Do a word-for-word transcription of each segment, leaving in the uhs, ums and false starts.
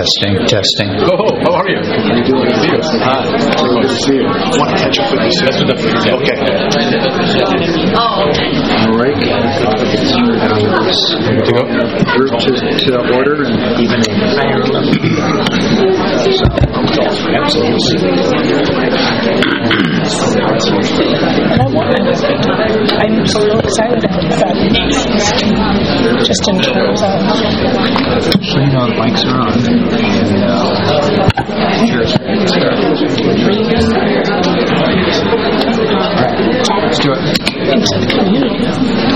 Testing, testing. Oh, how are you? How are you doing? Good to see you. Hi. Good to see you. I want to catch up with you. That's what the yeah. Okay. Oh, okay. All right. Good to go? Group to, to order and even a higher level. Absolutely. And I want to, I'm so excited about that. Just in terms of... So you know the mics are on. And, uh, let's do it. Into the community.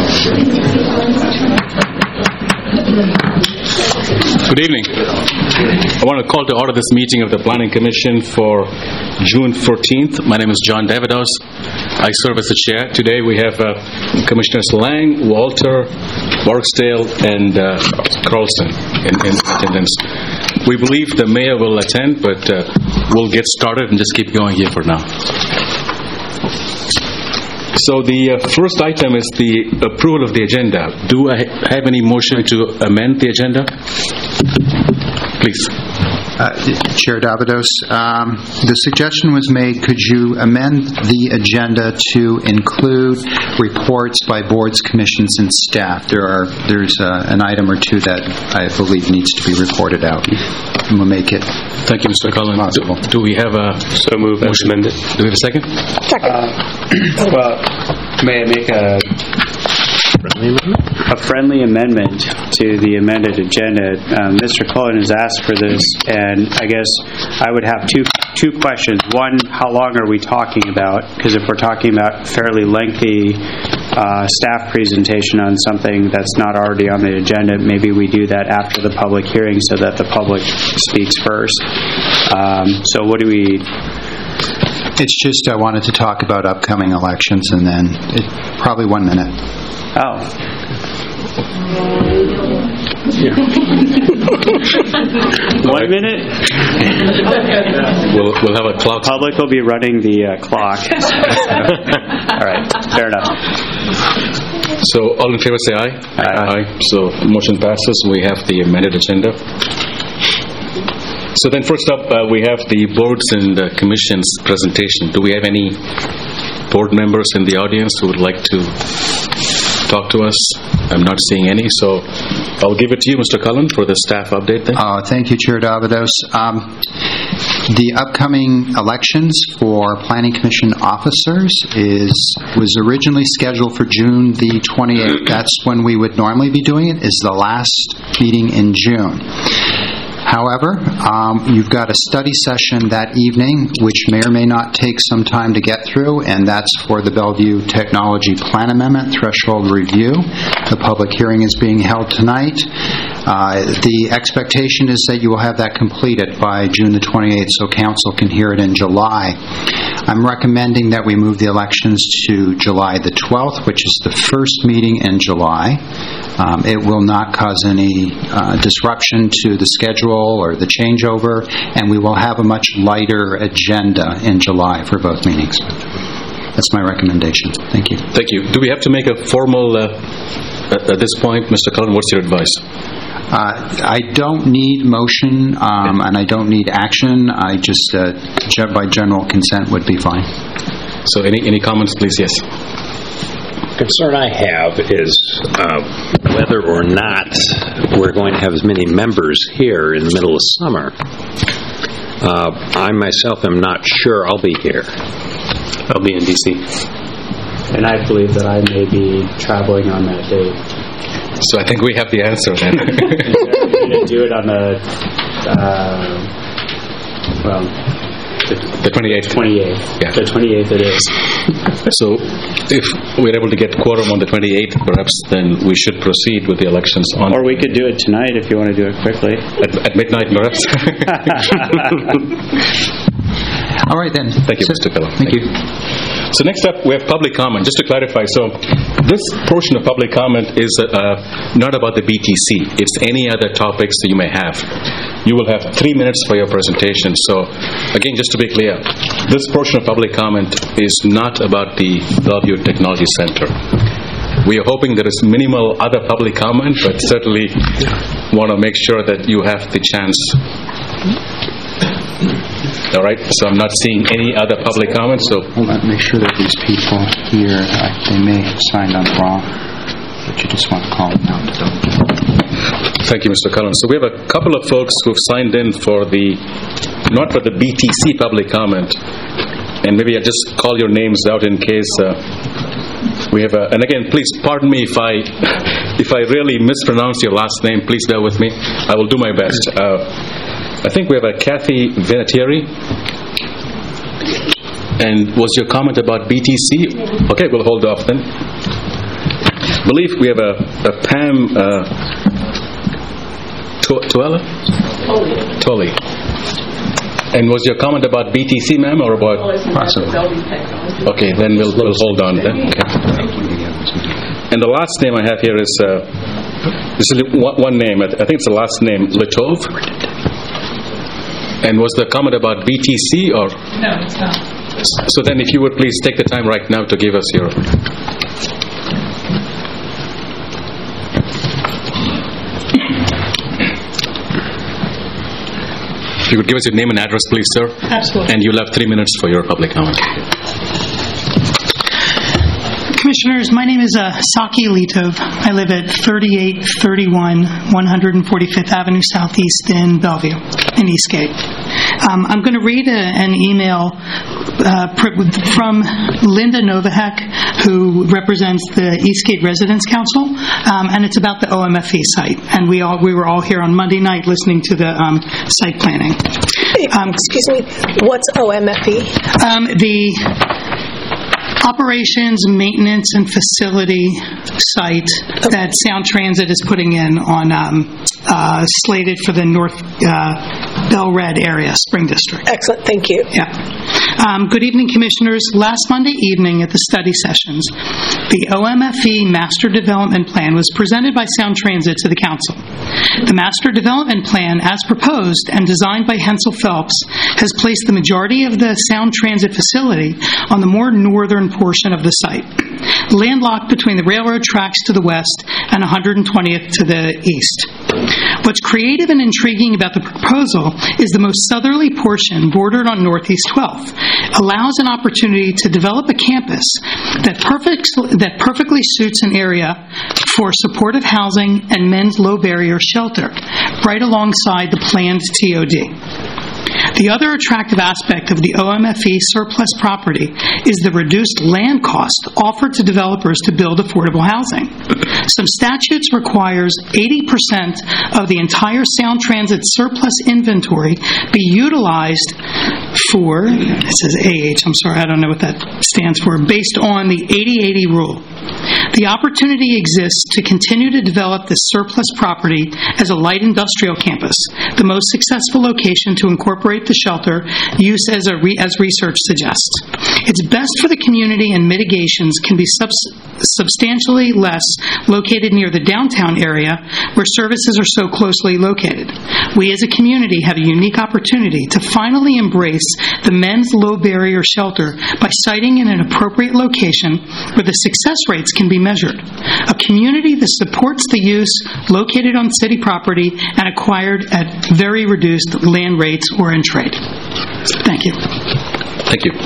Good evening. I want to call to order this meeting of the Planning Commission for June fourteenth. My name is John Davidos. I serve as the chair. Today we have uh, Commissioners Lang, Walter, Barksdale, and uh, Carlson in, in attendance. We believe the mayor will attend, but uh, we'll get started and just keep going here for now. So the uh, first item is the approval of the agenda. Do I have any motion to amend the agenda? Please. Uh, Chair Davidos, um, the suggestion was made, could you amend the agenda to include reports by boards, commissions, and staff? There are There's uh, an item or two that I believe needs to be reported out. And we'll make it. Thank you, Mister Cullen. Do, do we have a so move as amended? Do we have a second? Second. Uh, well, may I make a a friendly amendment to the amended agenda? Um, Mister Cullen has asked for this, and I guess I would have two two questions. One, how long are we talking about? Because if we're talking about fairly lengthy uh, staff presentation on something that's not already on the agenda, maybe we do that after the public hearing so that the public speaks first. Um, so what do we... It's just I wanted to talk about upcoming elections, and then it, probably one minute. Oh. Yeah. One minute? We'll, we'll have a clock. Public will be running the uh, clock. All right, fair enough. So all in favor say aye. Aye. Aye. So motion passes. We have the amended agenda. So then first up, uh, we have the boards and uh, commissions presentation. Do we have any board members in the audience who would like to talk to us? I'm not seeing any, so I'll give it to you, Mister Cullen, for the staff update then. Uh, thank you, Chair Davidos. Um, the upcoming elections for Planning Commission officers is was originally scheduled for June the twenty-eighth. That's when we would normally be doing it, is the last meeting in June. However, um, you've got a study session that evening, which may or may not take some time to get through, and that's for the Bellevue Technology Plan Amendment Threshold Review. The public hearing is being held tonight. Uh, the expectation is that you will have that completed by June the twenty-eighth, so Council can hear it in July. I'm recommending that we move the elections to July the twelfth, which is the first meeting in July. Um, it will not cause any uh, disruption to the schedule or the changeover, and we will have a much lighter agenda in July for both meetings. That's my recommendation. Thank you. Thank you. Do we have to make a formal, uh, at, at this point, Mister Cullen, what's your advice? Uh, I don't need motion, um, and I don't need action. I just, uh, by general consent, would be fine. So any, any comments, please? Yes. Concern I have is uh, whether or not we're going to have as many members here in the middle of summer. Uh, I myself am not sure I'll be here. I'll be in D C And I believe that I may be traveling on that date. So I think we have the answer then. We're going to do it on the, uh, well, the twenty-eighth. twenty-eighth. Yeah. The twenty-eighth it is. So if we're able to get quorum on the twenty-eighth, perhaps then we should proceed with the elections on... Or we could do it tonight if you want to do it quickly. At, at midnight, perhaps? All right, then. Thank you, Mister Cullen. Thank, Thank you. you. So next up, we have public comment. Just to clarify, so this portion of public comment is uh, not about the B T C. It's any other topics that you may have. You will have three minutes for your presentation. So, again, just to be clear, this portion of public comment is not about the Bellevue Technology Center. We are hoping there is minimal other public comment, but certainly want to make sure that you have the chance All right, so I'm not seeing any other public comments, so Hold on, make sure that these people here, uh, they may have signed on the wrong, but you just want to call them out. thank you, Mister Cullen. So we have a couple of folks who've signed in for the, not for the B T C public comment, and maybe I just call your names out in case uh, we have a, and again, please pardon me if I, if I really mispronounce your last name, please bear with me. I will do my best. Uh, I think we have a Kathy Vinatieri. And was your comment about B T C? Okay, we'll hold off then. I believe we have a, a Pam uh, to- Tuella? Tully. And was your comment about B T C, ma'am, or about... Possible. Okay, then we'll, we'll hold on then. Okay. And the last name I have here is, uh, this is one, one name, I think it's the last name, Litov. And was the comment about B T C or? No, it's not. So then if you would please take the time right now to give us your... If you could give us your name and address, please, sir. Absolutely. And you'll have three minutes for your public comment. Commissioners, my name is uh, Saki Litov. I live at thirty-eight thirty-one one hundred forty-fifth Avenue Southeast in Bellevue, in Eastgate. Um, I'm going to read a, an email uh, pr- from Linda Novak, who represents the Eastgate Residents Council, um, and it's about the O M F E site. And we all we were all here on Monday night listening to the um, site planning. Um, Excuse me, what's O M F E? Um, the Operations, Maintenance, and Facility site that Sound Transit is putting in on um, uh, slated for the North uh, Bell Red area, Spring District. Excellent, thank you. Yeah. Um, good evening, Commissioners. Last Monday evening at the study sessions, the O M F E Master Development Plan was presented by Sound Transit to the Council. The Master Development Plan, as proposed and designed by Hensel Phelps, has placed the majority of the Sound Transit facility on the more northern portion of the site, landlocked between the railroad tracks to the west and one hundred twentieth to the east. What's creative and intriguing about the proposal is the most southerly portion, bordered on Northeast twelfth, allows an opportunity to develop a campus that, perfect, that perfectly suits an area for supportive housing and men's low-barrier shelter, right alongside the planned T O D. The other attractive aspect of the O M F E surplus property is the reduced land cost offered to developers to build affordable housing. Some statutes requires eighty percent of the entire Sound Transit surplus inventory be utilized for, it says A H, I'm sorry, I don't know what that stands for, based on the eighty eighty rule. The opportunity exists to continue to develop this surplus property as a light industrial campus, the most successful location to incorporate the shelter use as, a re- as research suggests. It's best for the community, and mitigations can be subs- substantially less located near the downtown area where services are so closely located. We as a community have a unique opportunity to finally embrace the men's low barrier shelter by siting in an appropriate location where the success rates can be measured. A community that supports the use located on city property and acquired at very reduced land rates or in trade. Thank you. Thank you.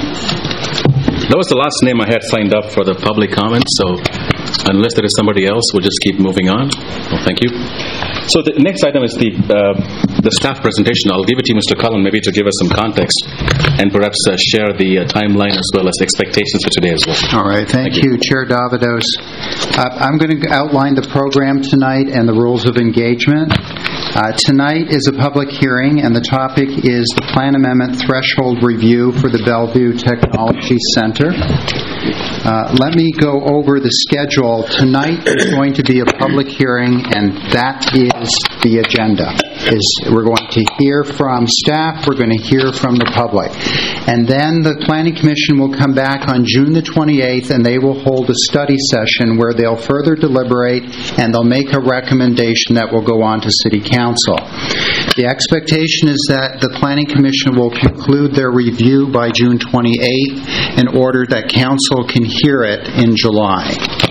That was the last name I had signed up for the public comment, so unless there is somebody else, we'll just keep moving on. Well, thank you. So the next item is the uh, the staff presentation. I'll give it to you, Mister Cullen, maybe to give us some context and perhaps uh, share the uh, timeline as well as the expectations for today as well. All right. Thank, Thank you. you, Chair Davidos. Uh, I'm going to outline the program tonight and the rules of engagement. Uh, tonight is a public hearing, and the topic is the Plan Amendment Threshold Review for the Bellevue Technology Center. Uh, let me go over the schedule. Tonight is going to be a public hearing, and that is the agenda. Is we're going to hear from staff, we're going to hear from the public. And then the Planning Commission will come back on June the twenty-eighth, and they will hold a study session where they'll further deliberate, and they'll make a recommendation that will go on to City Council. The expectation is that the Planning Commission will conclude their review by June twenty-eighth in order that Council can hear it in July.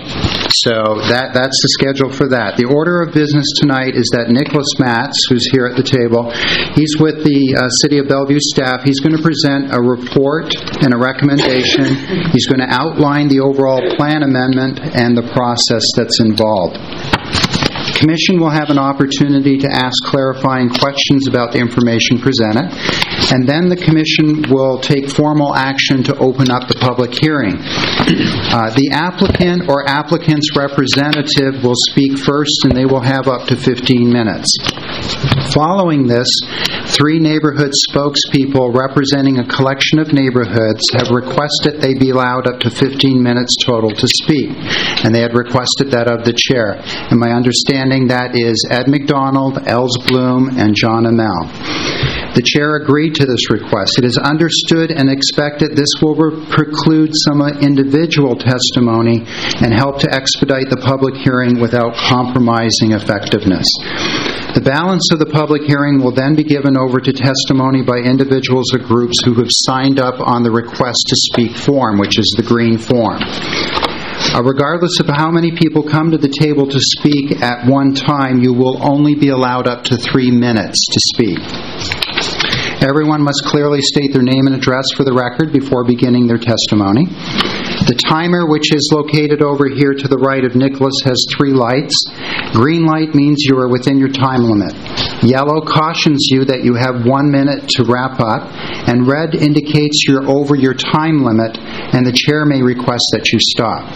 So that that's the schedule for that. The order of business tonight is that Nicholas Matz, who's here at the table, he's with the uh, City of Bellevue staff. He's going to present a report and a recommendation. He's going to outline the overall plan amendment and the process that's involved. Commission will have an opportunity to ask clarifying questions about the information presented, and then the Commission will take formal action to open up the public hearing. Uh, the applicant or applicant's representative will speak first, and they will have up to fifteen minutes. Following this, three neighborhood spokespeople representing a collection of neighborhoods have requested they be allowed up to fifteen minutes total to speak, and they had requested that of the chair. And my understanding that is Ed McDonald, Els Bloom, and John Amell. The chair agreed to this request. It is understood and expected this will re- preclude some individual testimony and help to expedite the public hearing without compromising effectiveness. The balance of the public hearing will then be given over to testimony by individuals or groups who have signed up on the request to speak form, which is the green form. Uh, regardless of how many people come to the table to speak at one time, you will only be allowed up to three minutes to speak. Everyone must clearly state their name and address for the record before beginning their testimony. The timer, which is located over here to the right of Nicholas, has three lights. Green light means you are within your time limit. Yellow cautions you that you have one minute to wrap up, and red indicates you're over your time limit, and the chair may request that you stop.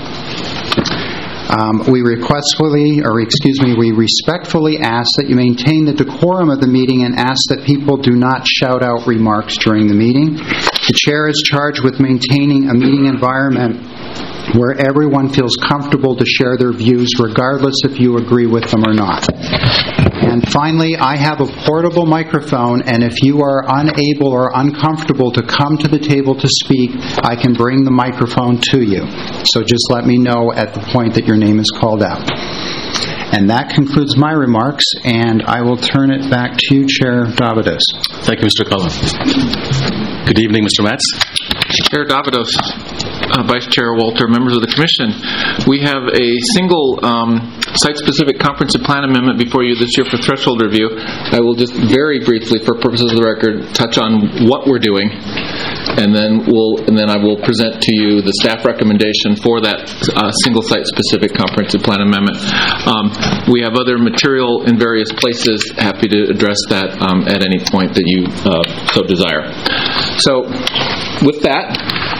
Um, we requestfully, or excuse me, we respectfully ask that you maintain the decorum of the meeting and ask that people do not shout out remarks during the meeting. The chair is charged with maintaining a meeting environment where everyone feels comfortable to share their views, regardless if you agree with them or not. And finally, I have a portable microphone, and if you are unable or uncomfortable to come to the table to speak, I can bring the microphone to you. So just let me know at the point that your name is called out. And that concludes my remarks, and I will turn it back to you, Chair Davidos. Thank you, Mister Cullen. Good evening, Mister Matz. Chair Davidos, uh, Vice Chair Walter, members of the Commission. We have a single um, site-specific comprehensive plan amendment before you this year for threshold review. I will just very briefly, for purposes of the record, touch on what we're doing, and then we'll and then I will present to you the staff recommendation for that uh, single site-specific comprehensive plan amendment. Um, we have other material in various places. Happy to address that um, at any point that you uh, so desire. So, with that,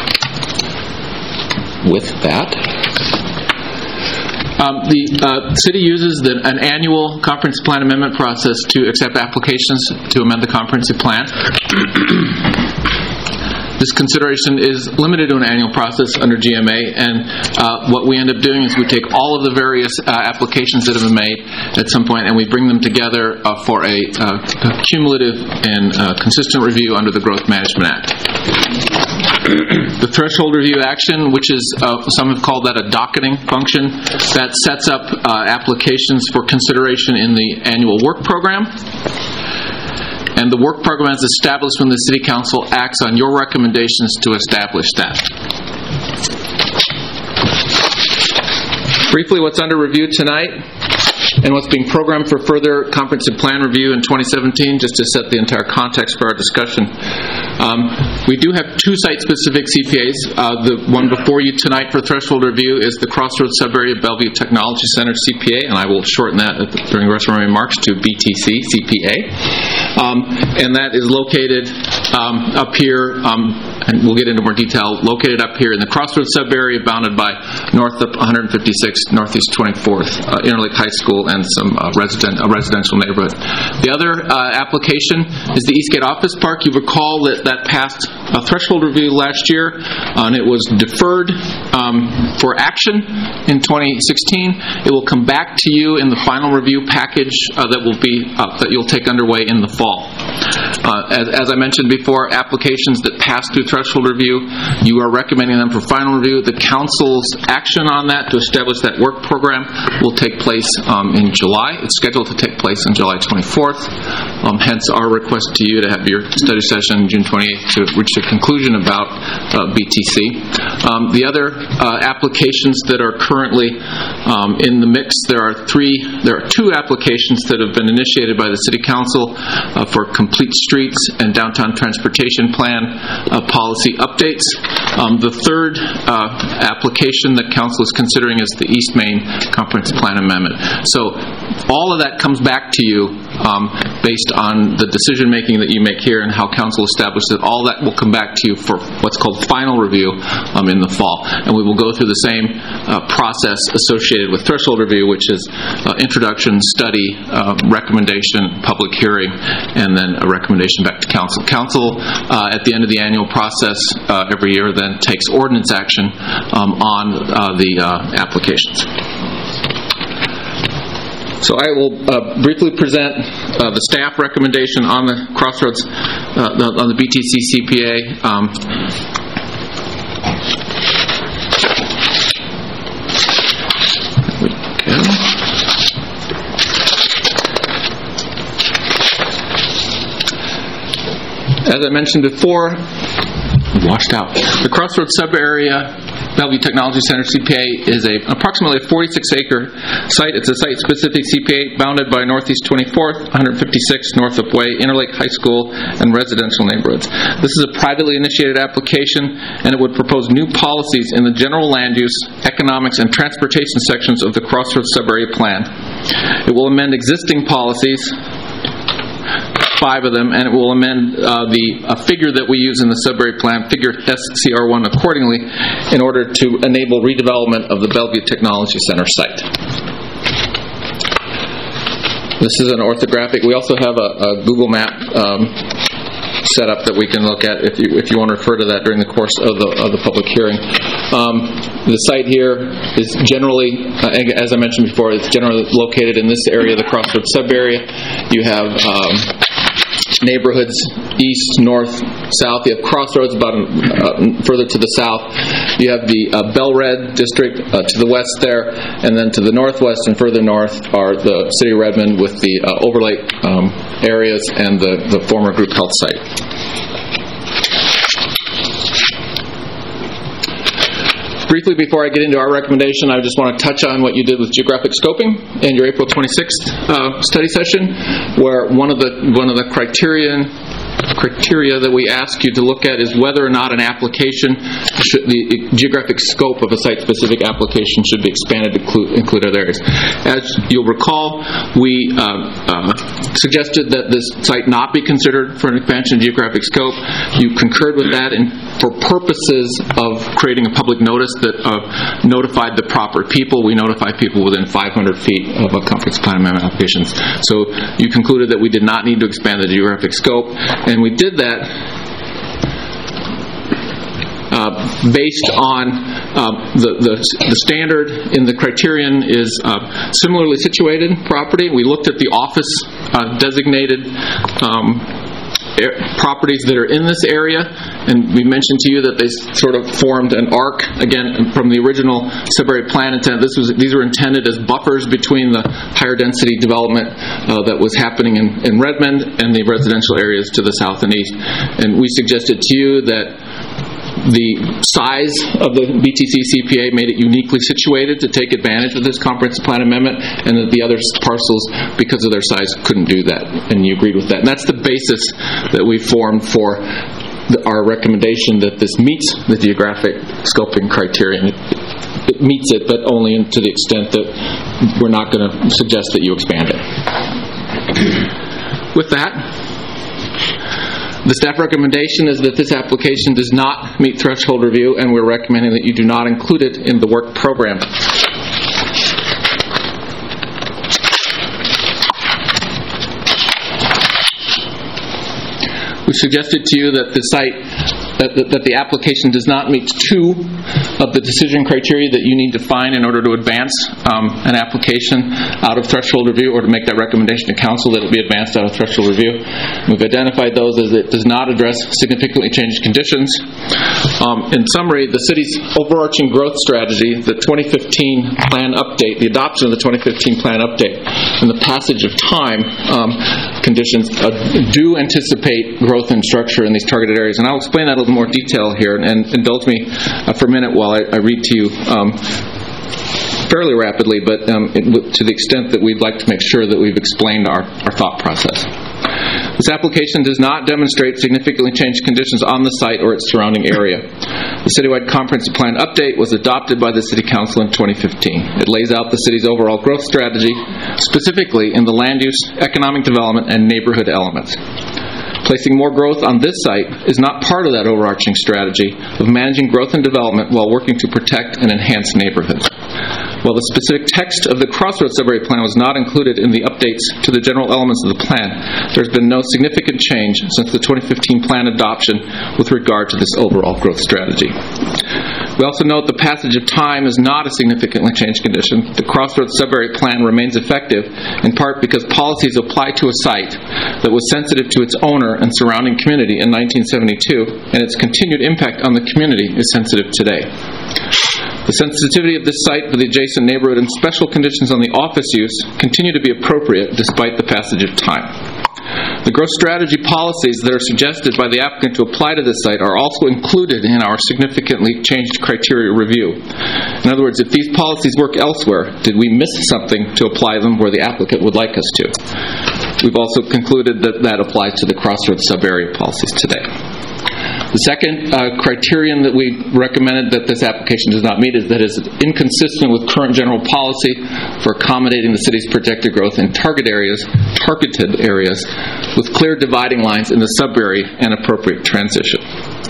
with that, um, the uh, city uses the, an annual comprehensive plan amendment process to accept applications to amend the comprehensive plan. This consideration is limited to an annual process under G M A, and uh, what we end up doing is we take all of the various uh, applications that have been made at some point, and we bring them together uh, for a, uh, a cumulative and uh, consistent review under the Growth Management Act. The threshold review action, which is uh, some have called that a docketing function, that sets up uh, applications for consideration in the annual work program. And the work program is established when the City Council acts on your recommendations to establish that. Briefly, what's under review tonight and what's being programmed for further comprehensive plan review in twenty seventeen, just to set the entire context for our discussion. Um, we do have two site-specific C P As. Uh, the one before you tonight for threshold review is the Crossroads Subarea Bellevue Technology Center C P A, and I will shorten that at the, during the rest of my remarks to B T C C P A. Um, and that is located um, up here, um, and we'll get into more detail, located up here in the Crossroads sub-area bounded by North up one fifty-sixth, Northeast twenty-fourth, uh, Interlake High School, and some uh, resident, a residential neighborhood. The other uh, application is the Eastgate Office Park. You recall that that passed a threshold review last year, uh, and it was deferred um, for action in twenty sixteen. It will come back to you in the final review package uh, that will be uh, that you'll take underway in the fall. Uh, as, as I mentioned before, applications that pass through threshold threshold review. You are recommending them for final review. The council's action on that to establish that work program will take place um, in July. It's scheduled to take place on July twenty-fourth. Um, hence our request to you to have your study session June twenty-eighth to reach a conclusion about uh, B T C. Um, the other uh, applications that are currently um, in the mix, there are three, there are two applications that have been initiated by the City Council uh, for complete streets and downtown transportation plan uh, policy updates. Um, the third uh, application that Council is considering is the East Main Comprehensive Plan Amendment. So all of that comes back to you um, based on the decision making that you make here and how Council establishes it. All that will come back to you for what's called final review um, in the fall. And we will go through the same uh, process associated with threshold review, which is uh, introduction, study, uh, recommendation, public hearing, and then a recommendation back to Council. Council, uh, at the end of the annual process uh, every year, then takes ordinance action um, on uh, the uh, applications. So I will uh, briefly present uh, the staff recommendation on the Crossroads, uh, the, on the B T C C P A. Um, As I mentioned before, washed out. The Crossroads sub-area, Bellevue Technology Center C P A, is a approximately a forty-six acre site. It's a site-specific C P A bounded by Northeast twenty-fourth, one fifty-six Northup Way, Interlake High School, and residential neighborhoods. This is a privately initiated application, and it would propose new policies in the general land use, economics, and transportation sections of the Crossroads sub-area plan. It will amend existing policies, five of them, and it will amend uh, the uh, figure that we use in the sub-area plan, figure S C R one, accordingly, in order to enable redevelopment of the Bellevue Technology Center site. This is an orthographic. We also have a, a Google Map um, setup that we can look at if you if you want to refer to that during the course of the of the public hearing. Um, the site here is generally, uh, as I mentioned before, it's generally located in this area, the Crossroads sub-area. You have um, neighborhoods east, north, south. You have Crossroads about uh, further to the south. You have the uh, Bel-Red district uh, to the west there, and then to the northwest and further north are the City of Redmond with the uh, Overlake um, areas and the, the former group health site. Briefly, before I get into our recommendation, I just want to touch on what you did with geographic scoping in your April twenty-sixth uh, study session, where one of the one of the criterion criteria that we ask you to look at is whether or not an application, should, the geographic scope of a site-specific application should be expanded to include, include other areas. As you'll recall, we uh, uh, suggested that this site not be considered for an expansion of geographic scope. You concurred with that, and for purposes of creating a public notice that uh, notified the proper people, we notify people within five hundred feet of a comprehensive plan amendment applications. So you concluded that we did not need to expand the geographic scope, and we did that uh, based on uh, the, the the standard in the criterion is uh, similarly situated property. We looked at the office uh, designated um, properties that are in this area, and we mentioned to you that they sort of formed an arc, again, from the original sub-area plan intent. This was, these were intended as buffers between the higher density development uh, that was happening in, in Redmond and the residential areas to the south and east. And we suggested to you that the size of the B T C C P A made it uniquely situated to take advantage of this comprehensive plan amendment, and that the other parcels, because of their size, couldn't do that, and you agreed with that. And that's the basis that we formed for the, our recommendation that this meets the geographic scoping criterion. It, it meets it, but only to the extent that we're not going to suggest that you expand it. With that, the staff recommendation is that this application does not meet threshold review, and we're recommending that you do not include it in the work program. We suggested to you that the site that, that, that the application does not meet two of the decision criteria that you need to find in order to advance um, an application out of threshold review or to make that recommendation to council that it be advanced out of threshold review. We've identified those as it does not address significantly changed conditions. Um, in summary, the city's overarching growth strategy, the twenty fifteen plan update, the adoption of the twenty fifteen plan update, and the passage of time um, conditions uh, do anticipate growth and structure in these targeted areas. And I'll explain that in a little more detail here, and indulge me uh, for a minute while I, I read to you um, fairly rapidly, but um, it, to the extent that we'd like to make sure that we've explained our, our thought process. This application does not demonstrate significantly changed conditions on the site or its surrounding area. The citywide comprehensive plan update was adopted by the City Council in twenty fifteen. It lays out the city's overall growth strategy, specifically in the land use, economic development, and neighborhood elements. Placing more growth on this site is not part of that overarching strategy of managing growth and development while working to protect and enhance neighborhoods. While the specific text of the Crossroads Subarea Plan was not included in the updates to the general elements of the plan, there's been no significant change since the twenty fifteen plan adoption with regard to this overall growth strategy. We also note the passage of time is not a significantly changed condition. The Crossroads Subarea Plan remains effective in part because policies apply to a site that was sensitive to its owner and surrounding community in nineteen seventy-two, and its continued impact on the community is sensitive today. The sensitivity of this site for the adjacent neighborhood and special conditions on the office use continue to be appropriate despite the passage of time. The growth strategy policies that are suggested by the applicant to apply to this site are also included in our significantly changed criteria review. In other words, if these policies work elsewhere, did we miss something to apply them where the applicant would like us to? We've also concluded that that applies to the Crossroads sub-area policies today. The second uh, criterion that we recommended that this application does not meet is that it is inconsistent with current general policy for accommodating the city's projected growth in target areas, targeted areas, with clear dividing lines in the sub-area and appropriate transition.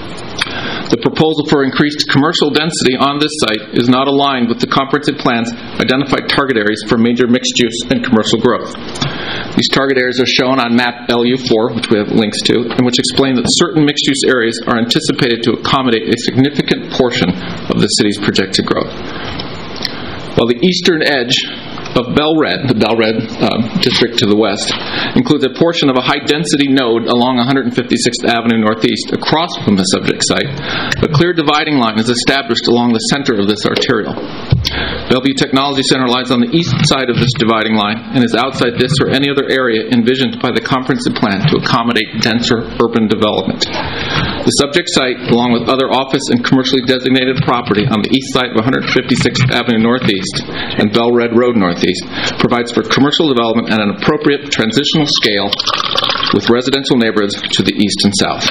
The proposal for increased commercial density on this site is not aligned with the comprehensive plan's identified target areas for major mixed-use and commercial growth. These target areas are shown on map L U four, which we have links to, and which explain that certain mixed-use areas are anticipated to accommodate a significant portion of the city's projected growth. While the eastern edge of Bel-Red, the Bel-Red uh, district to the west, includes a portion of a high-density node along one hundred fifty-sixth Avenue Northeast across from the subject site, a clear dividing line is established along the center of this arterial. Bellevue Technology Center lies on the east side of this dividing line and is outside this or any other area envisioned by the comprehensive plan to accommodate denser urban development. The subject site, along with other office and commercially designated property on the east side of one hundred fifty-sixth Avenue Northeast and Bel-Red Road Northeast, provides for commercial development at an appropriate transitional scale with residential neighborhoods to the east and south.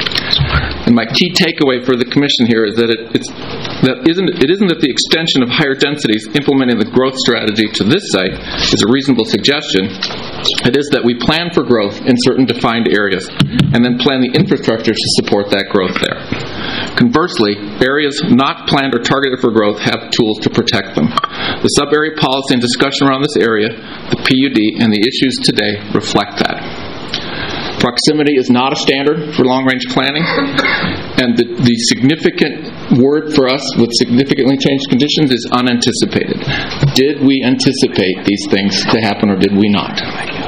And my key takeaway for the Commission here is that it, it's, that isn't, it isn't that the extension of higher densities implementing the growth strategy to this site is a reasonable suggestion. It is that we plan for growth in certain defined areas and then plan the infrastructure to support that growth there. Conversely, areas not planned or targeted for growth have tools to protect them. The sub-area policy and discussion around this area, the P U D, and the issues today reflect that. Proximity is not a standard for long-range planning, and the, the significant word for us with significantly changed conditions is unanticipated. Did we anticipate these things to happen or did we not?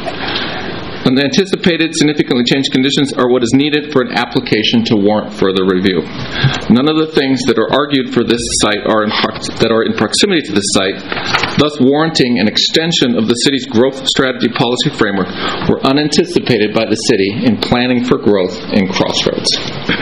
And the anticipated significantly changed conditions are what is needed for an application to warrant further review. None of the things that are argued for this site are in prox- that are in proximity to this site, thus warranting an extension of the city's growth strategy policy framework, were unanticipated by the city in planning for growth in Crossroads.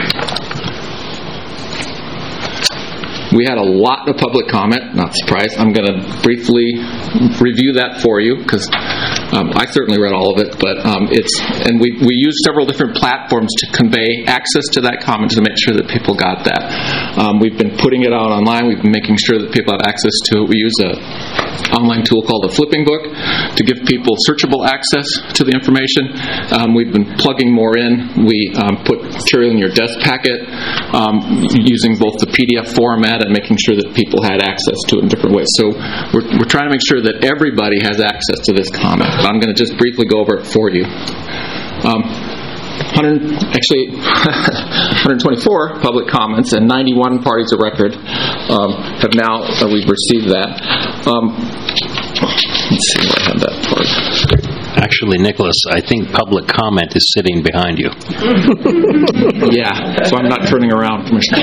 We had a lot of public comment, not surprised. I'm going to briefly review that for you because um, I certainly read all of it, but um, it's, and we, we used several different platforms to convey access to that comment to make sure that people got that. Um, we've been putting it out online. We've been making sure that people have access to it. We use a online tool called the Flipping Book to give people searchable access to the information. Um, we've been plugging more in. We um, put material in your desk packet um, using both the P D F format and making sure that people had access to it in different ways. So we're, we're trying to make sure that everybody has access to this comment. But I'm going to just briefly go over it for you. Um, one hundred, actually, one hundred twenty-four public comments and ninety-one parties of record um, have now, uh, we've received that. Um, let's see where I have that part. Actually, Nicholas, I think public comment is sitting behind you. Yeah, so I'm not turning around, Commissioner.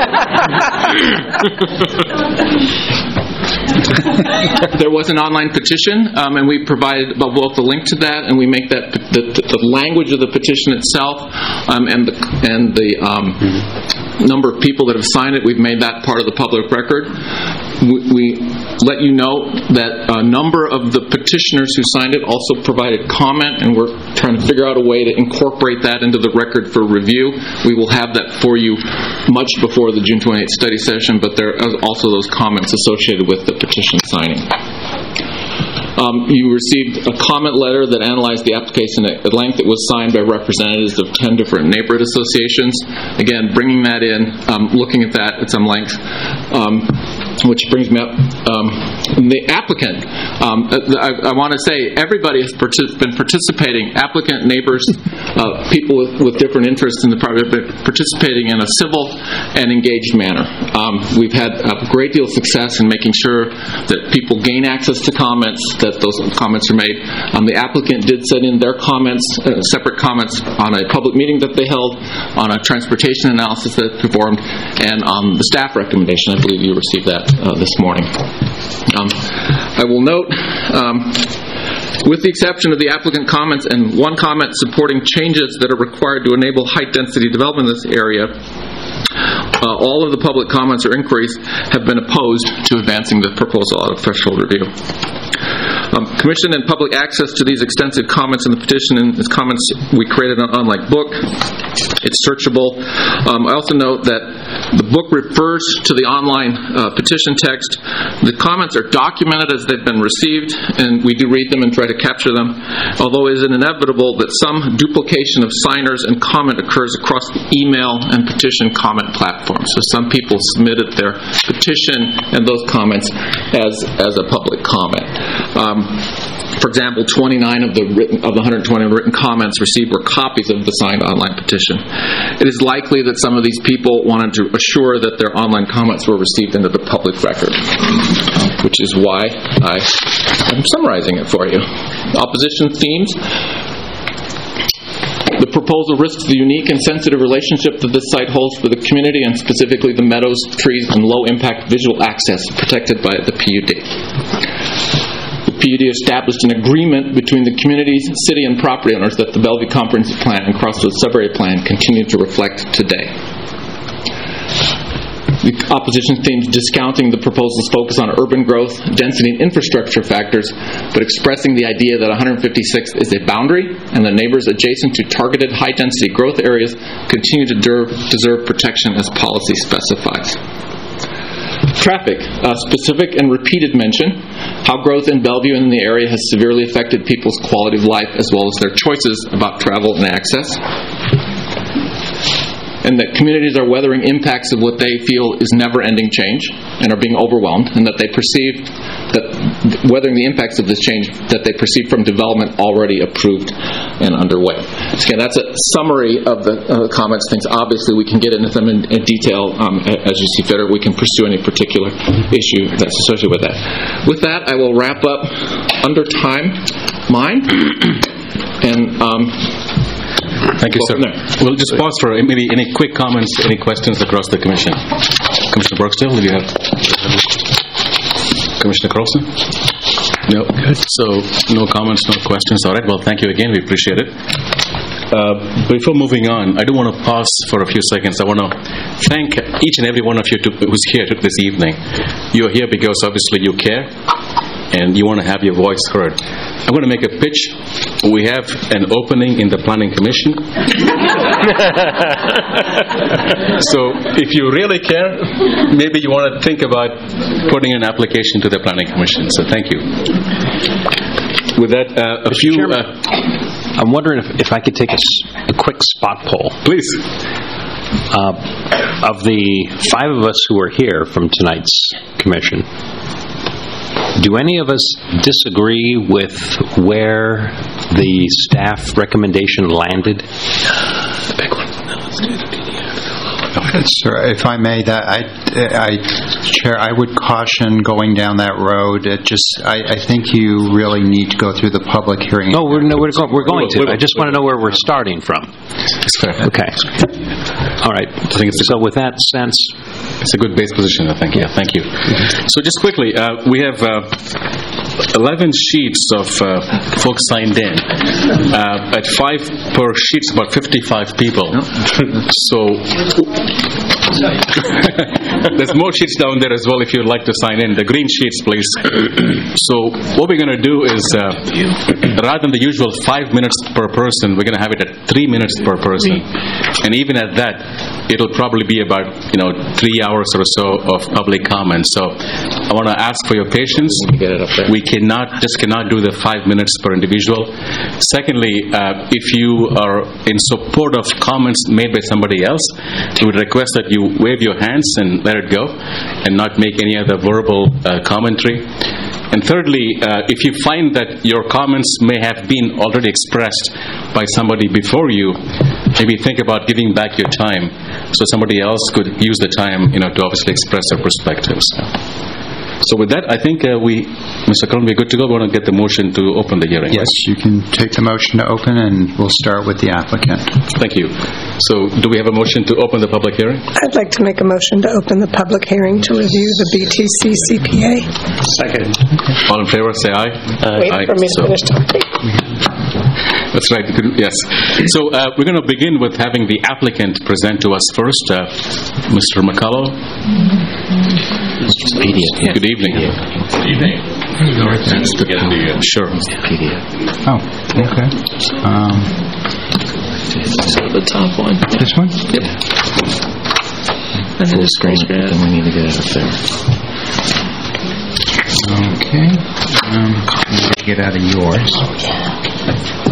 There was an online petition, um, and we provided both the link to that, and we make that the, the language of the petition itself um, and the and the um, number of people that have signed it. We've made that part of the public record. We, we let you know that a number of the petitioners who signed it also provided comment, and we're trying to figure out a way to incorporate that into the record for review. We will have that for you much before the June twenty-eighth study session, but there are also those comments associated with the petition signing. Um, you received a comment letter that analyzed the application at length. It was signed by representatives of ten different neighborhood associations. Again, bringing that in, um, looking at that at some length, um, which brings me up. Um, the applicant, um, I, I want to say everybody has partic- been participating, applicant, neighbors, uh, people with, with different interests in the project, but participating in a civil and engaged manner. Um, we've had a great deal of success in making sure that people gain access to comments, that those comments are made. Um, the applicant did send in their comments, uh, separate comments on a public meeting that they held, on a transportation analysis that they performed, and on the staff recommendation. I believe you received that uh, this morning. Um, I will note, um, with the exception of the applicant comments and one comment supporting changes that are required to enable high-density development in this area, Uh, all of the public comments or inquiries have been opposed to advancing the proposal out of threshold review. Um, commission and public access to these extensive comments in the petition, and these comments we created an online book. It's searchable. Um, I also note that the book refers to the online uh, petition text. The comments are documented as they've been received, and we do read them and try to capture them, although it is inevitable that some duplication of signers and comment occurs across the email and petition comment platforms. So some people submitted their petition and those comments as as a public comment. Um, for example, twenty-nine of the written, of the one hundred twenty written comments received were copies of the signed online petition. It is likely that some of these people wanted to assure that their online comments were received into the public record, which is why I am summarizing it for you. Opposition themes. The proposal risks the unique and sensitive relationship that this site holds for the community, and specifically the meadows, trees, and low-impact visual access protected by the P U D. The P U D established an agreement between the communities, city, and property owners that the Bellevue Comprehensive Plan and Crossroads Sub-Area Plan continue to reflect today. The opposition themes discounting the proposal's focus on urban growth, density, and infrastructure factors, but expressing the idea that one hundred fifty-sixth is a boundary and the neighbors adjacent to targeted high-density growth areas continue to deserve, deserve protection as policy specifies. Traffic, a specific and repeated mention, how growth in Bellevue and in the area has severely affected people's quality of life as well as their choices about travel and access. And that communities are weathering impacts of what they feel is never-ending change and are being overwhelmed, and that they perceive that weathering the impacts of this change that they perceive from development already approved and underway. So again, that's a summary of the uh, comments. Things obviously we can get into them in, in detail um, as you see fit, or we can pursue any particular issue that's associated with that. With that, I will wrap up under time mine and. Um, Thank you, sir. We'll just pause for maybe any quick comments, any questions across the Commission. Commissioner Barksdale, do you have? Commissioner Carlson? No. Good. So, no comments, no questions. All right. Well, thank you again. We appreciate it. Uh, before moving on, I do want to pause for a few seconds. I want to thank each and every one of you to, who's here this evening. You're here because obviously you care and you want to have your voice heard. I'm going to make a pitch. We have an opening in the Planning Commission. So if you really care, maybe you want to think about putting an application to the Planning Commission. So thank you. With that, uh, a Mister few... Chairman, uh, I'm wondering if, if I could take a, a quick spot poll. Please. Uh, of the five of us who are here from tonight's commission, do any of us disagree with where the staff recommendation landed? The big one. Sir, if I may, that I, I, Chair, I would caution going down that road. It just, I, I think you really need to go through the public hearing. No, we're, no, we're, go, we're going to. I just want to know where we're starting from. That's fair. Okay. All right. I think it's a, so with that sense, it's a good base position, I think. Yeah, thank you. So just quickly, uh, we have uh, eleven sheets of uh, folks signed in. Uh, at five per sheet, it's about fifty-five people. So there's more sheets down there as well if you'd like to sign in. The green sheets, please. So what we're going to do is, uh, rather than the usual five minutes per person, we're going to have it at three minutes per person. And even at that, it'll probably be about, you know, three hours or so of public comment. So I want to ask for your patience. get it up there. We cannot, just cannot do the five minutes per individual. Secondly, uh, if you are in support of comments made by somebody else, we would request that you wave your hands and let it go and not make any other verbal uh, commentary. And thirdly, uh, if you find that your comments may have been already expressed by somebody before you, maybe think about giving back your time so somebody else could use the time, you know, to obviously express their perspectives. So with that, I think uh, we, Mister Cullen, we're good to go. We want to get the motion to open the hearing. Yes, you can take the motion to open, and we'll start with the applicant. Thank you. So do we have a motion to open the public hearing? I'd like to make a motion to open the public hearing to review the B T C C P A. Second. All in favor, say aye. Wait Aye. for me to So- finish talking. That's right. Yes. So uh, we're going to begin with having the applicant present to us first. Uh, Mister McCullough. Good evening. Good evening. Sure. Oh, okay. Um, The top one. this one? Yep. And then just screen grab. then we need to get it up there. Okay. Um, I'm going to get out of yours.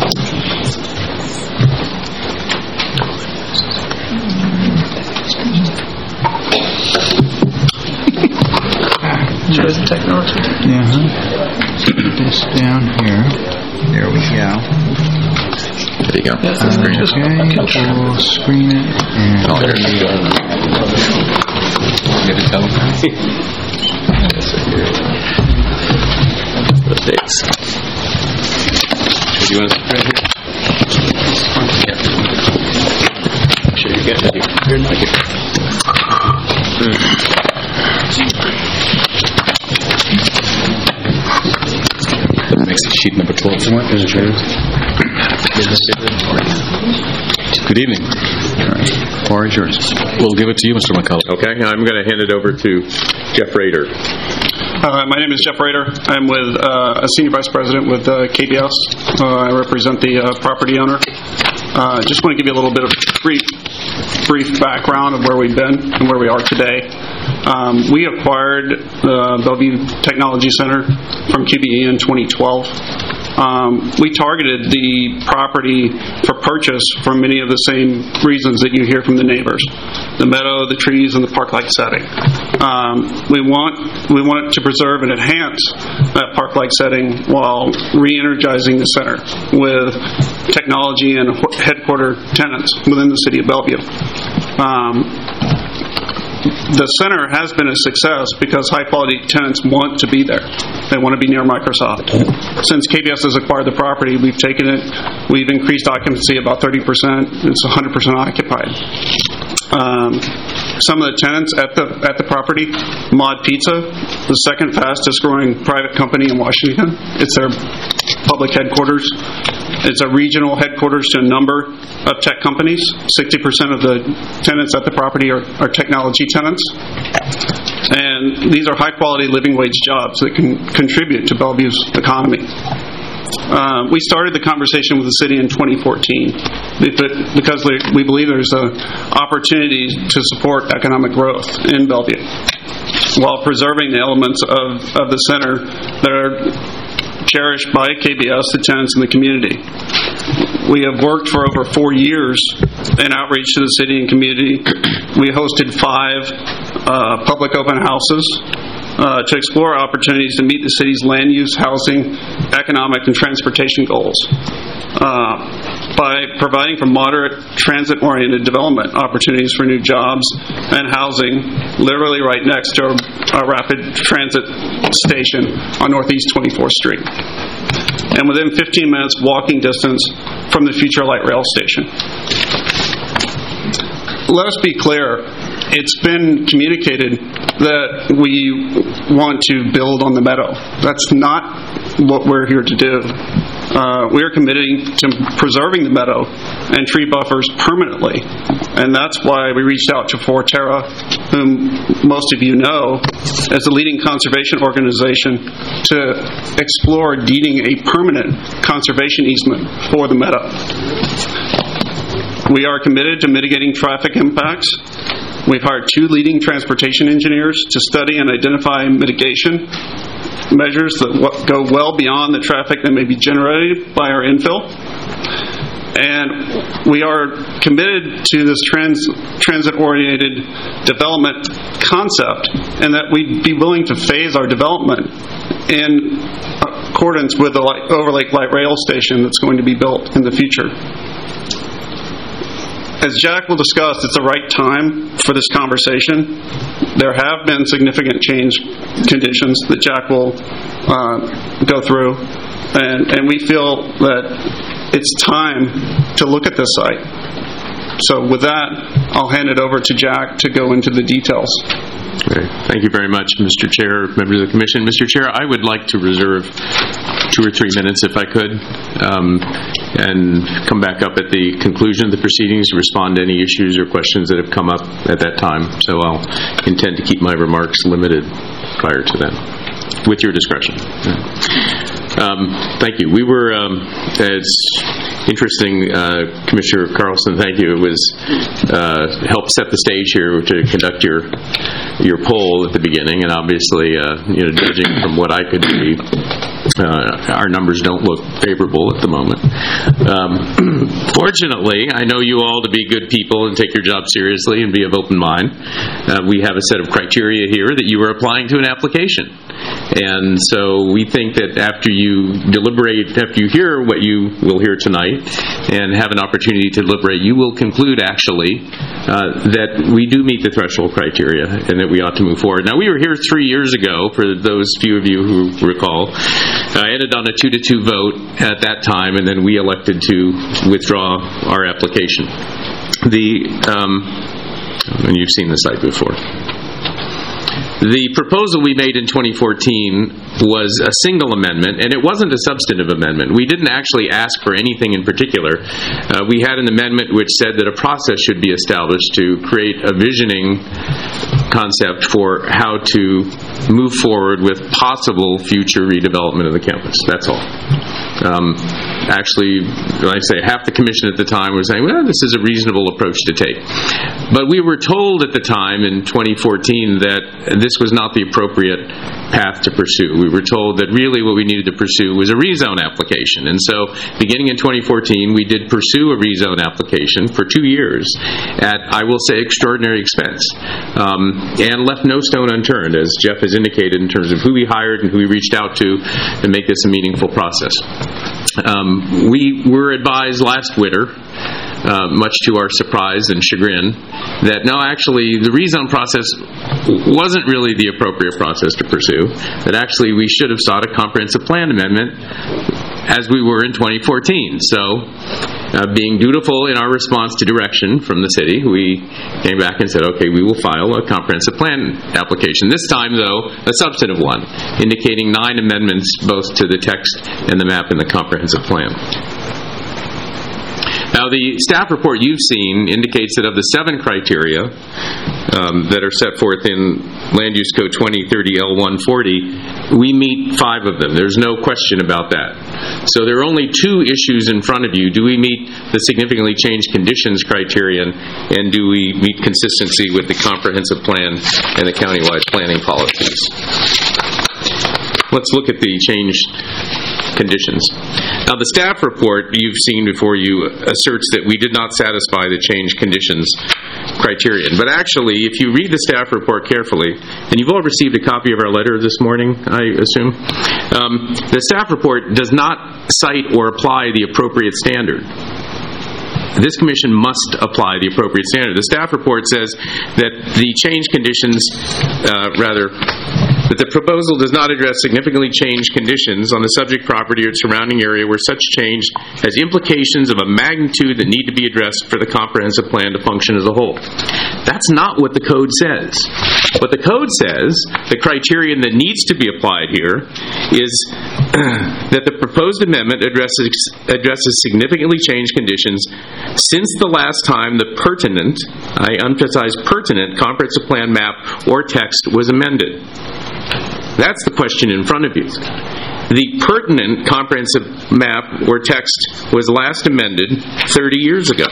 Shows the technology. Yeah. Put this down here. There we go. There you go. Yes, the screen is Okay, we'll screen it. And Oh, there you go. Get it down. The dates. Do you want to right here? Yeah. Sure you get it. Here, thank you. That makes it sheet number twelve. Good evening. the floor is yours. We'll give it to you, Mister McCullough. Okay, I'm going to hand it over to Jeff Rader. Uh, my name is Jeff Rader. I'm with uh, a senior vice president with uh, K B S. Uh, I represent the uh, property owner. Uh, just want to give you a little bit of brief, brief background of where we've been and where we are today. Um, we acquired the Bellevue Technology Center from Q B E in twenty twelve. Um, we targeted the property for purchase for many of the same reasons that you hear from the neighbors: the meadow, the trees, and the park-like setting. Um, we want we want to preserve and enhance that park-like setting while re-energizing the center with technology and headquarter tenants within the city of Bellevue. Um, The center has been a success because high-quality tenants want to be there. They want to be near Microsoft. Since K B S has acquired the property, we've taken it, we've increased occupancy about thirty percent. It's one hundred percent occupied. Um, some of the tenants at the at the property, Mod Pizza, the second fastest growing private company in Washington. It's their public headquarters. It's a regional headquarters to a number of tech companies. sixty percent of the tenants at the property are, are technology tenants. And these are high-quality living wage jobs that can contribute to Bellevue's economy. Uh, we started the conversation with the city in twenty fourteen because we believe there's an opportunity to support economic growth in Bellevue while preserving the elements of, of the center that are cherished by K B S, the tenants, and the community. We have worked for over four years in outreach to the city and community. We hosted five uh, public open houses uh, to explore opportunities to meet the city's land use, housing, economic, and transportation goals. Uh, by providing for moderate transit-oriented development opportunities for new jobs and housing literally right next to a, a rapid transit station on Northeast twenty-fourth Street, and within fifteen minutes walking distance from the future light rail station. Let us be clear, it's been communicated that we want to build on the meadow. That's not what we're here to do. Uh, we are committing to preserving the meadow and tree buffers permanently, and that's why we reached out to Forterra, whom most of you know as the leading conservation organization, to explore deeding a permanent conservation easement for the meadow. We are committed to mitigating traffic impacts. We've hired two leading transportation engineers to study and identify mitigation measures that go well beyond the traffic that may be generated by our infill. And we are committed to this trans, transit-oriented development concept, and that we'd be willing to phase our development in accordance with the Overlake Light Rail Station that's going to be built in the future. As Jack will discuss, it's the right time for this conversation. There have been significant change conditions that Jack will uh, go through, and, and we feel that it's time to look at this site. So with that, I'll hand it over to Jack to go into the details. Okay. Thank you very much, Mister Chair, members of the Commission. Mister Chair, I would like to reserve two or three minutes, if I could, um, and come back up at the conclusion of the proceedings to respond to any issues or questions that have come up at that time. So I'll intend to keep my remarks limited prior to then, with your discretion. Um, thank you. We were, um, it's interesting, uh, Commissioner Carlson, thank you. It was uh, helped set the stage here to conduct your your poll at the beginning, and obviously, uh, you know, judging from what I could see, uh, our numbers don't look favorable at the moment. Um, fortunately, I know you all to be good people and take your job seriously and be of open mind. Uh, we have a set of criteria here that you are applying to an application. And so we think that after you deliberate, after you hear what you will hear tonight and have an opportunity to deliberate, you will conclude actually uh, that we do meet the threshold criteria and that we ought to move forward. Now, we were here three years ago, for those few of you who recall. I ended on a two to two vote at that time, and then we elected to withdraw our application. The, um, and you've seen the site before. The proposal we made in twenty fourteen was a single amendment, and it wasn't a substantive amendment. We didn't actually ask for anything in particular. Uh, we had an amendment which said that a process should be established to create a visioning concept for how to move forward with possible future redevelopment of the campus. That's all. Um, actually, like I say, half the commission at the time was saying, well, this is a reasonable approach to take. But we were told at the time in twenty fourteen that this was not the appropriate path to pursue. We were told that really what we needed to pursue was a rezone application. And so beginning in twenty fourteen, we did pursue a rezone application for two years at, I will say, extraordinary expense, um, and left no stone unturned, as Jeff has indicated, in terms of who we hired and who we reached out to to make this a meaningful process. Um, we were advised last winter, uh, much to our surprise and chagrin, that no, actually, the rezone process wasn't really the appropriate process to pursue, that actually we should have sought a comprehensive plan amendment as we were in twenty fourteen. So, uh, being dutiful in our response to direction from the city, we came back and said, okay, we will file a comprehensive plan application. This time, though, a substantive one, indicating nine amendments both to the text and the map and the comprehensive plan. Now, the staff report you've seen indicates that of the seven criteria um, that are set forth in Land Use Code twenty thirty L one forty, we meet five of them. There's no question about that. So there are only two issues in front of you. Do we meet the significantly changed conditions criterion, and do we meet consistency with the comprehensive plan and the countywide planning policies? Let's look at the changed conditions. Now, the staff report you've seen before you asserts that we did not satisfy the changed conditions criterion. But actually, if you read the staff report carefully, and you've all received a copy of our letter this morning, I assume, um, the staff report does not cite or apply the appropriate standard. This commission must apply the appropriate standard. The staff report says that the change conditions, uh, rather, that the proposal does not address significantly changed conditions on the subject property or surrounding area where such change has implications of a magnitude that need to be addressed for the comprehensive plan to function as a whole. That's not what the code says. What the code says, the criterion that needs to be applied here, is that the proposed amendment addresses, addresses significantly changed conditions since the last time the pertinent, I emphasize pertinent, comprehensive plan map or text was amended. That's the question in front of you. The pertinent comprehensive map or text was last amended thirty years ago.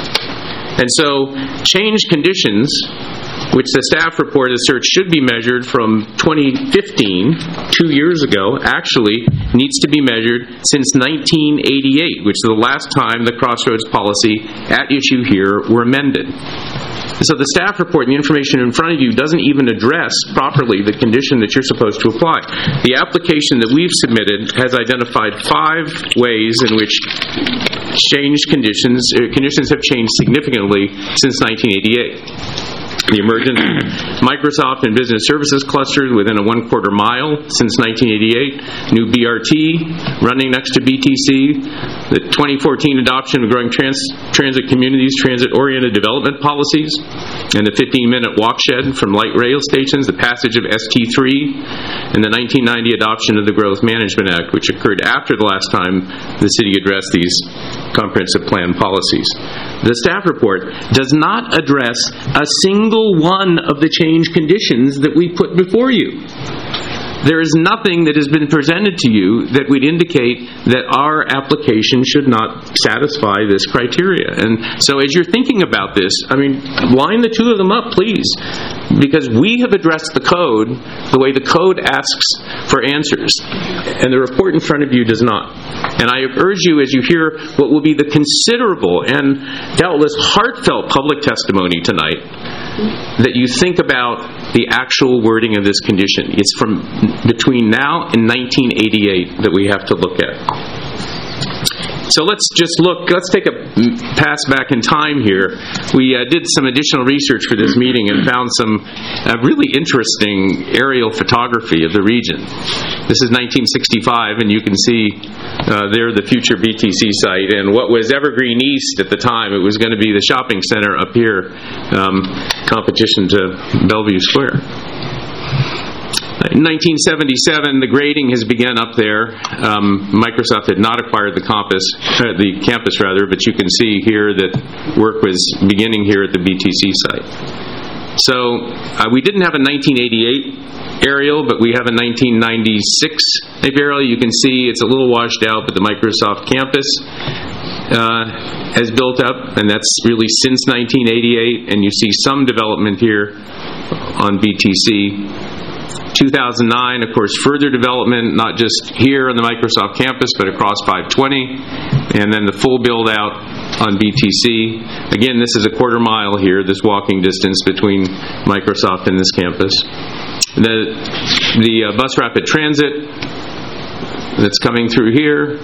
And so, changed conditions, which the staff report asserts should be measured from twenty fifteen, two years ago, actually needs to be measured since nineteen eighty-eight, which is the last time the Crossroads policy at issue here were amended. So the staff report and the information in front of you doesn't even address properly the condition that you're supposed to apply. The application that we've submitted has identified five ways in which changed conditions, uh, conditions have changed significantly since nineteen eighty-eight. The emergence of Microsoft and business services clusters within a one-quarter mile since nineteen eighty-eight, new B R T running next to B T C, the twenty fourteen adoption of growing trans- transit communities, transit-oriented development policies, and the fifteen-minute walkshed from light rail stations, the passage of S T three, and the nineteen ninety adoption of the Growth Management Act, which occurred after the last time the city addressed these comprehensive plan policies. The staff report does not address a single one of the change conditions that we put before you. There is nothing that has been presented to you that would indicate that our application should not satisfy this criteria. And so as you're thinking about this, I mean, line the two of them up, please, because we have addressed the code the way the code asks for answers, and the report in front of you does not. And I urge you, as you hear what will be the considerable and doubtless heartfelt public testimony tonight, that you think about the actual wording of this condition. It's from between now and nineteen eighty-eight that we have to look at. So let's just look, let's take a pass back in time here. We uh, did some additional research for this meeting and found some uh, really interesting aerial photography of the region. This is nineteen sixty-five, and you can see uh, there the future B T C site. And what was Evergreen East at the time, it was going to be the shopping center up here, um, competition to Bellevue Square. In nineteen seventy-seven, the grading has begun up there. Um, Microsoft had not acquired the campus, uh, the campus rather, but you can see here that work was beginning here at the B T C site. So uh, we didn't have a nineteen eighty-eight aerial, but we have a nineteen ninety-six aerial. You can see it's a little washed out, but the Microsoft campus uh, has built up, and that's really since nineteen eighty-eight, and you see some development here on B T C. two thousand nine, of course, further development, not just here on the Microsoft campus, but across five twenty, and then the full build-out on B T C. Again, this is a quarter mile here, this walking distance between Microsoft and this campus. The, the uh, bus rapid transit that's coming through here.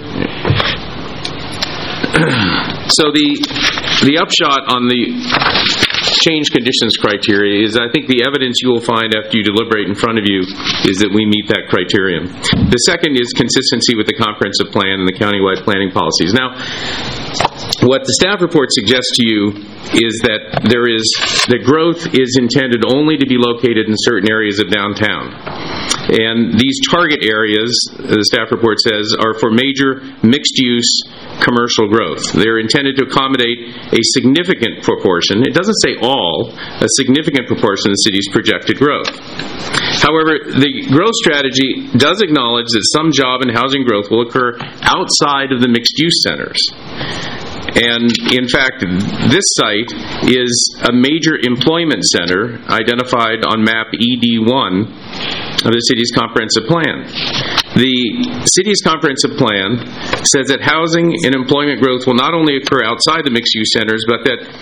So the the upshot on the change conditions criteria is, I think the evidence you will find after you deliberate in front of you is that we meet that criterion. The second is consistency with the comprehensive plan and the countywide planning policies. Now, what the staff report suggests to you is that there is the growth is intended only to be located in certain areas of downtown. And these target areas, the staff report says, are for major mixed-use commercial growth. They're intended to accommodate a significant proportion, it doesn't say all, a significant proportion of the city's projected growth. However, the growth strategy does acknowledge that some job and housing growth will occur outside of the mixed-use centers. And in fact, this site is a major employment center identified on map E D one of the city's comprehensive plan. The city's comprehensive plan says that housing and employment growth will not only occur outside the mixed-use centers, but that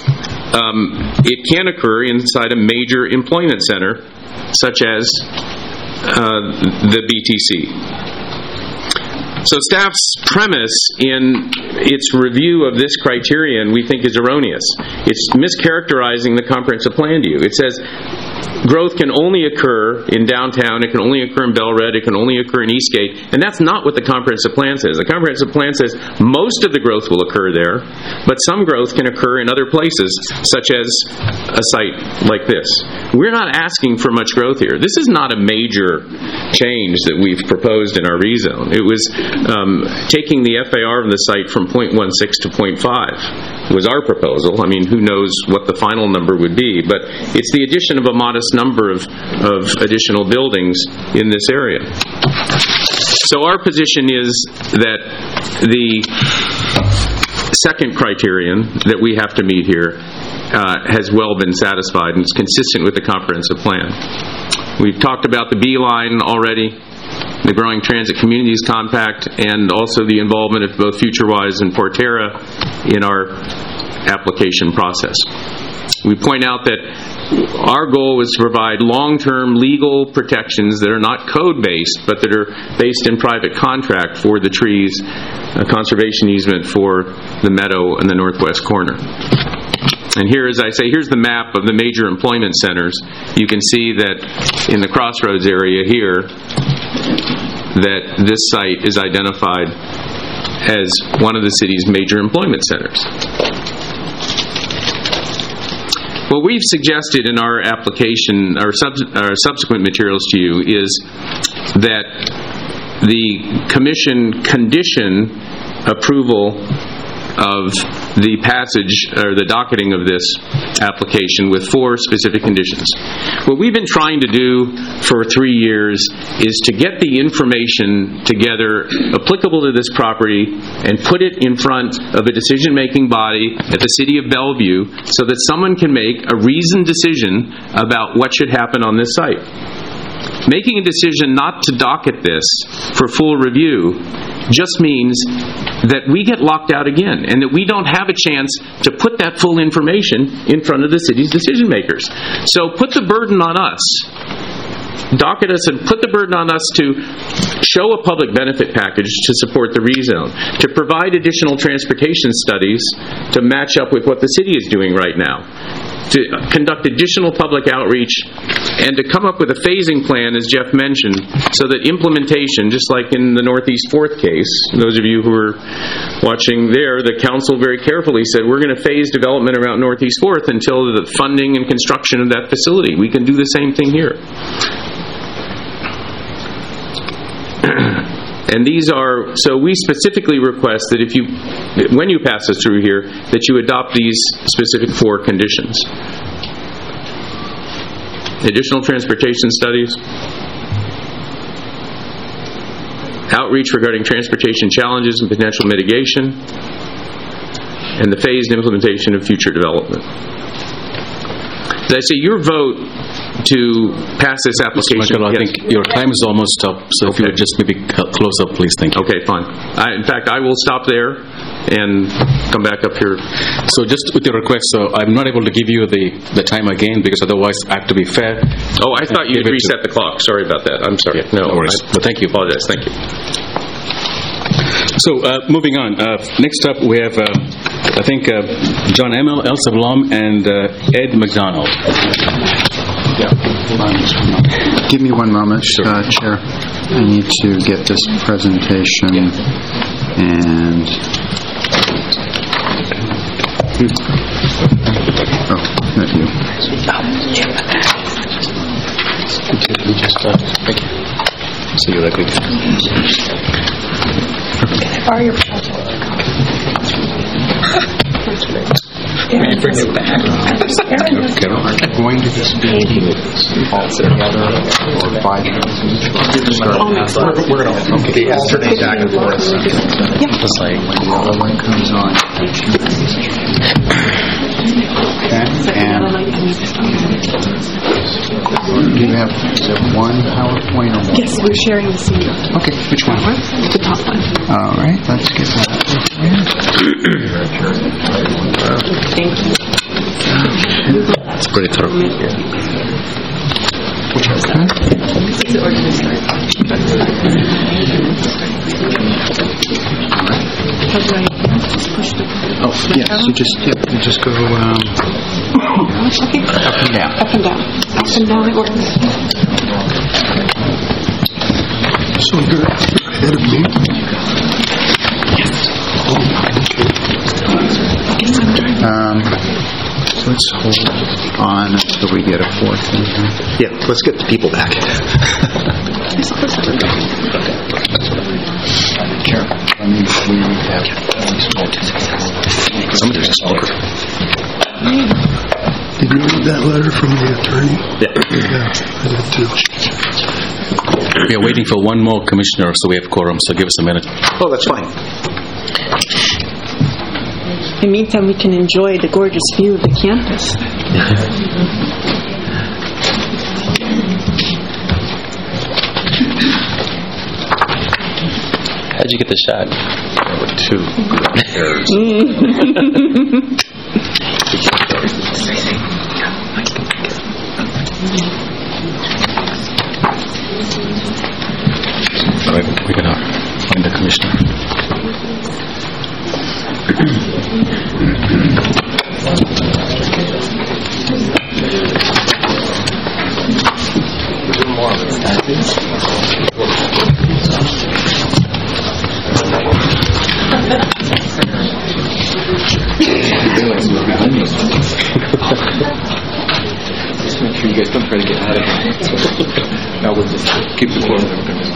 um, it can occur inside a major employment center, such as uh, the B T C. So staff's premise in its review of this criterion, we think, is erroneous. It's mischaracterizing the comprehensive plan to you. It says growth can only occur in downtown, it can only occur in Bel-Red, it can only occur in Eastgate, and that's not what the comprehensive plan says. The comprehensive plan says most of the growth will occur there, but some growth can occur in other places, such as a site like this. We're not asking for much growth here. This is not a major change that we've proposed in our rezone. It was um, taking the F A R of the site from point one six to point five was our proposal. I mean, who knows what the final number would be, but it's the addition of a modest number of, of additional buildings in this area. So our position is that the second criterion that we have to meet here uh, has well been satisfied and is consistent with the comprehensive plan. We've talked about the B line already, the Growing Transit Communities Compact, and also the involvement of both FutureWise and Portera in our application process. We point out that our goal was to provide long-term legal protections that are not code-based, but that are based in private contract for the trees, a conservation easement for the meadow and the northwest corner. And here, as I say, here's the map of the major employment centers. You can see that in the Crossroads area here, that this site is identified as one of the city's major employment centers. What we've suggested in our application, our, sub, our subsequent materials to you, is that the Commission condition approval of the passage or the docketing of this application with four specific conditions. What we've been trying to do for three years is to get the information together applicable to this property and put it in front of a decision-making body at the City of Bellevue so that someone can make a reasoned decision about what should happen on this site. Making a decision not to docket this for full review just means that we get locked out again and that we don't have a chance to put that full information in front of the city's decision makers. So put the burden on us. Docket us and put the burden on us to show a public benefit package to support the rezone, to provide additional transportation studies to match up with what the city is doing right now, to conduct additional public outreach, and to come up with a phasing plan, as Jeff mentioned, so that implementation, just like in the Northeast Fourth case, those of you who were watching there, the council very carefully said, we're going to phase development around Northeast Fourth until the funding and construction of that facility. We can do the same thing here. And these are, so we specifically request that if you, when you pass us through here, that you adopt these specific four conditions. Additional transportation studies, outreach regarding transportation challenges and potential mitigation, and the phased implementation of future development. As I say, your vote to pass this application. Mister Michael, I yes. think your time is almost up, so okay. If you would just maybe close up, please. Thank you. Okay, fine. I, in fact, I will stop there and come back up here. So just with your request, so I'm not able to give you the, the time again because otherwise I have to be fair. Oh, I thought you'd reset the clock. Sorry about that. I'm sorry. Yeah, no, no worries. I, well, thank you. Apologize. Thank you. So, uh, moving on. Uh, next up, we have, uh, I think, uh, John Emil, Elsa Blom, and uh, Ed McDonald. Yeah. Give me one moment, sure. uh, Chair. I need to get this presentation and... Oh, not you. Okay, we just, uh, thank you. See you right quick. Can I borrow your project? Aaron, bring it back. Aaron, Carol, are you going to this meeting all together or five minutes? We're going to okay. Yesterday's back and forth. Yep. Just like when the other one comes on. Okay, and do you have, is it one PowerPoint or one? Yes, we're sharing the scene. Okay, which one? The top one. All right, let's get that. Thank you. It's pretty thorough. It's the organized start. How do I just push the... Oh, yes, you just, yeah, you just go um, Okay. up and down. Up and down. Up and down it works. So you're ahead of me? Um, so let's hold on until we get a fourth in here. Yeah, let's get the people back. Sure. I mean, we have Somebody's a smoker. Did you read that letter from the attorney? Yeah. Yeah, I did too. We are waiting for one more commissioner, so we have quorum, so give us a minute. Oh, that's fine. In the meantime, we can enjoy the gorgeous view of the campus. How'd you get the shot? There were two errors. All right, we're going to find the commissioner. Just make sure you guys don't try to get out of it. Now we'll just keep the quorum.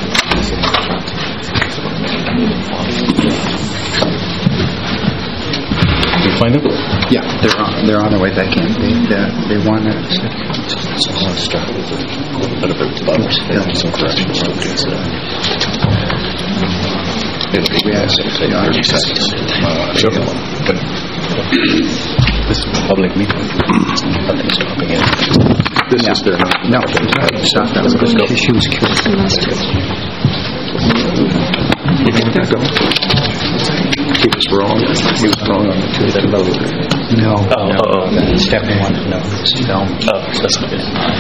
Did you find them? Yeah, they're on, they're on their way back in. They, uh, they want to... Some corrections. This is a public meeting. Nothing's stopping it. This is their... No, stop that. She was curious. He was wrong. He was wrong on the two that load. No. Oh, oh, oh. Step one. No, it's film. Oh, that's good.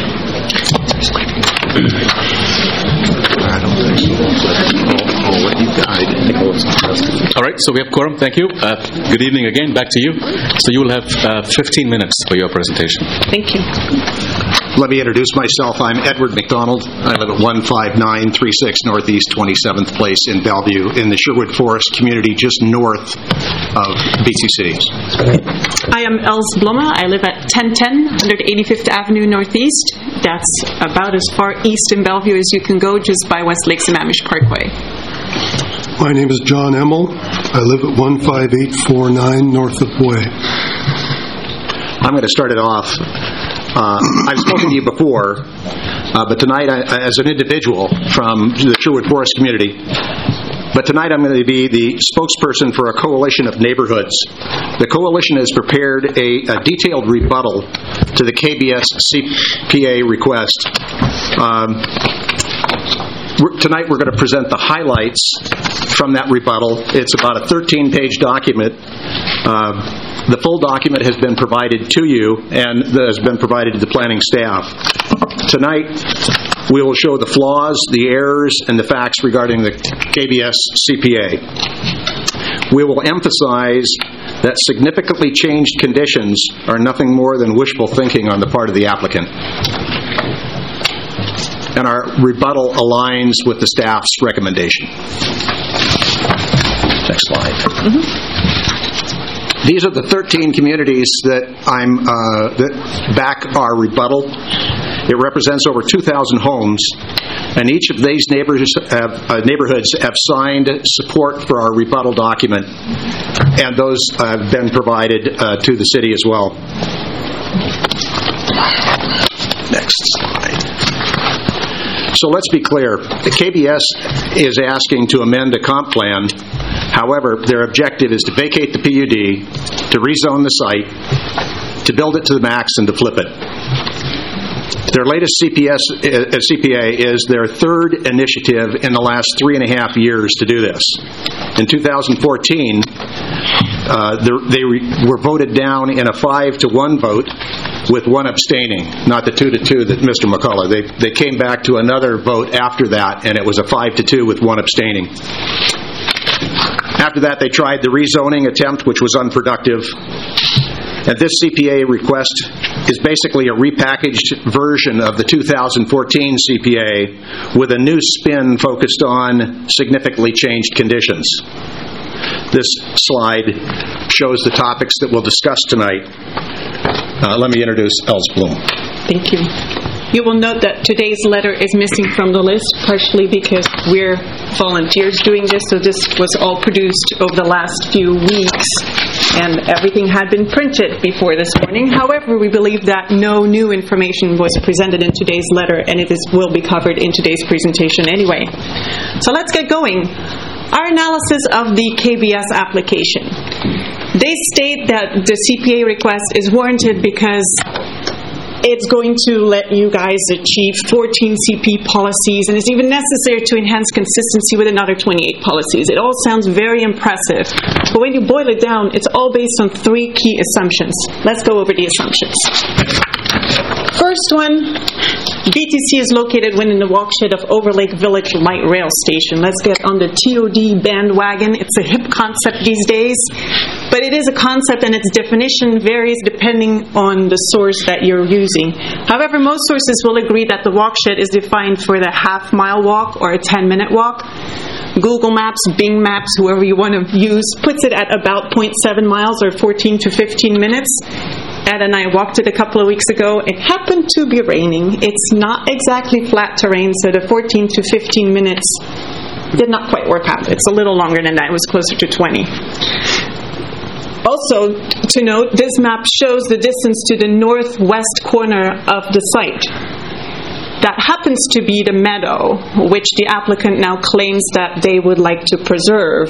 I don't think so. Oh, what you died. All right, so we have quorum. Thank you. Uh, good evening again. Back to you. So you will have uh, fifteen minutes for your presentation. Thank you. Let me introduce myself. I'm Edward McDonald. I live at one five nine three six Northeast twenty-seventh Place in Bellevue in the Sherwood Forest community just north of B C Cities. I am Els Bloma. I live at ten ten one eighty-fifth Avenue Northeast. That's about as far east in Bellevue as you can go, just by Westlake Sammamish Parkway. My name is John Emmel. I live at one five eight four nine North of Way. I'm going to start it off. Uh, I've spoken to you before, uh, but tonight, I, as an individual from the Sherwood Forest community, but tonight I'm going to be the spokesperson for a coalition of neighborhoods. The coalition has prepared a, a detailed rebuttal to the K B S C P A request. Um, we're, tonight we're going to present the highlights from that rebuttal. It's about a thirteen-page document. Uh, The full document has been provided to you and has been provided to the planning staff. Tonight, we will show the flaws, the errors, and the facts regarding the K B S C P A. We will emphasize that significantly changed conditions are nothing more than wishful thinking on the part of the applicant. And our rebuttal aligns with the staff's recommendation. Next slide. Mm-hmm. These are the thirteen communities that I'm uh, that back our rebuttal. It represents over two thousand homes, and each of these neighbors have, uh, neighborhoods have signed support for our rebuttal document, and those have been provided uh, to the city as well. Next slide. So let's be clear. The K B S is asking to amend a comp plan However, their objective is to vacate the P U D, to rezone the site, to build it to the max, and to flip it. Their latest C P S, uh, C P A is their third initiative in the last three and a half years to do this. In two thousand fourteen, uh, they were voted down in a five to one vote with one abstaining, not the two to two that Mister McCullough. They, they came back to another vote after that, and it was a five to two with one abstaining. After that, they tried the rezoning attempt, which was unproductive. And this C P A request is basically a repackaged version of the two thousand fourteen C P A with a new spin focused on significantly changed conditions. This slide shows the topics that we'll discuss tonight. Uh, let me introduce Els Bloom. Thank you. You will note that today's letter is missing from the list, partially because we're volunteers doing this, so this was all produced over the last few weeks, and everything had been printed before this morning. However, we believe that no new information was presented in today's letter, and it is, will be covered in today's presentation anyway. So let's get going. Our analysis of the K B S application. They state that the C P A request is warranted because it's going to let you guys achieve fourteen C P policies, and it's even necessary to enhance consistency with another twenty-eight policies. It all sounds very impressive, but when you boil it down, it's all based on three key assumptions. Let's go over the assumptions. First one, B T C is located within the walkshed of Overlake Village Light Rail Station. Let's get on the T O D bandwagon. It's a hip concept these days, but it is a concept, and its definition varies depending on the source that you're using. However, most sources will agree that the walkshed is defined for the half-mile walk or a ten-minute walk. Google Maps, Bing Maps, whoever you want to use, puts it at about zero point seven miles or fourteen to fifteen minutes. Ed and I walked it a couple of weeks ago. It happened to be raining. It's not exactly flat terrain, so the fourteen to fifteen minutes did not quite work out. It's a little longer than that. It was closer to twenty. Also, to note, this map shows the distance to the northwest corner of the site. That happens to be the meadow, which the applicant now claims that they would like to preserve,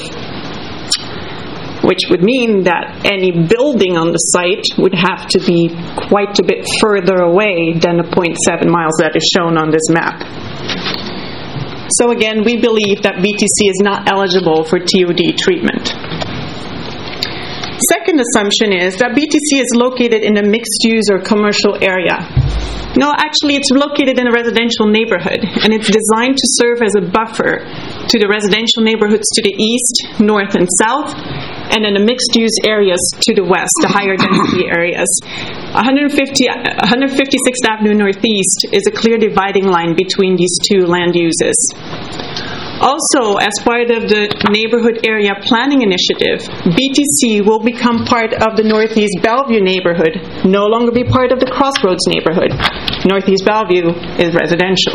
which would mean that any building on the site would have to be quite a bit further away than the zero point seven miles that is shown on this map. So again, we believe that B T C is not eligible for T O D treatment. Second assumption is that B T C is located in a mixed-use or commercial area. No, actually, it's located in a residential neighborhood, and it's designed to serve as a buffer to the residential neighborhoods to the east, north, and south, and in the mixed-use areas to the west, the higher-density areas. one fifty-sixth Avenue Northeast is a clear dividing line between these two land uses. Also, as part of the Neighborhood Area Planning Initiative, B T C will become part of the Northeast Bellevue neighborhood, no longer be part of the Crossroads neighborhood. Northeast Bellevue is residential.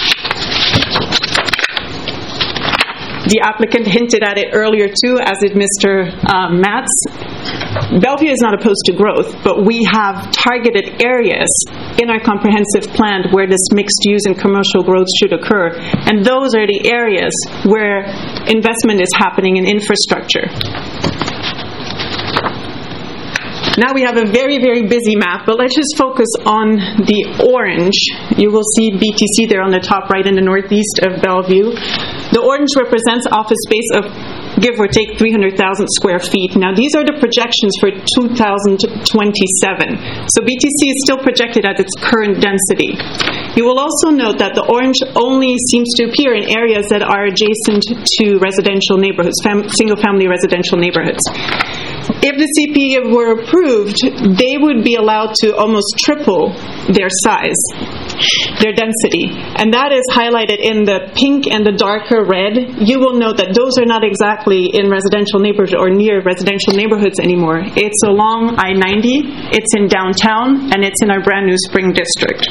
The applicant hinted at it earlier too, as did Mister Uh, Matz. Bellevue is not opposed to growth, but we have targeted areas in our comprehensive plan where this mixed use and commercial growth should occur, and those are the areas where investment is happening in infrastructure. Now we have a very, very busy map, but let's just focus on the orange. You will see B T C there on the top right in the northeast of Bellevue. The orange represents office space of give or take three hundred thousand square feet. Now these are the projections for two thousand twenty-seven. So B T C is still projected at its current density. You will also note that the orange only seems to appear in areas that are adjacent to residential neighborhoods, fam- single-family residential neighborhoods. If the C P A were approved, they would be allowed to almost triple their size, their density. And that is highlighted in the pink and the darker red. You will note that those are not exactly in residential neighborhoods or near residential neighborhoods anymore. It's along I ninety, it's in downtown, and it's in our brand new Spring District.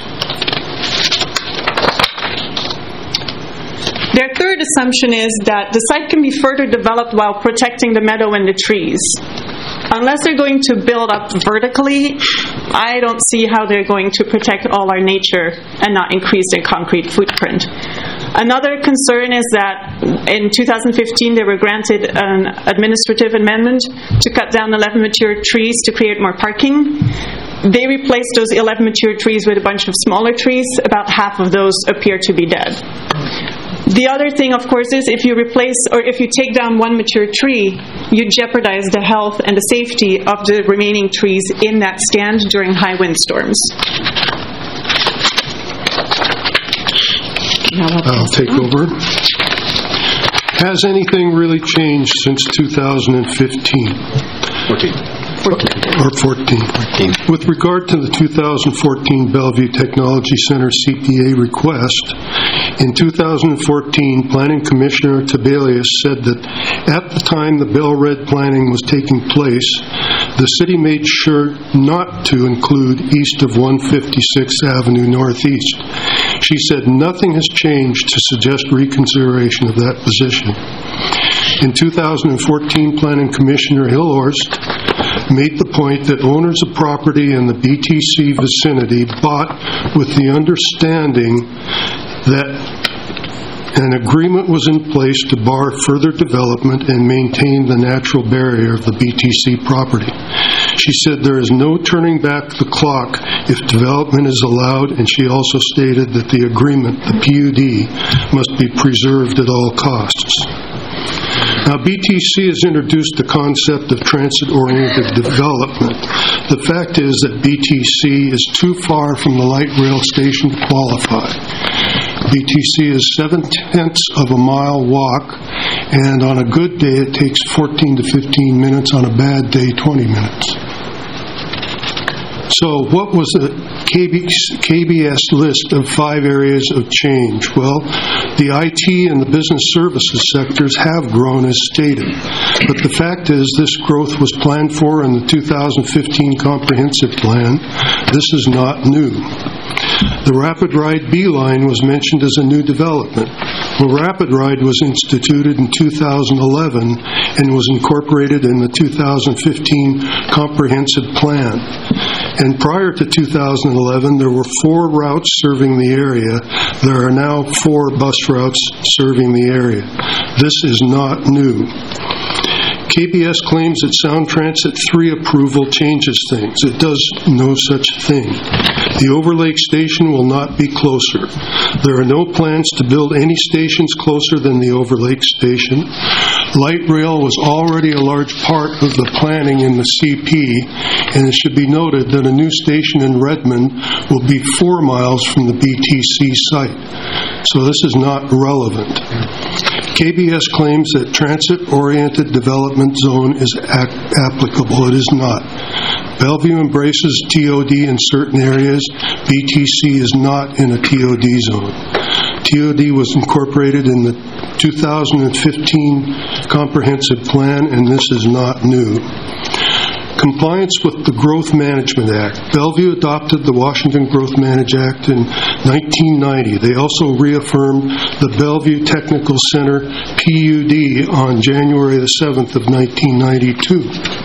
Their third assumption is that the site can be further developed while protecting the meadow and the trees. Unless they're going to build up vertically, I don't see how they're going to protect all our nature and not increase their concrete footprint. Another concern is that in two thousand fifteen they were granted an administrative amendment to cut down eleven mature trees to create more parking. They replaced those eleven mature trees with a bunch of smaller trees. About half of those appear to be dead. The other thing, of course, is if you replace or if you take down one mature tree, you jeopardize the health and the safety of the remaining trees in that stand during high windstorms. I'll take over. Has anything really changed since two thousand fifteen? fourteen. Or fourteen. fourteen. With regard to the two thousand fourteen Bellevue Technology Center C P A request, in two thousand fourteen, Planning Commissioner Tibelius said that at the time the Bell-Red planning was taking place, the city made sure not to include east of one fifty-sixth Avenue Northeast. She said nothing has changed to suggest reconsideration of that position. In two thousand fourteen, Planning Commissioner Hillhorst made the point that owners of property in the B T C vicinity bought with the understanding that an agreement was in place to bar further development and maintain the natural barrier of the B T C property. She said there is no turning back the clock if development is allowed, and she also stated that the agreement, the P U D, must be preserved at all costs. Now, B T C has introduced the concept of transit-oriented development. The fact is that B T C is too far from the light rail station to qualify. B T C is seven-tenths of a mile walk, and on a good day it takes fourteen to fifteen minutes, on a bad day twenty minutes. So what was the K B S list of five areas of change? Well, the I T and the business services sectors have grown as stated. But the fact is this growth was planned for in the two thousand fifteen comprehensive plan. This is not new. The Rapid Ride B line was mentioned as a new development. Well, Rapid Ride was instituted in two thousand eleven and was incorporated in the two thousand fifteen comprehensive plan. And prior to two thousand eleven, there were four routes serving the area. There are now four bus routes serving the area. This is not new. K B S claims that Sound Transit three approval changes things. It does no such thing. The Overlake station will not be closer. There are no plans to build any stations closer than the Overlake station. Light rail was already a large part of the planning in the C P, and it should be noted that a new station in Redmond will be four miles from the B T C site. So this is not relevant. K B S claims that transit-oriented development zone is ac- applicable. It is not. Bellevue embraces T O D in certain areas. B T C is not in a T O D zone. T O D was incorporated in the two thousand fifteen Comprehensive Plan, and this is not new. Compliance with the Growth Management Act. Bellevue adopted the Washington Growth Management Act in nineteen ninety. They also reaffirmed the Bellevue Technical Center P U D on January the seventh of nineteen ninety-two.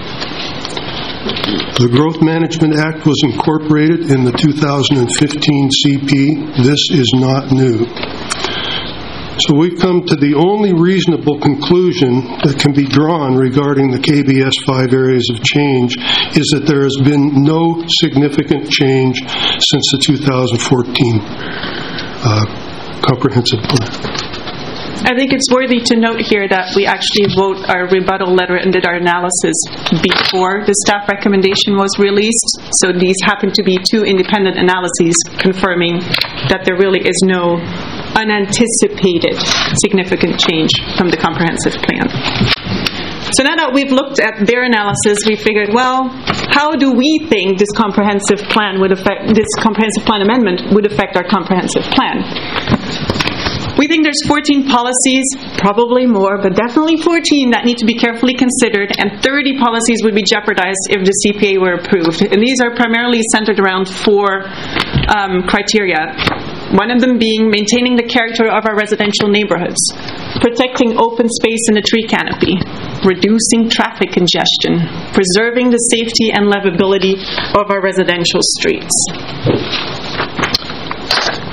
The Growth Management Act was incorporated in the two thousand fifteen C P. This is not new. So we've come to the only reasonable conclusion that can be drawn regarding the K B S five areas of change is that there has been no significant change since the two thousand fourteen uh, comprehensive plan. I think it's worthy to note here that we actually wrote our rebuttal letter and did our analysis before the staff recommendation was released. So these happen to be two independent analyses confirming that there really is no unanticipated significant change from the comprehensive plan. So now that we've looked at their analysis, we figured, well, how do we think this comprehensive plan would affect, this comprehensive plan amendment would affect our comprehensive plan? We think there's fourteen policies, probably more, but definitely fourteen that need to be carefully considered, and thirty policies would be jeopardized if the C P A were approved. And these are primarily centered around four um, criteria. One of them being maintaining the character of our residential neighborhoods, protecting open space in the tree canopy, reducing traffic congestion, preserving the safety and livability of our residential streets. K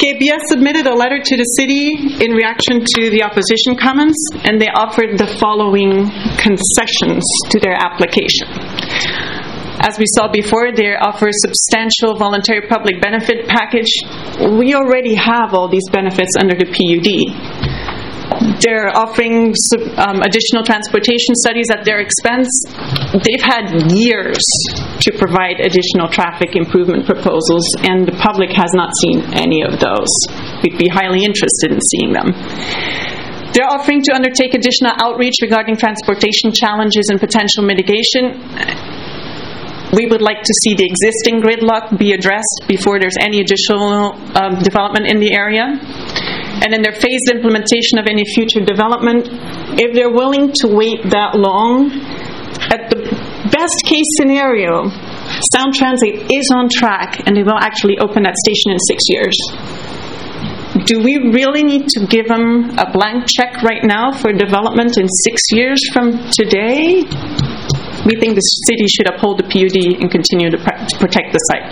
K B S submitted a letter to the city in reaction to the opposition comments, and they offered the following concessions to their application. As we saw before, they offer a substantial voluntary public benefit package. We already have all these benefits under the P U D. They're offering um, additional transportation studies at their expense. They've had years to provide additional traffic improvement proposals, and the public has not seen any of those. We'd be highly interested in seeing them. They're offering to undertake additional outreach regarding transportation challenges and potential mitigation. We would like to see the existing gridlock be addressed before there's any additional um, development in the area. And then their phased implementation of any future development. If they're willing to wait that long, at the best case scenario, Sound Transit is on track and they will actually open that station in six years. Do we really need to give them a blank check right now for development in six years from today? We think the city should uphold the P U D and continue to, pre- to protect the site.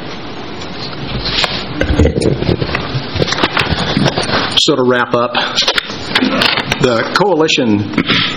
So to wrap up, the coalition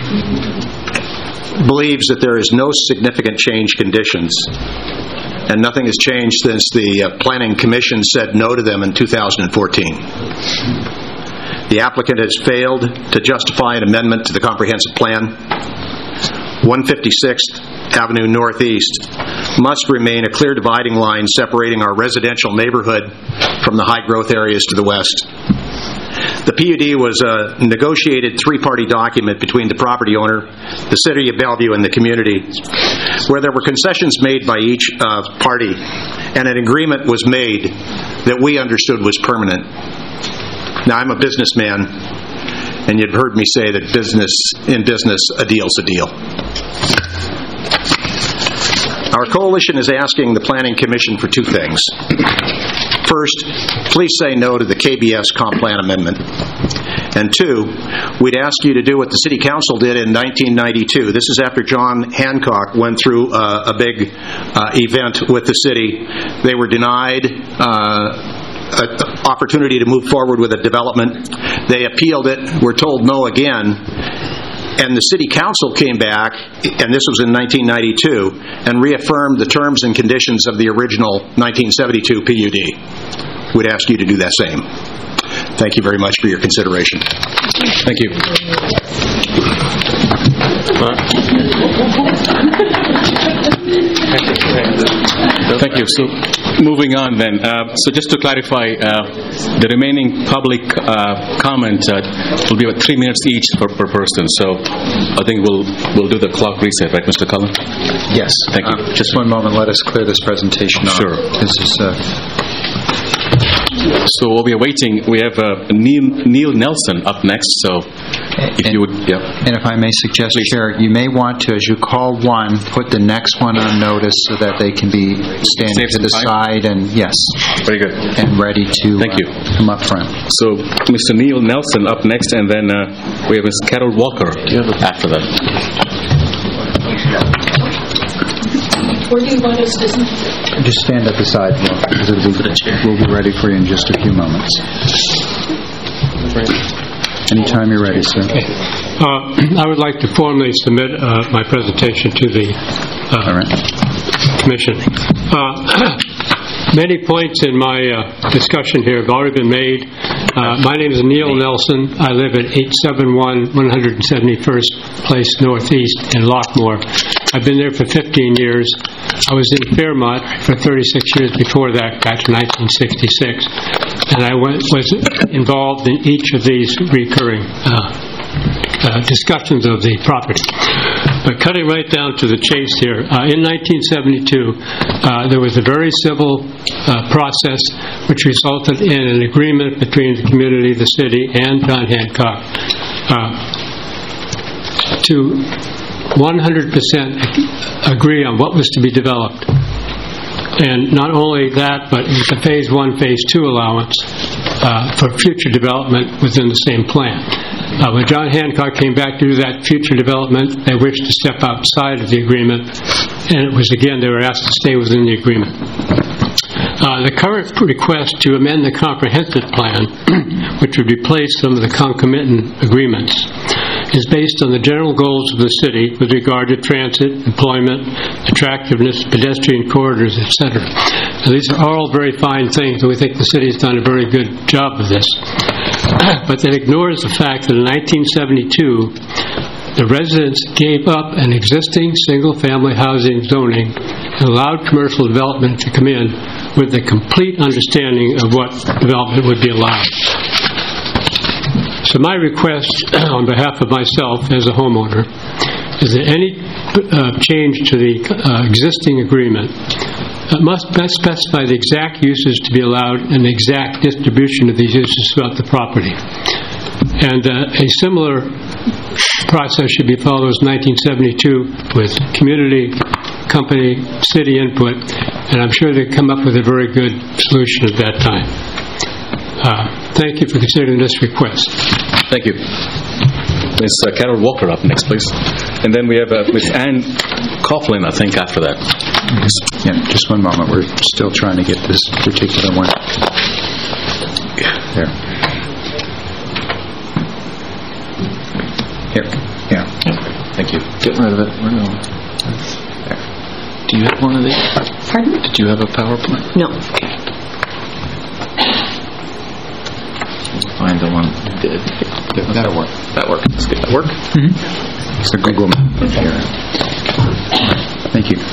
believes that there is no significant change conditions, and nothing has changed since the uh, Planning Commission said no to them in two thousand fourteen. The applicant has failed to justify an amendment to the comprehensive plan. one fifty-sixth Avenue Northeast must remain a clear dividing line separating our residential neighborhood from the high-growth areas to the west. The P U D was a negotiated three-party document between the property owner, the City of Bellevue, and the community, where there were concessions made by each uh, party, and an agreement was made that we understood was permanent. Now, I'm a businessman, and you've heard me say that business in business, a deal's a deal. Our coalition is asking the Planning Commission for two things. First, please say no to the K B S comp plan amendment. And two, we'd ask you to do what the City Council did in nineteen ninety-two. This is after John Hancock went through uh, a big uh, event with the city. They were denied uh, an opportunity to move forward with a development. They appealed it, were told no again. And the City Council came back, and this was in nineteen ninety-two, and reaffirmed the terms and conditions of the original nineteen seventy-two P U D. We'd ask you to do that same. Thank you very much for your consideration. Thank you. Thank you. So, moving on then. Uh, so, just to clarify, uh, the remaining public uh, comment uh, will be about three minutes each per, per person. So, I think we'll we'll do the clock reset, right, Mister Cullen? Yes. Thank you. Uh, just one moment. Let us clear this presentation up. Sure. This is. Uh, So while we are waiting, we have uh, Neil, Neil Nelson up next. So if and, you would, yeah. And if I may suggest, Please. Chair, you may want to, as you call one, put the next one on notice so that they can be standing Save to the some time. side and yes, Very good. and ready to Thank you. Uh, come up front. So Mister Neil Nelson up next, and then uh, we have Miz Carol Walker after that. Where do you want us to Just stand at the side, because it'll be, we'll be ready for you in just a few moments. Anytime you're ready, sir. Okay. Uh, I would like to formally submit uh, my presentation to the uh, All right. Commission. Uh, many points in my uh, discussion here have already been made. Uh, my name is Neil Nelson. I live at eight seventy-one one seventy-first Place Northeast in Lockmore. I've been there for fifteen years. I was in Fairmont for thirty-six years before that, back to nineteen sixty-six. And I went, was involved in each of these recurring uh, uh, discussions of the property. But cutting right down to the chase here, uh, in nineteen seventy-two, uh, there was a very civil uh, process which resulted in an agreement between the community, the city, and John Hancock uh, to one hundred percent agree on what was to be developed. And not only that, but it was a phase one, phase two allowance uh, for future development within the same plan. Uh, when John Hancock came back to do that future development, they wished to step outside of the agreement, and it was again they were asked to stay within the agreement. Uh, Uh, the current request to amend the comprehensive plan, which would replace some of the concomitant agreements, is based on the general goals of the city with regard to transit, employment, attractiveness, pedestrian corridors, et cetera. So these are all very fine things, and we think the city has done a very good job of this. But it ignores the fact that in nineteen seventy-two, the residents gave up an existing single-family housing zoning and allowed commercial development to come in with a complete understanding of what development would be allowed. So my request on behalf of myself as a homeowner is that any uh, change to the uh, existing agreement uh, must best specify the exact uses to be allowed and the exact distribution of these uses throughout the property. And uh, a similar process should be followed as nineteen seventy-two with community, company, city input, and I'm sure they come up with a very good solution at that time. Uh, thank you for considering this request. Thank you. Miz Uh, Carol Walker up next, please. And then we have uh, Miz Ann Coughlin, I think, after that. Yeah, just one moment. We're still trying to get this particular one. There. Here. Yeah. Thank you. Getting rid of it. We're going. There. Do you have one of these? Pardon? Did you have a PowerPoint? No. Find the one you did. Yeah, that'll work. That worked. That's good. That work? Mm-hmm. It's a Google Map here. Thank you.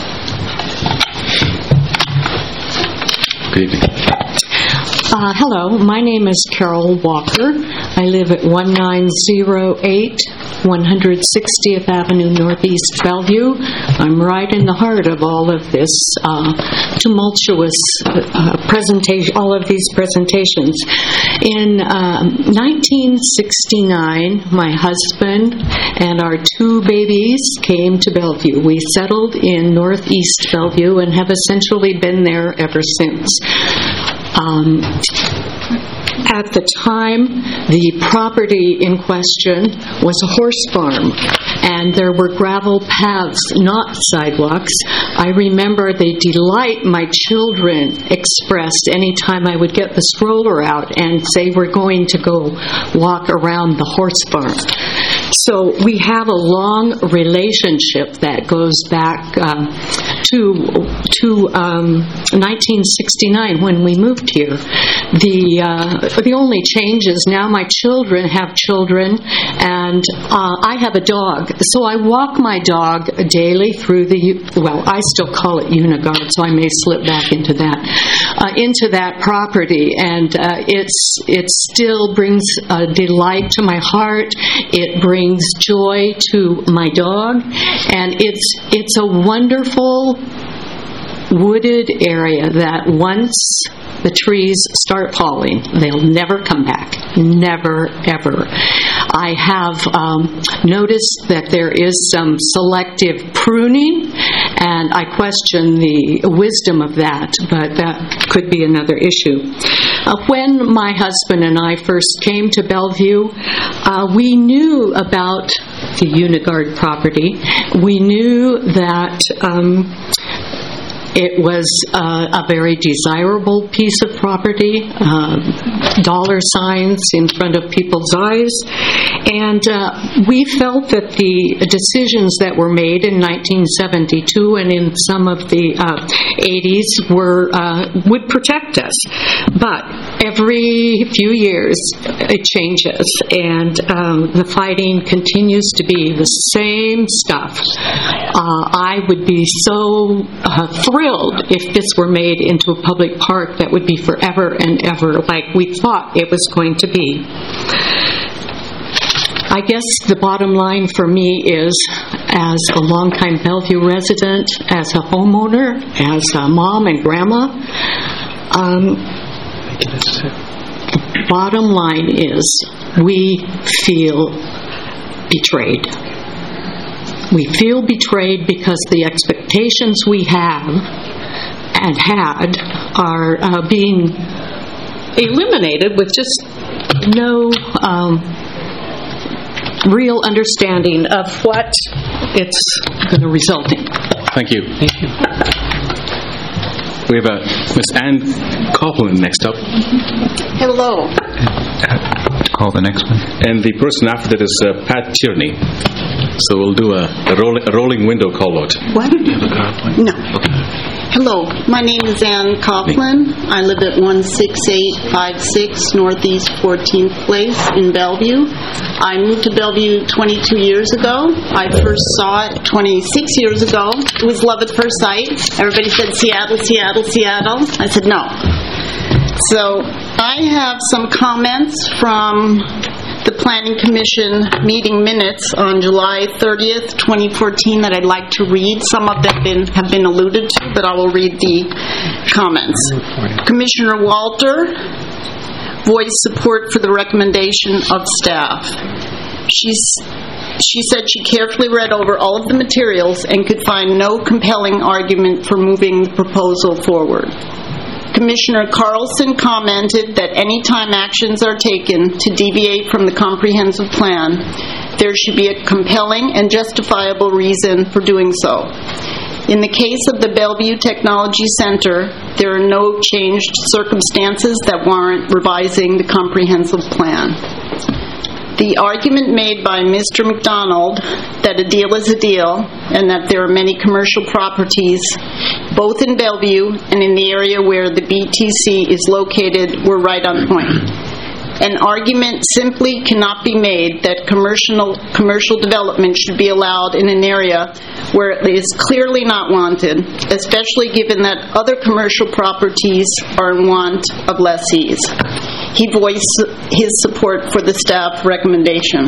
Good evening. Uh, hello, my name is Carol Walker. I live at one nine zero eight one hundred sixtieth Avenue Northeast, Bellevue. I'm right in the heart of all of this uh, tumultuous uh, presentation, all of these presentations. In um, nineteen sixty-nine, my husband and our two babies came to Bellevue. We settled in Northeast Bellevue and have essentially been there ever since. Um, At the time, the property in question was a horse farm, and there were gravel paths, not sidewalks. I remember the delight my children expressed any time I would get the stroller out and say we're going to go walk around the horse farm. So we have a long relationship that goes back um, to to um, nineteen sixty-nine when we moved here. The uh, the only change is now my children have children, and uh, I have a dog. So I walk my dog daily through the, well, I still call it Unigard, so I may slip back into that, uh, into that property, and uh, it's it still brings a delight to my heart. It brings joy to my dog, and it's it's a wonderful wooded area that once the trees start falling, they'll never come back. Never, ever. I have um, noticed that there is some selective pruning, and I question the wisdom of that, but that could be another issue. Uh, when my husband and I first came to Bellevue, uh, we knew about the Unigard property. We knew that um, it was uh, a very desirable piece of property, uh, dollar signs in front of people's eyes, and uh, we felt that the decisions that were made in nineteen seventy-two and in some of the uh, eighties were uh, would protect us. But every few years it changes, and um, the fighting continues to be the same stuff. Uh, I would be so uh, thrilled if this were made into a public park that would be forever and ever like we thought it was going to be. I guess the bottom line for me is, as a longtime Bellevue resident, as a homeowner, as a mom and grandma, um, the bottom line is we feel betrayed. We feel betrayed because the expectations we have and had are uh, being eliminated with just no um, real understanding of what it's going to result in. Thank you. Thank you. We have uh, Miss Ann Copeland next up. Hello. Call the next one. And the person after that is uh, Pat Tierney. So we'll do a, a, rolling, a rolling window call vote. What? No. Hello, my name is Ann Coughlin. I live at one six eight five six Northeast fourteenth Place in Bellevue. I moved to Bellevue twenty-two years ago. I first saw it twenty-six years ago. It was love at first sight. Everybody said Seattle, Seattle, Seattle. I said no. So I have some comments from the Planning Commission meeting minutes on July thirtieth, twenty fourteen that I'd like to read. Some of them been, have been alluded to, but I will read the comments. Commissioner Walter voiced support for the recommendation of staff. She's, she said she carefully read over all of the materials and could find no compelling argument for moving the proposal forward. Commissioner Carlson commented that any time actions are taken to deviate from the comprehensive plan, there should be a compelling and justifiable reason for doing so. In the case of the Bellevue Technology Center, there are no changed circumstances that warrant revising the comprehensive plan. The argument made by Mister McDonald that a deal is a deal and that there are many commercial properties both in Bellevue and in the area where the B T C is located were right on point. An argument simply cannot be made that commercial commercial development should be allowed in an area where it is clearly not wanted, especially given that other commercial properties are in want of lessees. He voiced his support for the staff recommendation.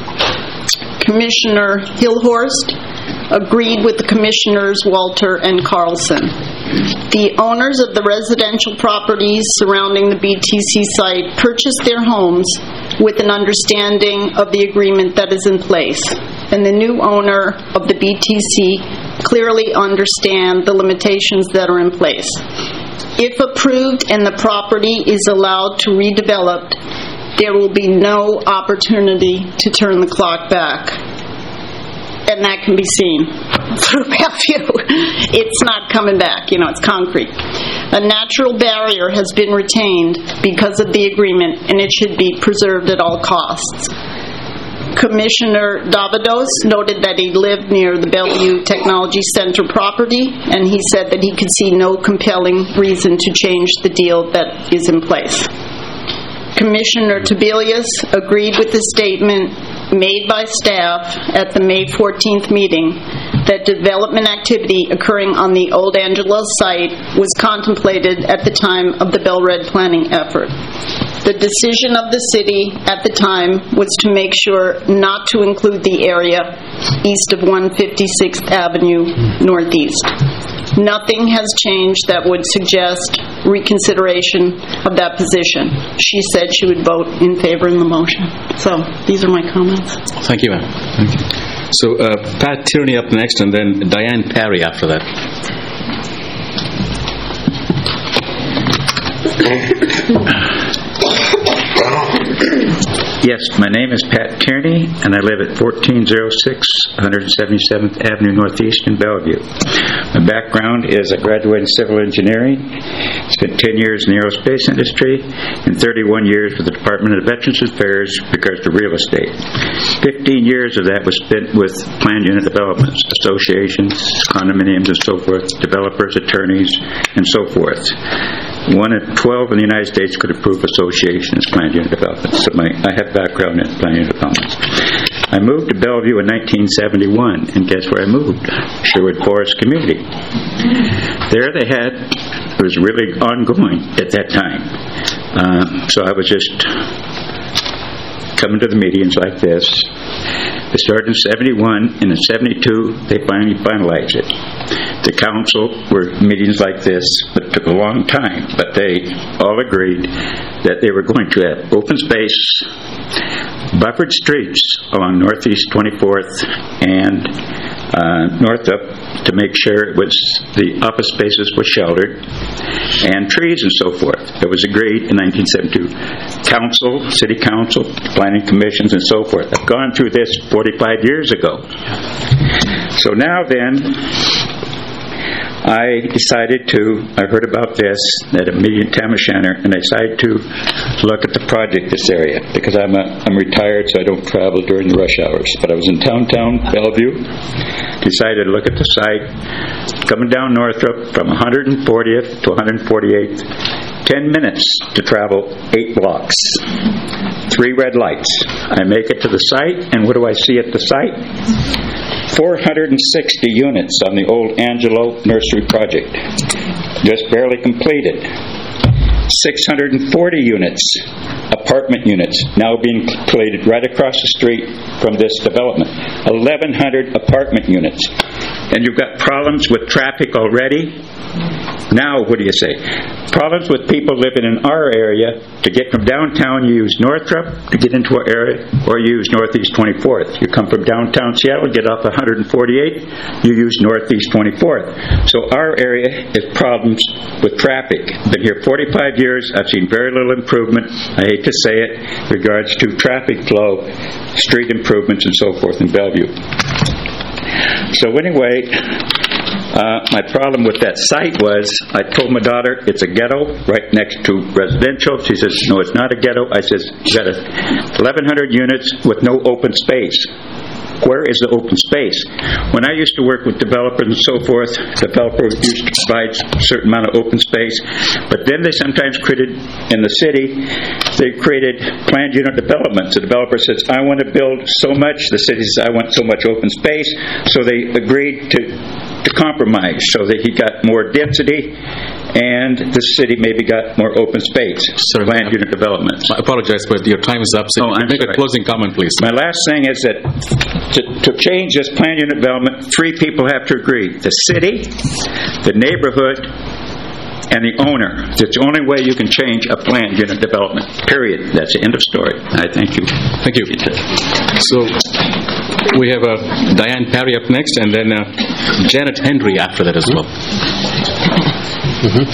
Commissioner Hillhorst agreed with the Commissioners Walter and Carlson. The owners of the residential properties surrounding the B T C site purchased their homes with an understanding of the agreement that is in place, and the new owner of the B T C clearly understands the limitations that are in place. If approved and the property is allowed to redevelop, there will be no opportunity to turn the clock back. And that can be seen through Bellevue. It's not coming back, you know, it's concrete. A natural barrier has been retained because of the agreement, and it should be preserved at all costs. Commissioner Davados noted that he lived near the Bellevue Technology Center property, and he said that he could see no compelling reason to change the deal that is in place. Commissioner Tobelius agreed with the statement made by staff at the May fourteenth meeting that development activity occurring on the Old Angelos site was contemplated at the time of the Bel-Red planning effort. The decision of the city at the time was to make sure not to include the area east of one hundred fifty-sixth Avenue Northeast. Nothing has changed that would suggest reconsideration of that position. She said she would vote in favor of the motion. So these are my comments. Thank you, ma'am. Thank you. So uh, Pat Tierney up next, and then Diane Parry after that. Yes, my name is Pat Tierney, and I live at fourteen oh six one hundred seventy-seventh Avenue Northeast in Bellevue. My background is I graduated in civil engineering, spent ten years in the aerospace industry, and thirty-one years with the Department of Veterans Affairs with regards to real estate. fifteen years of that was spent with planned unit developments, associations, condominiums, and so forth, developers, attorneys, and so forth. One of twelve in the United States could approve associations, planned unit developments. So my, I have background in planned unit developments. I moved to Bellevue in nineteen seventy-one, and guess where I moved? Sherwood Forest Community. There they had, it was really ongoing at that time. Uh, so I was just coming to the meetings like this. It started in seventy-one, and in seventy-two, they finally finalized it. The council were meetings like this, but it took a long time. But they all agreed that they were going to have open space, buffered streets along Northeast twenty-fourth and uh, north up to make sure it was the office spaces were sheltered, and trees and so forth. It was agreed in nineteen seventy-two. Council, city council, planning commissions, and so forth. I've gone through this forty-five years ago. So now then, I decided to, I heard about this at a meeting in Tam O'Shanter, and I decided to look at the project this area, because I'm, a, I'm retired, so I don't travel during the rush hours. But I was in downtown Bellevue, decided to look at the site, coming down Northrop from one hundred fortieth to one hundred forty-eighth, ten minutes to travel eight blocks. Three red lights. I make it to the site, and what do I see at the site? four hundred sixty units on the old Angelo Nursery project, just barely completed. six hundred forty units, apartment units, now being completed right across the street from this development. eleven hundred apartment units. And you've got problems with traffic already. Now, what do you say? Problems with people living in our area. To get from downtown, you use Northrop to get into our area, or you use Northeast twenty-fourth. You come from downtown Seattle, get off one hundred forty-eighth, you use Northeast twenty-fourth. So our area has problems with traffic. Been here forty-five years. I've seen very little improvement, I hate to say it, in regards to traffic flow, street improvements, and so forth in Bellevue. So anyway, uh, my problem with that site was, I told my daughter, it's a ghetto right next to residential. She says, no, it's not a ghetto. I says, you got eleven hundred units with no open space. Where is the open space? When I used to work with developers and so forth, developers used to provide a certain amount of open space, but then they sometimes created, in the city, they created planned unit developments. The developer says, I want to build so much. The city says, I want so much open space. So they agreed to, to compromise so that he got more density and the city maybe got more open space. Sorry, planned unit developments. I apologize, but your time is up. So oh, I'm make sorry. a closing comment, please. My last thing is that to, to change this planned unit development, three people have to agree. The city, the neighborhood, and the owner. It's the only way you can change a planned unit development. Period. That's the end of story. I thank you. Thank you. So we have uh, Diane Perry up next, and then uh, Janet Henry after that as well. Mm-hmm.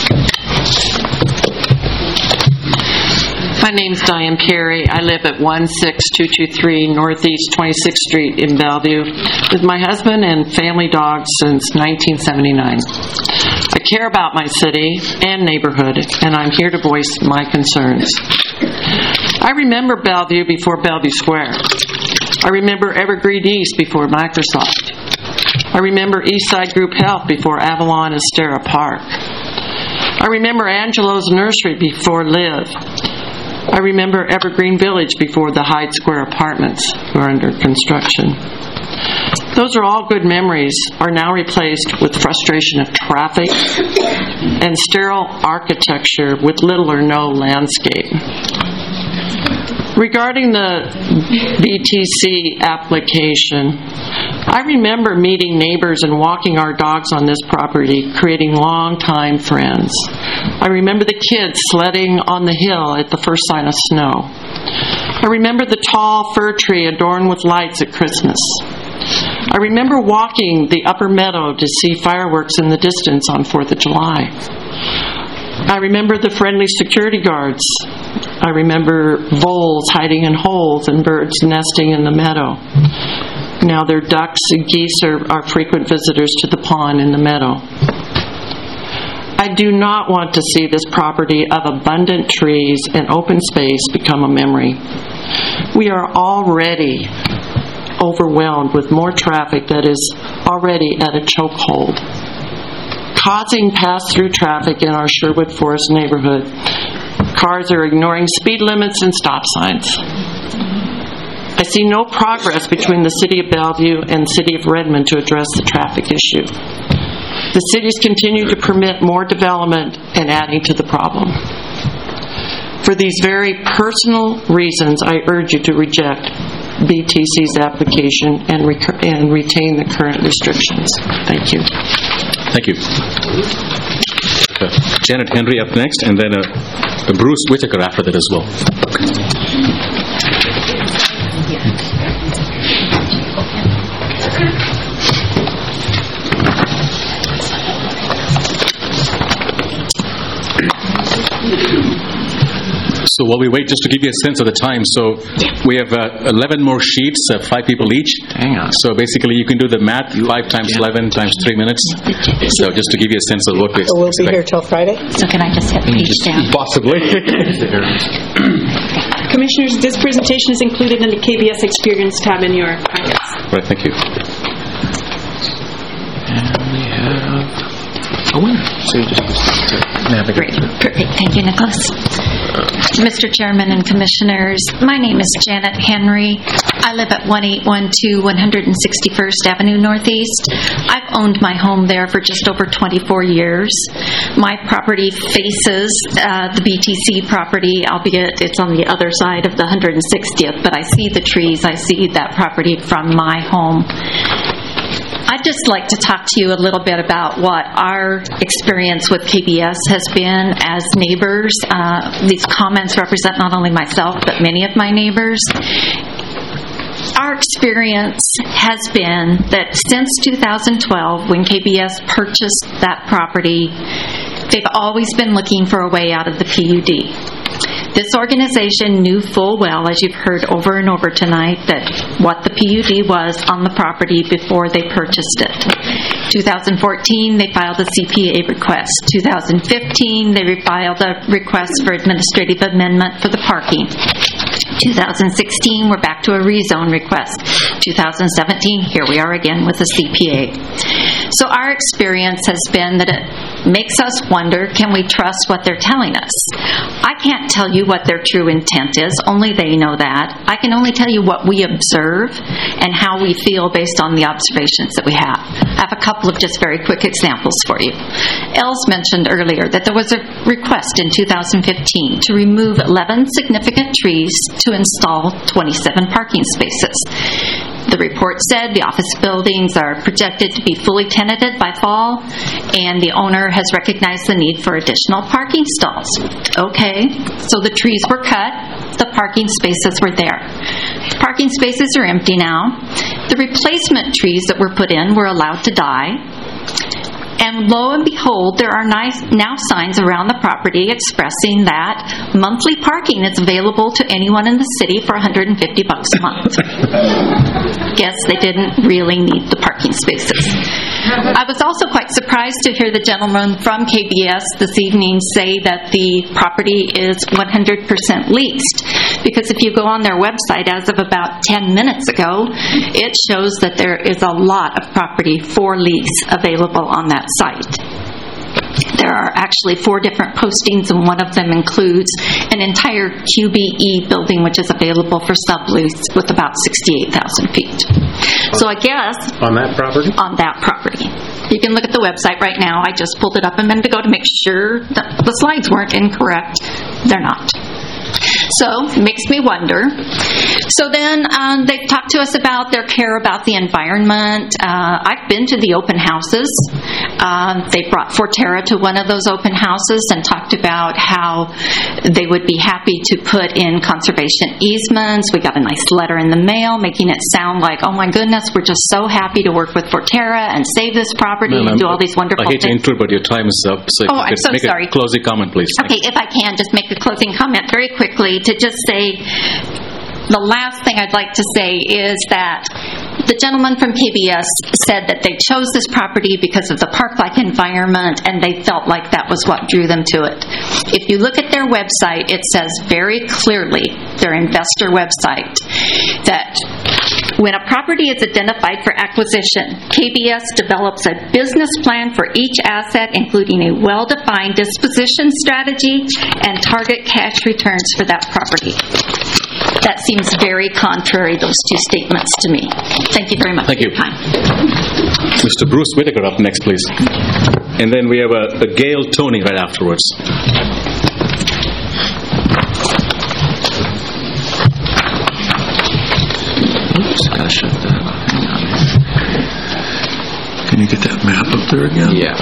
My name's Diane Perry. I live at one six two two three Northeast twenty-sixth Street in Bellevue with my husband and family dog since nineteen seventy-nine. I care about my city and neighborhood, and I'm here to voice my concerns. I remember Bellevue before Bellevue Square. I remember Evergreen East before Microsoft. I remember Eastside Group Health before Avalon Estera Park. I remember Angelo's Nursery before Live. I remember Evergreen Village before the Hyde Square Apartments were under construction. Those are all good memories, are now replaced with frustration of traffic and sterile architecture with little or no landscape. Regarding the B T C application, I remember meeting neighbors and walking our dogs on this property, creating long-time friends. I remember the kids sledding on the hill at the first sign of snow. I remember the tall fir tree adorned with lights at Christmas. I remember walking the upper meadow to see fireworks in the distance on fourth of July. I remember the friendly security guards. I remember voles hiding in holes and birds nesting in the meadow. Now their ducks and geese are, are frequent visitors to the pond in the meadow. I do not want to see this property of abundant trees and open space become a memory. We are already overwhelmed with more traffic that is already at a chokehold, causing pass-through traffic in our Sherwood Forest neighborhood. Cars are ignoring speed limits and stop signs. I see no progress between the City of Bellevue and City of Redmond to address the traffic issue. The cities continue to permit more development and adding to the problem. For these very personal reasons, I urge you to reject B T C's application and, rec- and retain the current restrictions. Thank you. Thank you. Uh, Janet Henry up next, and then uh, Bruce Whitaker after that as well. So while we wait, just to give you a sense of the time, so we have uh, eleven more sheets, uh, five people each. Hang on. So basically, you can do the math, five times eleven times three minutes. So just to give you a sense of what we So we'll be expect. here till Friday? So can I just hit page down? Possibly. Commissioners, this presentation is included in the K B S Experience tab in your packets. Right, thank you. And we have a winner. So you just navigate. Great. Perfect. Thank you, Nicholas. Mister Chairman and Commissioners, my name is Janet Henry. I live at eighteen twelve one hundred sixty-first Avenue Northeast. I've owned my home there for just over twenty-four years. My property faces uh, the B T C property, albeit it's on the other side of the one hundred sixtieth, but I see the trees, I see that property from my home. I'd just like to talk to you a little bit about what our experience with K B S has been as neighbors. Uh, these comments represent not only myself, but many of my neighbors. Our experience has been that since two thousand twelve, when K B S purchased that property, they've always been looking for a way out of the P U D. This organization knew full well, as you've heard over and over tonight, that what the P U D was on the property before they purchased it. twenty fourteen, they filed a C P A request. twenty fifteen, they filed a request for administrative amendment for the parking. twenty sixteen, we're back to a rezone request. twenty seventeen, here we are again with a C P A. So our experience has been that it makes us wonder, can we trust what they're telling us? I can't tell you what their true intent is. Only they know that. I can only tell you what we observe and how we feel based on the observations that we have. I have a couple of just very quick examples for you. Els mentioned earlier that there was a request in two thousand fifteen to remove eleven significant trees to install twenty-seven parking spaces. The report said the office buildings are projected to be fully tenanted by fall, and the owner has recognized the need for additional parking stalls. Okay, so the trees were cut, the parking spaces were there. Parking spaces are empty now. The replacement trees that were put in were allowed to die. And lo and behold, there are nice, now signs around the property expressing that monthly parking is available to anyone in the city for one hundred fifty bucks a month. Guess they didn't really need the parking spaces. I was also quite surprised to hear the gentleman from K B S this evening say that the property is one hundred percent leased. Because if you go on their website as of about ten minutes ago, it shows that there is a lot of property for lease available on that site. There are actually four different postings, and one of them includes an entire Q B E building, which is available for sublease with about sixty-eight thousand feet. So I guess... On that property? On that property. You can look at the website right now. I just pulled it up a minute ago to make sure that the slides weren't incorrect. They're not. So, it makes me wonder. So then, um, they've talked to us about their care about the environment. Uh, I've been to the open houses. Um, they brought Forterra to one of those open houses and talked about how they would be happy to put in conservation easements. We got a nice letter in the mail making it sound like, oh my goodness, we're just so happy to work with Forterra and save this property Ma'am, and do all these wonderful I hate things. to intrude, but your time is up. So if Oh, you I'm could so make sorry. a closing comment, please. Okay, if I can, just make a closing comment very quickly to just say, the last thing I'd like to say is that the gentleman from K B S said that they chose this property because of the park-like environment, and they felt like that was what drew them to it. If you look at their website, it says very clearly, their investor website, that when a property is identified for acquisition, K B S develops a business plan for each asset, including a well-defined disposition strategy and target cash returns for that property. That seems very contrary, those two statements, to me. Thank you very much Thank for you. your time. Mister Bruce Whitaker up next, please. And then we have a, a Gail Tony right afterwards. Oops, gotta shut that off. Hang on. Can you get that map up there again? Yeah.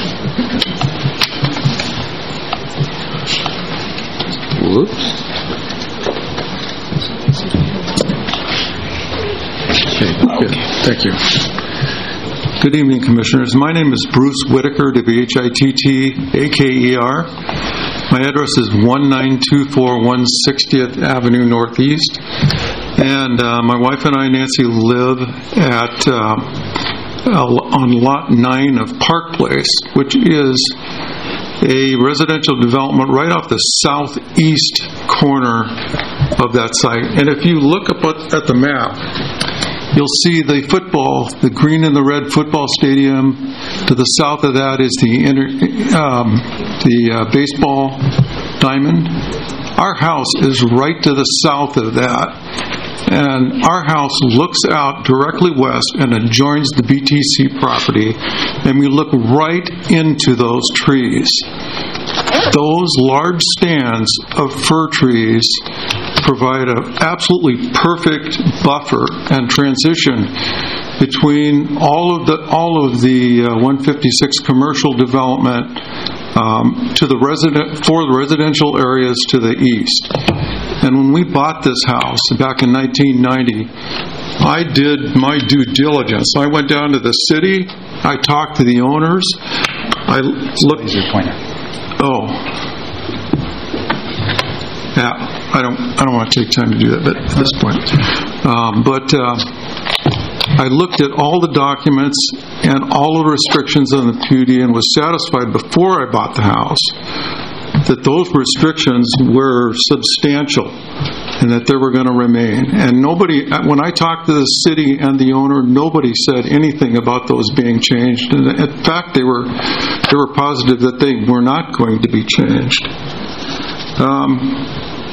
Whoops. Okay, thank you. Good evening, Commissioners. My name is Bruce Whitaker, W H I T T A K E R. My address is one nine two four one sixtieth Avenue Northeast, and uh, my wife and I, Nancy, live at uh, on Lot nine of Park Place, which is a residential development right off the southeast corner of that site. And if you look up at the map, you'll see the football, the green and the red football stadium. To the south of that is the inter, um, the uh, baseball diamond. Our house is right to the south of that, and our house looks out directly west and adjoins the B T C property, and we look right into those trees. Those large stands of fir trees provide an absolutely perfect buffer and transition between all of the all of the uh, one fifty-six commercial development um, to the resident for the residential areas to the east. And when we bought this house back in nineteen ninety, I did my due diligence. I went down to the city. I talked to the owners. I looked. Your pointer. Oh. Yeah, I don't. I don't want to take time to do that, but at this point, um, but uh, I looked at all the documents and all the restrictions on the P U D and was satisfied before I bought the house that those restrictions were substantial and that they were going to remain. And nobody, when I talked to the city and the owner, nobody said anything about those being changed. And in fact, they were they were positive that they were not going to be changed. Um,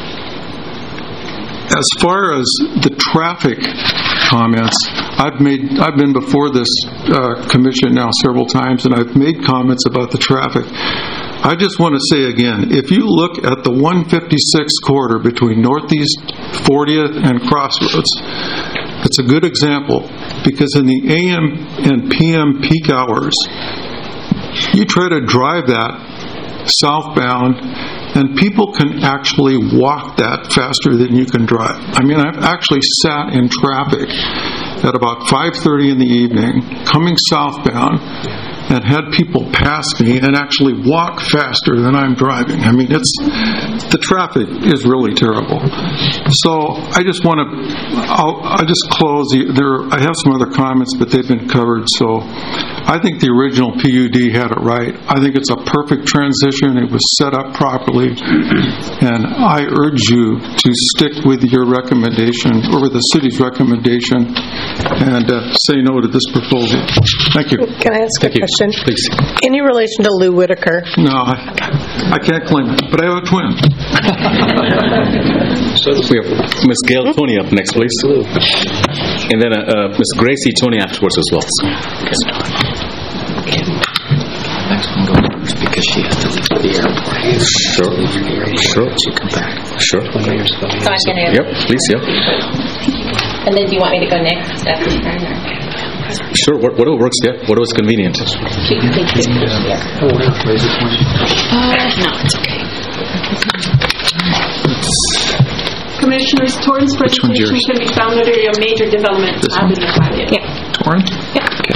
As far as the traffic comments, I've made, I've been before this uh, commission now several times, and I've made comments about the traffic. I just want to say again, if you look at the one fifty-six corridor between Northeast fortieth and Crossroads, it's a good example because in the A M and P M peak hours, you try to drive that southbound, and people can actually walk that faster than you can drive. I mean, I've actually sat in traffic at about five thirty in the evening, coming southbound, and had people pass me and actually walk faster than I'm driving. I mean, it's the traffic is really terrible. So I just want to, I'll, I'll just close. There, I have some other comments, but they've been covered. So I think the original P U D had it right. I think it's a perfect transition. It was set up properly, and I urge you to stick with your recommendation, or with the city's recommendation, and uh, say no to this proposal. Thank you. Can I ask Thank a question? You. Please. Any relation to Lou Whitaker? No, I, I can't claim it, but I have a twin. So we have Miz Gail Tony up next, please. And then uh, uh, Miz Gracie Tony afterwards as well. Okay. Next one go first because she has to leave the airport. Sure. Sure. She come back. Sure. So I'm gonna. Yep. Please. Yep. And then do you want me to go next after your turn? Or? Sure. What, whatever works. Yeah. Whatever is convenient. She can take it. Uh, no, it's okay. Commissioners, Torrance presentation can be found under your major development tab in your packet. Yeah. Torrance? Yeah. Okay.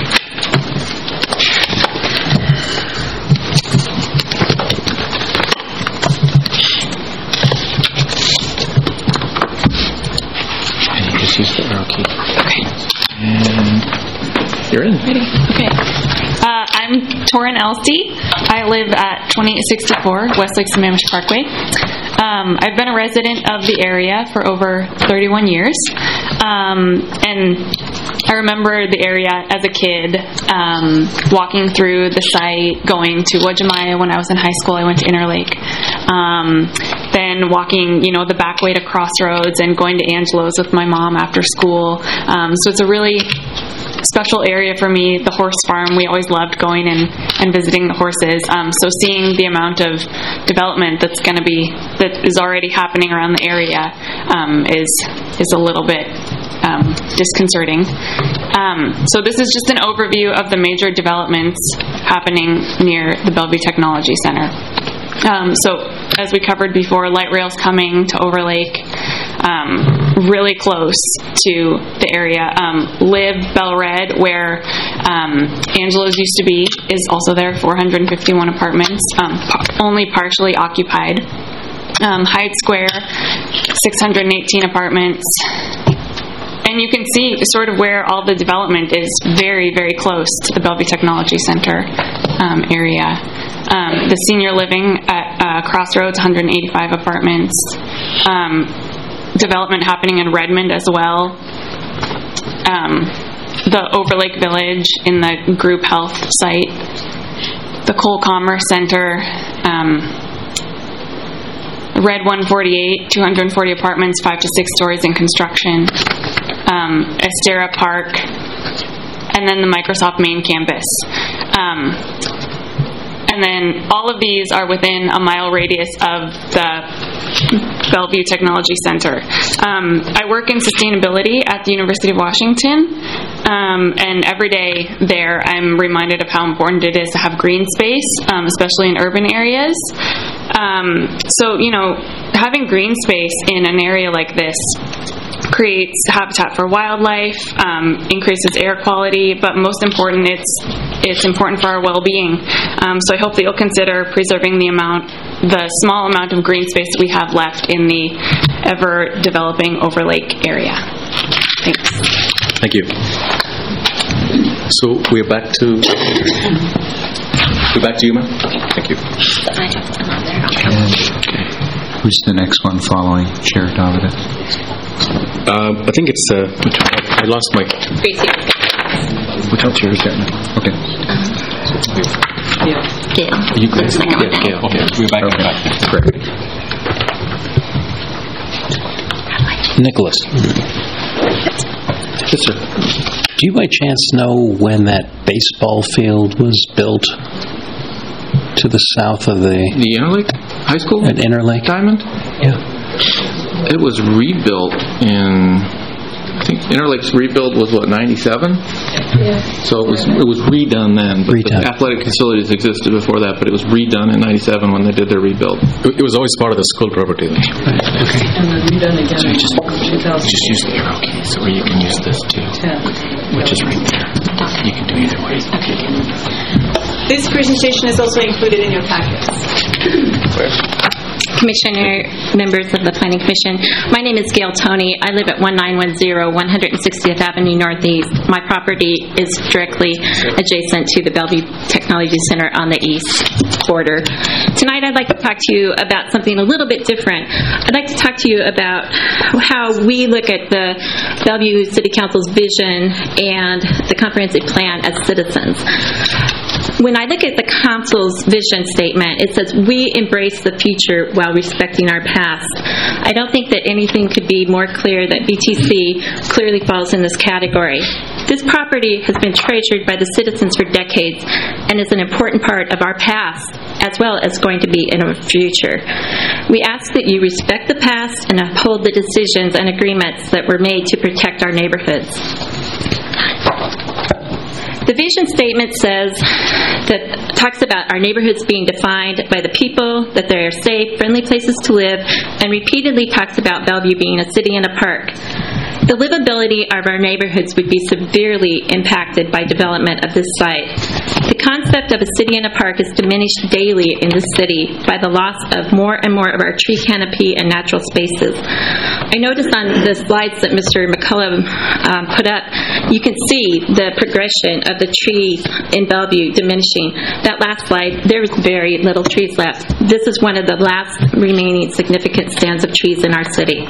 And you just use the arrow key. Okay. And you're in. Ready? Okay. Uh, I'm Torrin Elsie. I live at twenty-eight sixty-four Westlake Sammamish Parkway. Um, I've been a resident of the area for over thirty-one years. Um, and I remember the area as a kid, um, walking through the site, going to Wajimaya when I was in high school. I went to Interlake. Um, then walking, you know, the back way to Crossroads and going to Angelo's with my mom after school. Um, so it's a really special area for me. The horse farm, we always loved going and, and visiting the horses. Um, so seeing the amount of development that's going to be, that is already happening around the area um, is is a little bit um, disconcerting. Um, so this is just an overview of the major developments happening near the Bellevue Technology Center. Um, so as we covered before, light rail's coming to Overlake. Um, really close to the area. Um, Live Bel Red, where um, Angelo's used to be, is also there, four hundred fifty-one apartments, um, pa- only partially occupied. Um, Hyde Square, six hundred eighteen apartments. And you can see sort of where all the development is very, very close to the Bellevue Technology Center um, area. Um, the senior living at uh, Crossroads, one hundred eighty-five apartments. Um, development happening in Redmond as well. Um, the Overlake Village in the group health site. The Cole Commerce Center. Um, Red one forty-eight, two hundred forty apartments, five to six stories in construction. Um, Estera Park. And then the Microsoft main campus. Um, And then all of these are within a mile radius of the Bellevue Technology Center. Um, I work in sustainability at the University of Washington, um, and every day there I'm reminded of how important it is to have green space, um, especially in urban areas. Um, so, you know, having green space in an area like this creates habitat for wildlife, um, increases air quality, but most important, it's it's important for our well-being. Um, so I hope that you'll consider preserving the amount, the small amount of green space that we have left in the ever-developing Overlake area. Thanks. Thank you. So we're back to we're back to you, ma'am. Thank you. Who's the next one following Chair Davida? Um, I think it's. Uh, I, I lost my. Which one chair is that now? Okay. Gail. You can. Yeah, Gail. Okay. We're back. Okay. Back. Great. Nicholas. Yes, sir. Do you by chance know when that baseball field was built to the south of the... The Interlake High School? At Interlake? Diamond? Yeah. It was rebuilt in... I think Interlake's rebuild was, what, ninety-seven? Yeah. So it was it was redone then. But redone. The athletic facilities existed before that, but it was redone in ninety-seven when they did their rebuild. It was always part of the school property. Right. Okay. And then redone again. So you just, just use the arrow keys, or you can use this too, which is right there. You can do either way. Okay. This presentation is also included in your packets. Commissioner, members of the Planning Commission. My name is Gail Toney. I live at one nine one zero one hundred sixtieth Avenue Northeast. My property is directly adjacent to the Bellevue Technology Center on the east border. Tonight I'd like to talk to you about something a little bit different. I'd like to talk to you about how we look at the Bellevue City Council's vision and the comprehensive plan as citizens. When I look at the council's vision statement, it says, we embrace the future while respecting our past. I don't think that anything could be more clear that B T C clearly falls in this category. This property has been treasured by the citizens for decades and is an important part of our past as well as going to be in our future. We ask that you respect the past and uphold the decisions and agreements that were made to protect our neighborhoods. The vision statement says that talks about our neighborhoods being defined by the people, that they are safe, friendly places to live, and repeatedly talks about Bellevue being a city and a park. The livability of our neighborhoods would be severely impacted by development of this site. The concept of a city and a park is diminished daily in the city by the loss of more and more of our tree canopy and natural spaces. I noticed on the slides that Mister McCullough um, put up, you can see the progression of the trees in Bellevue diminishing. That last slide, there was very little trees left. This is one of the last remaining significant stands of trees in our city.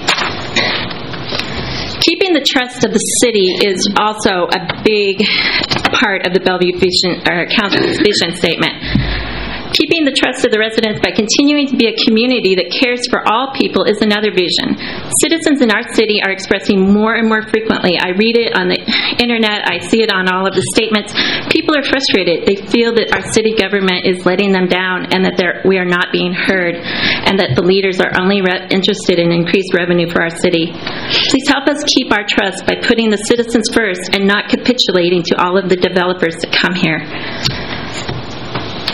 Keeping the trust of the city is also a big part of the Bellevue Vision, or Council's vision statement. Keeping the trust of the residents by continuing to be a community that cares for all people is another vision. Citizens in our city are expressing more and more frequently. I read it on the internet. I see it on all of the statements. People are frustrated. They feel that our city government is letting them down and that they're, we are not being heard and that the leaders are only re- interested in increased revenue for our city. Please help us keep our trust by putting the citizens first and not capitulating to all of the developers that come here.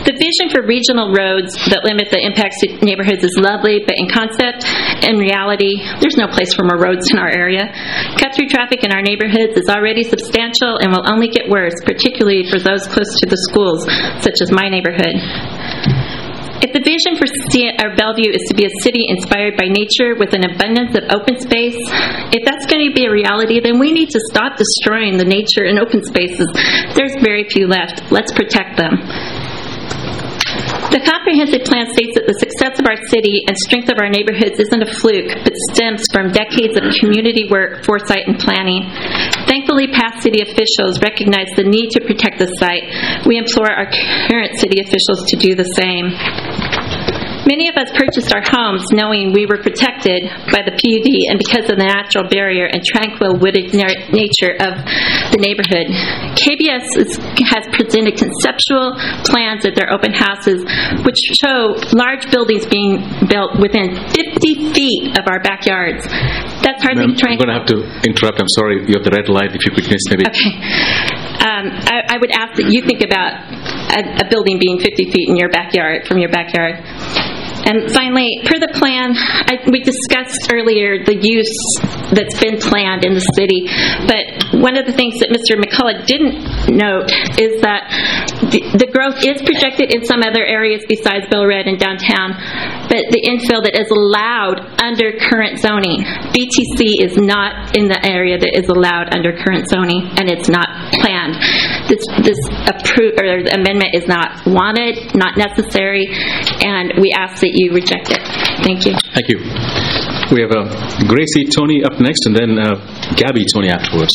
The vision for regional roads that limit the impacts to neighborhoods is lovely, but in concept, in reality, there's no place for more roads in our area. Cut-through traffic in our neighborhoods is already substantial and will only get worse, particularly for those close to the schools, such as my neighborhood. If the vision for our Bellevue is to be a city inspired by nature with an abundance of open space, if that's going to be a reality, then we need to stop destroying the nature and open spaces. There's very few left. Let's protect them. The comprehensive plan states that the success of our city and strength of our neighborhoods isn't a fluke, but stems from decades of community work, foresight, and planning. Thankfully, past city officials recognize the need to protect the site. We implore our current city officials to do the same. Many of us purchased our homes knowing we were protected by the P U D and because of the natural barrier and tranquil wooded nature of the neighborhood. K B S is, has presented conceptual plans at their open houses which show large buildings being built within fifty feet of our backyards. That's hardly tranquil. I'm going to have to interrupt. I'm sorry. You have the red light. If you could miss maybe. Okay. Um, I, I would ask that you think about a, a building being fifty feet in your backyard, from your backyard. And finally, per the plan, I, we discussed earlier the use that's been planned in the city, but one of the things that Mister McCullough didn't note is that the, the growth is projected in some other areas besides Bel Red and downtown, but the infill that is allowed under current zoning. B T C is not in the area that is allowed under current zoning, and it's not planned. This, this appro- or amendment is not wanted, not necessary, and we ask that you reject it. Thank you. Thank you. We have uh, Gracie Tony up next, and then uh, Gabby Tony afterwards.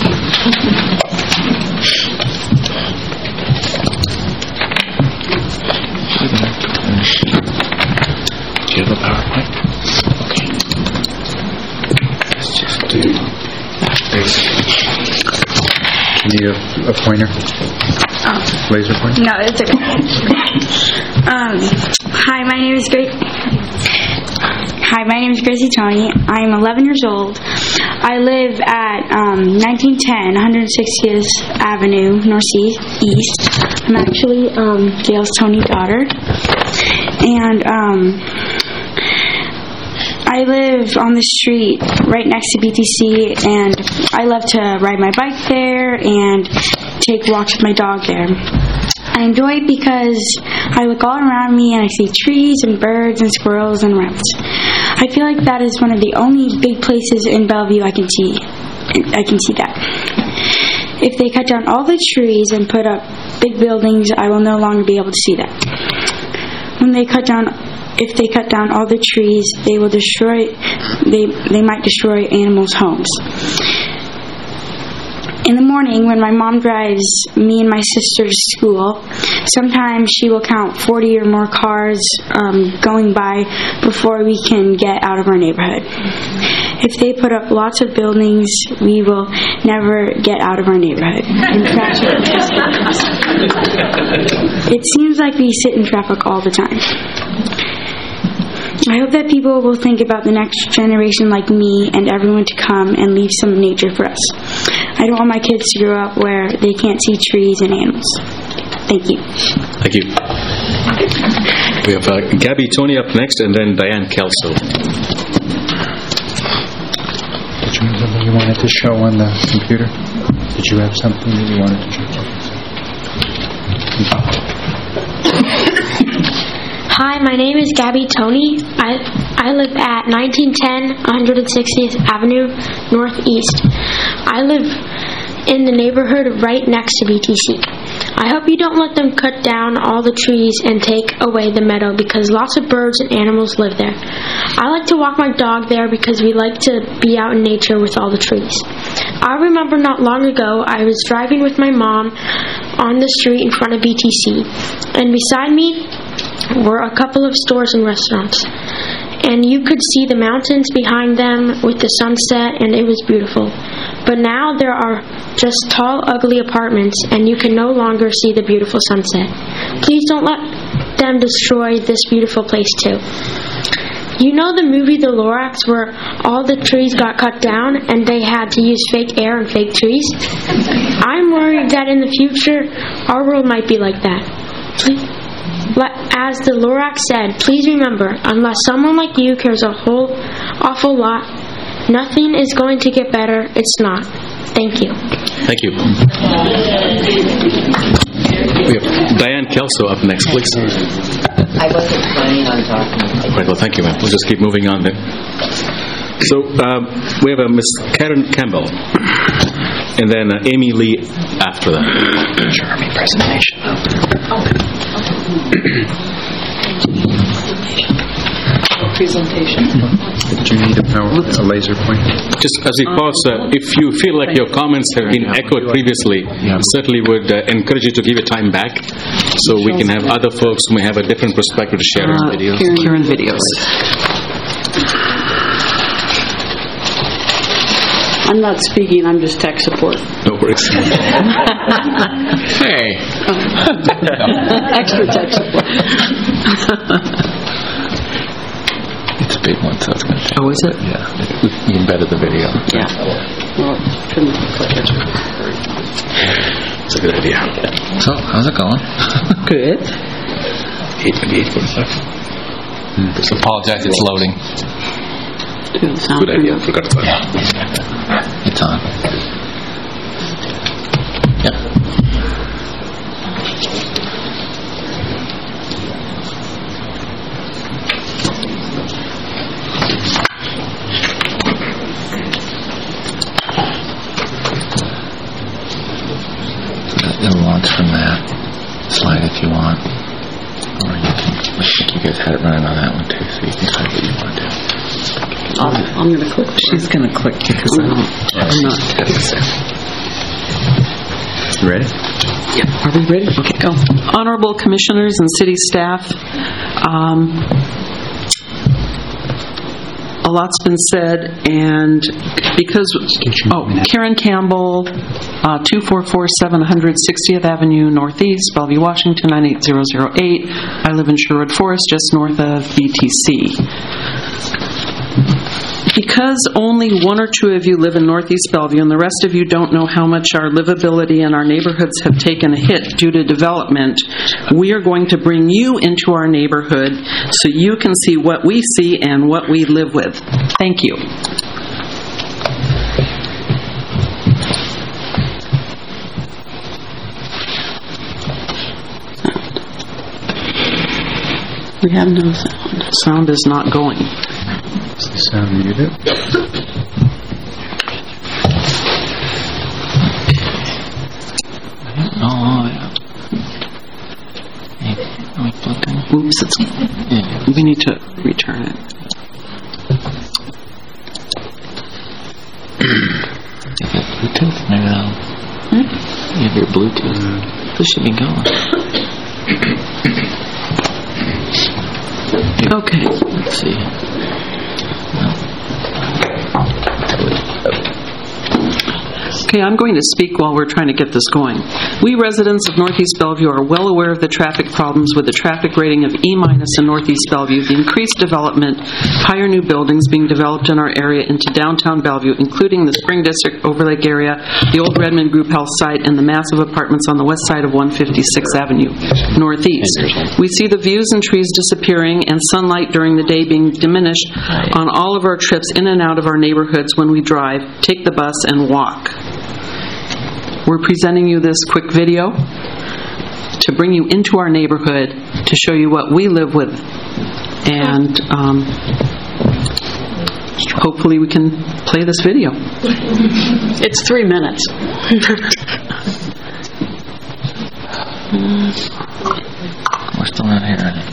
Do you have a PowerPoint? Let's just do. You need a, a pointer? Oh. Laser pointer? No, it's okay. um, hi, my name is Grace. Hi, my name is Gracie Tony. I am eleven years old. I live at um, nineteen ten, one sixtieth Avenue, Northeast. I'm actually um, Gail's Tony's daughter. And um, I live on the street right next to B T C, and I love to ride my bike there and take walks with my dog there. I enjoy it because I look all around me and I see trees and birds and squirrels and rats. I feel like that is one of the only big places in Bellevue I can see. I can see that. If they cut down all the trees and put up big buildings, I will no longer be able to see that. When they cut down, if they cut down all the trees, they will destroy. They they might destroy animals' homes. In the morning, when my mom drives me and my sister to school, sometimes she will count forty or more cars um, going by before we can get out of our neighborhood. If they put up lots of buildings, we will never get out of our neighborhood. In traffic, it seems like we sit in traffic all the time. I hope that people will think about the next generation like me and everyone to come and leave some nature for us. I don't want my kids to grow up where they can't see trees and animals. Thank you. Thank you. We have uh, Gabby Tony up next, and then Diane Kelso. Did you have something you wanted to show on the computer? Did you have something that you wanted to show? Hi, my name is Gabby Tony. I I live at nineteen ten, one sixtieth Avenue, Northeast. I live in the neighborhood right next to B T C. I hope you don't let them cut down all the trees and take away the meadow because lots of birds and animals live there. I like to walk my dog there because we like to be out in nature with all the trees. I remember not long ago I was driving with my mom on the street in front of B T C, and beside me were a couple of stores and restaurants, and you could see the mountains behind them with the sunset, and it was beautiful. But now there are just tall, ugly apartments, and you can no longer see the beautiful sunset. Please don't let them destroy this beautiful place too. You know the movie The Lorax, where all the trees got cut down and they had to use fake air and fake trees? I'm worried that in the future our world might be like that. Please. Li- As the Lorax said, please remember, unless someone like you cares a whole awful lot, nothing is going to get better. It's not. Thank you. Thank you. We have Diane Kelso up next, please. I wasn't planning on talking. Right, well, thank you, ma'am. We'll just keep moving on then. So um, we have a Miss Karen Campbell, and then uh, Amy Lee after that. Charming presentation. Presentation. Do you need a, power, a laser pointer? Just as we pause, uh, if you feel like your comments have been echoed previously, certainly would uh, encourage you to give your time back so we can have other folks who may have a different perspective to share Uh, on videos. Karen videos. I'm not speaking, I'm just tech support. No worries. Hey. Extra tech support. It's a big one, so it's going to take. Oh, is it? Yeah. You embedded the video. Yeah. Well, couldn't click it. It's a good idea. So, how's it going? Good. eight twenty-eight forty-five. Just apologize, it's loading. Good idea. I forgot about it. It's on. Yep. It'll launch from that slide if you want. Or you can, I think you guys had it running on that one too, so you can type what you want to. I'm, I'm going to click. She's going to click because I don't, I'm not. You ready? Yeah. Are we ready? Okay, go. Honorable Commissioners and City staff, um, a lot's been said, and because, oh, Karen Campbell, uh, two four four seven one sixtieth Avenue Northeast, Bellevue, Washington, nine eight zero zero eight. I live in Sherwood Forest, just north of B T C. Because only one or two of you live in Northeast Bellevue and the rest of you don't know how much our livability and our neighborhoods have taken a hit due to development, we are going to bring you into our neighborhood so you can see what we see and what we live with. Thank you. We have no sound. Sound is not going. Is the sound muted? Oh, yeah. Hey, are we plugged in? Oops, it's, Yeah. we need to return it. You got Bluetooth? Maybe that'll... Hmm? You have your Bluetooth. This should be going. Okay. Let's see. Okay, I'm going to speak while we're trying to get this going. We residents of Northeast Bellevue are well aware of the traffic problems with the traffic rating of E- in Northeast Bellevue, the increased development, higher new buildings being developed in our area into downtown Bellevue, including the Spring District Overlake area, the old Redmond Group Health site, and the massive apartments on the west side of one fifty-sixth Avenue Northeast. We see the views and trees disappearing and sunlight during the day being diminished on all of our trips in and out of our neighborhoods when we drive, take the bus, and walk. We're presenting you this quick video to bring you into our neighborhood, to show you what we live with, and um, hopefully we can play this video. It's three minutes. We're still not hearing it.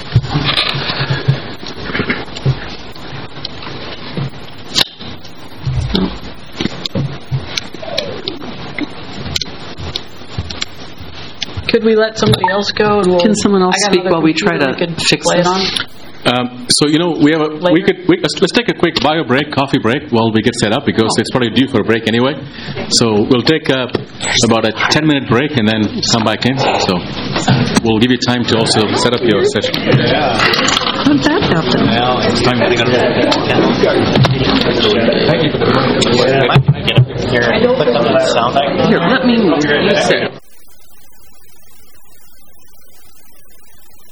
Could we let somebody else go? And we'll, Can someone else I got speak another while we try computer to we could fix play it this? on? Um, so you know we have a we could we, let's, let's take a quick bio break, coffee break while we get set up because Oh. it's probably due for a break anyway. So we'll take uh, about a ten minute break and then come back in. So we'll give you time to also set up your session. How did that happen? Here, let me use it.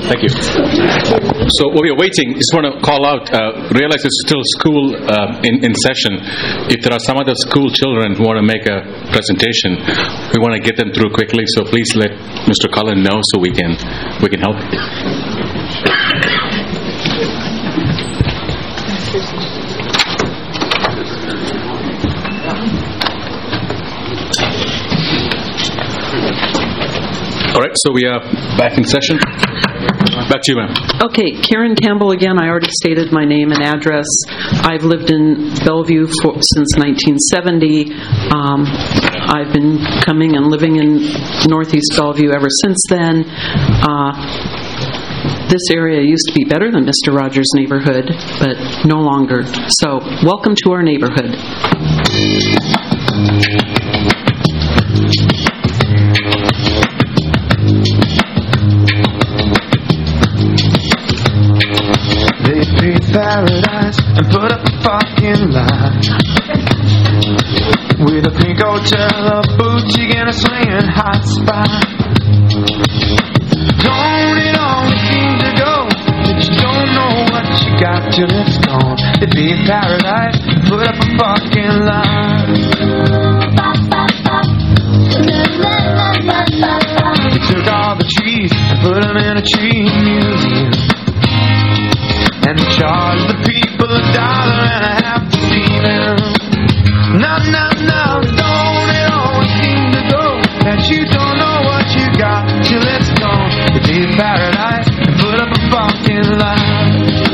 Thank you. So while we are waiting, just want to call out, uh, realize it's still school uh, in, in session. If there are some other school children who want to make a presentation, we want to get them through quickly, so please let Mister Cullen know so we can, we can help. All right, so we are back in session. Back to you, ma'am. Okay, Karen Campbell again. I already stated my name and address. I've lived in Bellevue for, since nineteen seventy. Um, I've been coming and living in Northeast Bellevue ever since then. Uh, this area used to be better than Mister Rogers' neighborhood, but no longer. So, welcome to our neighborhood. They paid paradise and put up a parking lot with a pink hotel, a boutique, and a swinging hot spot. Don't it always seem to go that you don't know what you got till it's gone? They paid paradise and put up a parking lot. They took all the trees and put them in a tree museum and charge the people a dollar and a half to see them. No, no, no, don't it always seem to go that you don't know what you got till it's gone? They paid paradise and put up a parking lot.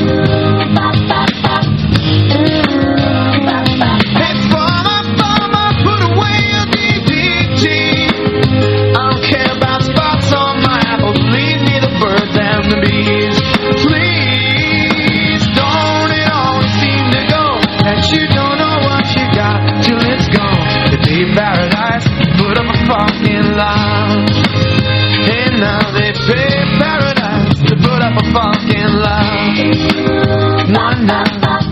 Hey, farmer, farmer, put away your D D T. I don't care about spots on my apples, leave me the birds and the bees. Please, don't it always seem to go that you don't know what you got till it's gone? They paid paradise, put up a parking lot. And now they pay paradise to put up a parking lot. One night.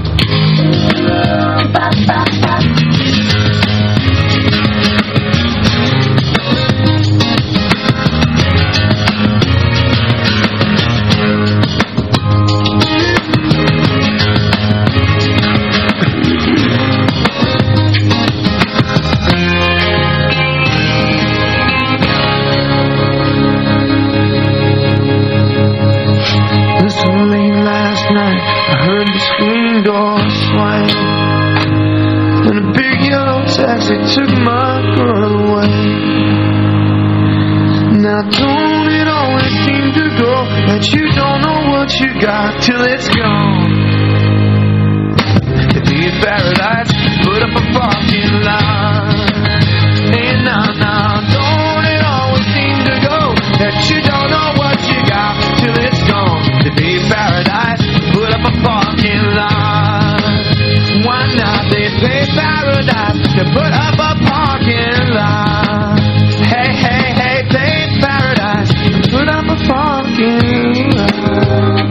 They took my girl away. Now don't it always seem to go that you don't know what you got till it's gone? They paid paradise, put up a parking lot. And now, now, don't it always seem to go that you don't know what you got till it's gone? They paid paradise, put up a parking lot. Why not? They pay paradise to put up a parking lot. Hey, hey, hey, pay paradise to put up a parking lot.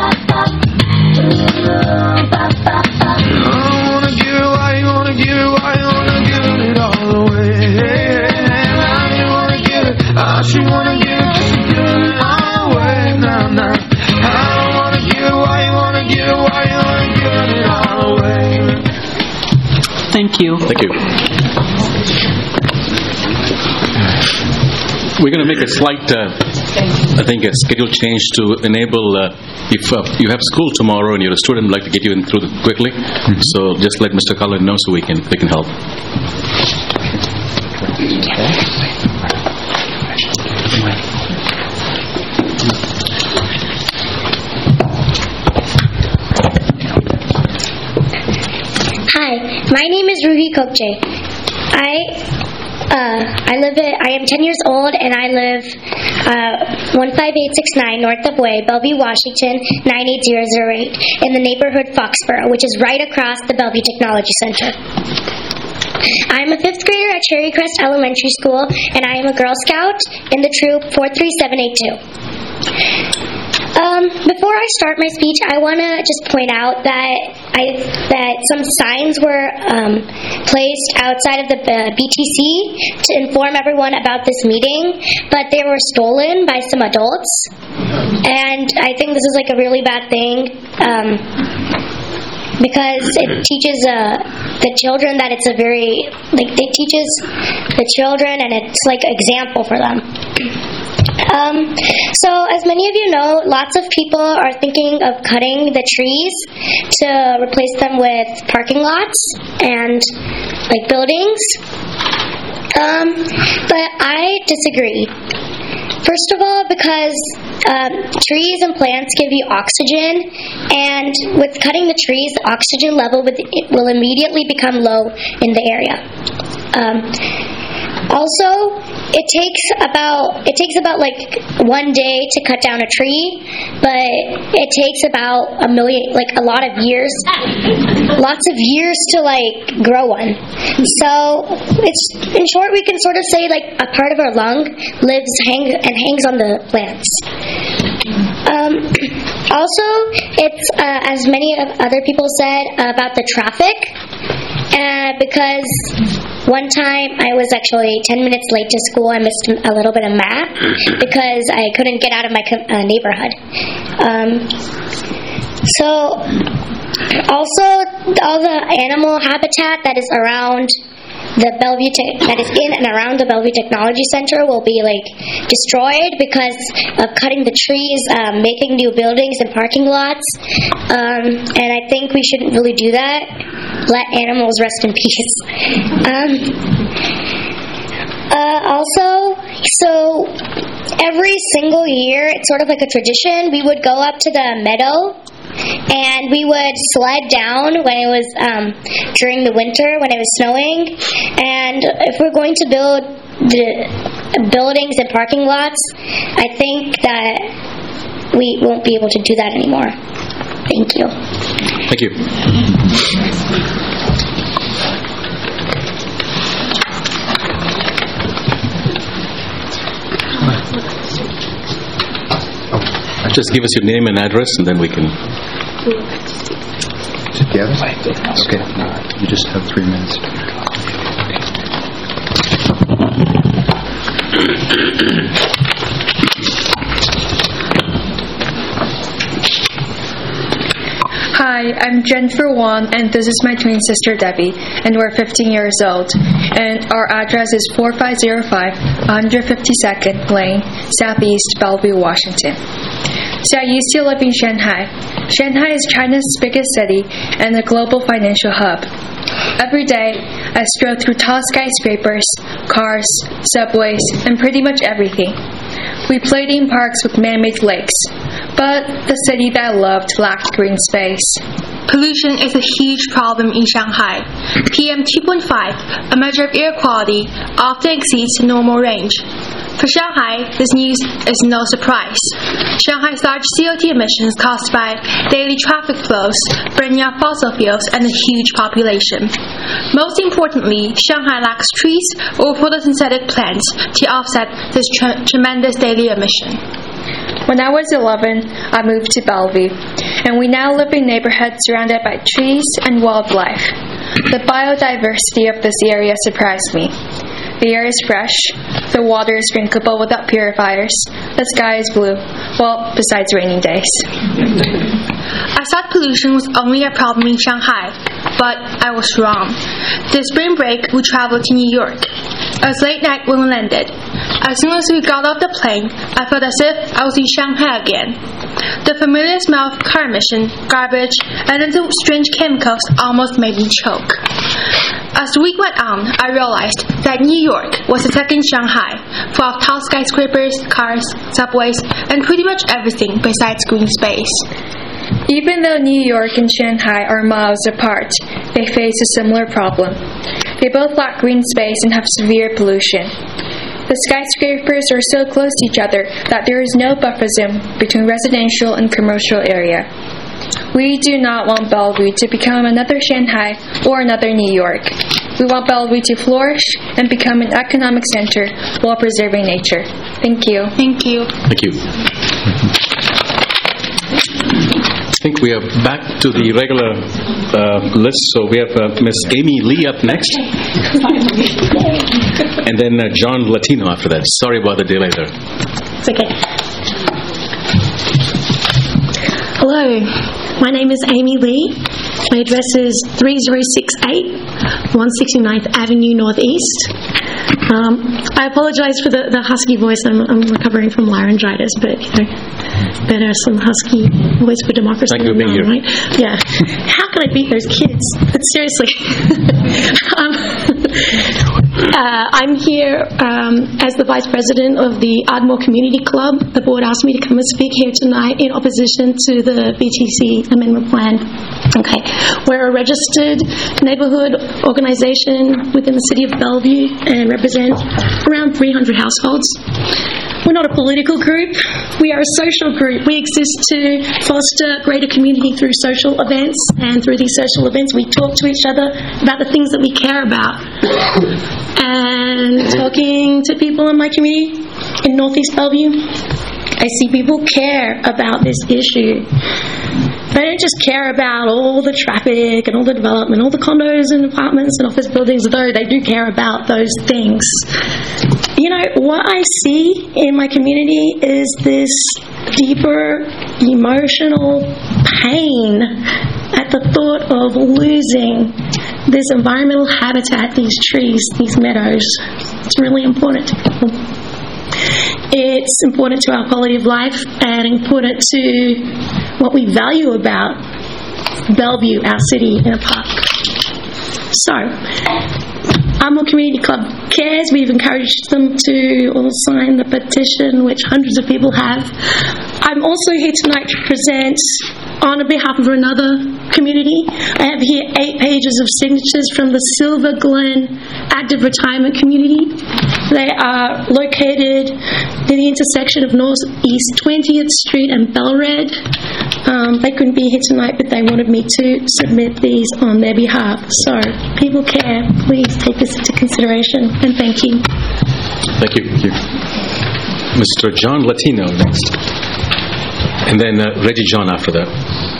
I wanna give it, why you wanna give it, why you wanna give it all away? Hey, hey, hey, why you wanna give it, I should wanna give it, just give it all away. Nah, nah, I don't wanna give it, why you wanna give it, why you wanna give it all away? Thank you. Thank you. We're going to make a slight, uh, I think, a schedule change to enable, uh, if uh, you have school tomorrow and you're a student, we'd like to get you in through the quickly. Mm-hmm. So just let Mister Cullen know so we can we can help. Hi, my name is Ruhi Kokche. I uh, I live at, I am ten years old and I live uh, one five eight six nine North of Way, Bellevue, Washington nine eight zero zero eight, in the neighborhood Foxborough, which is right across the Bellevue Technology Center. I'm a fifth grader at Cherry Crest Elementary School, and I am a Girl Scout in the troop four three seven eight two. Um, before I start my speech, I want to just point out that I that some signs were um, placed outside of the uh, B T C to inform everyone about this meeting, but they were stolen by some adults, and I think this is like a really bad thing. Um, because it teaches uh, the children that it's a very, like, it teaches the children and it's like an example for them. Um, so, as many of you know, lots of people are thinking of cutting the trees to replace them with parking lots and, like, buildings. Um, but I disagree. First of all, because um, trees and plants give you oxygen, and with cutting the trees, the oxygen level with, it will immediately become low in the area. Um, also, it takes about it takes about like one day to cut down a tree, but it takes about a million, like a lot of years, lots of years to like grow one. So, it's in short, we can sort of say like a part of our lung lives hang and hangs on the plants. Um, also, it's uh, as many of other people said about the traffic, uh, because one time I was actually ten minutes late to school. I missed a little bit of math because I couldn't get out of my uh, neighborhood. Um, so, also, all the animal habitat that is around the Bellevue te- that is in and around the Bellevue Technology Center will be like destroyed because of cutting the trees, um, making new buildings and parking lots. Um, and I think we shouldn't really do that. Let animals rest in peace. Um, uh, also, so every single year, it's sort of like a tradition. We would go up to the meadow and we would sled down when it was um, during the winter, when it was snowing. And if we're going to build the buildings and parking lots, I think that we won't be able to do that anymore. Thank you. Thank you. Just give us your name and address, and then we can. Together? Okay. You just have three minutes. Hi, I'm Jennifer Wong, and this is my twin sister Debbie, and we're fifteen years old. And our address is four five zero five one fifty-second Lane, Southeast Bellevue, Washington. So I used to live in Shanghai. Shanghai is China's biggest city and a global financial hub. Every day, I stroll through tall skyscrapers, cars, subways, and pretty much everything. We played in parks with man-made lakes, but the city that I loved lacked green space. Pollution is a huge problem in Shanghai. P M two point five, a measure of air quality, often exceeds the normal range. For Shanghai, this news is no surprise. Shanghai's large C O two emissions caused by daily traffic flows, burning out fossil fuels, and a huge population. Most importantly, Shanghai lacks trees or photosynthetic plants to offset this tre- tremendous daily emission. When I was eleven, I moved to Bellevue, and we now live in neighborhoods surrounded by trees and wildlife. The biodiversity of this area surprised me. The air is fresh, the water is drinkable without purifiers, the sky is blue, well, besides rainy days. I thought pollution was only a problem in Shanghai, but I was wrong. This spring break, we traveled to New York. It was late night when we landed. As soon as we got off the plane, I felt as if I was in Shanghai again. The familiar smell of car emission, garbage, and the strange chemicals almost made me choke. As the week went on, I realized that New York was a second Shanghai, full of tall skyscrapers, cars, subways, and pretty much everything besides green space. Even though New York and Shanghai are miles apart, they face a similar problem. They both lack green space and have severe pollution. The skyscrapers are so close to each other that there is no buffer zone between residential and commercial area. We do not want Bellevue to become another Shanghai or another New York. We want Bellevue to flourish and become an economic center while preserving nature. Thank you. Thank you. Thank you. think we are back to the regular uh, list. So we have uh, Miss Amy Lee up next. And then uh, John Latino after that. Sorry about the delay there. It's okay. Hello, my name is Amy Lee. My address is three zero six eight, one hundred sixty-ninth Avenue Northeast. Um, I apologize for the, the husky voice. I'm, I'm recovering from laryngitis, but you know, better some husky voice for democracy. Thank you for being here. Right? Yeah. How can I beat those kids? But seriously. um, uh, I'm here um, as the vice president of the Ardmore Community Club. The board asked me to come and speak here tonight in opposition to the B T C amendment plan. Okay. We're a registered neighborhood organization within the city of Bellevue and represent around three hundred households. We're not a political group. We are a social group. We exist to foster greater community through social events, and through these social events we talk to each other about the things that we care about. And talking to people in my community in Northeast Bellevue, I see people care about this issue. They don't just care about all the traffic and all the development, all the condos and apartments and office buildings, though they do care about those things. You know, what I see in my community is this deeper emotional pain at the thought of losing this environmental habitat, these trees, these meadows. It's really important to people. It's important to our quality of life and important to what we value about Bellevue, our city, in a park. So, Ardmore Community Club cares. We've encouraged them to all sign the petition, which hundreds of people have. I'm also here tonight to present on behalf of another community. I have here eight pages of signatures from the Silver Glen Active Retirement Community. They are located near the intersection of Northeast twentieth Street and Bellred. Um, they couldn't be here tonight, but they wanted me to submit these on their behalf. So, people care. Please take this into consideration, and thank you. Thank you. Thank you. Mister John Latino next. And then uh, Reggie John after that.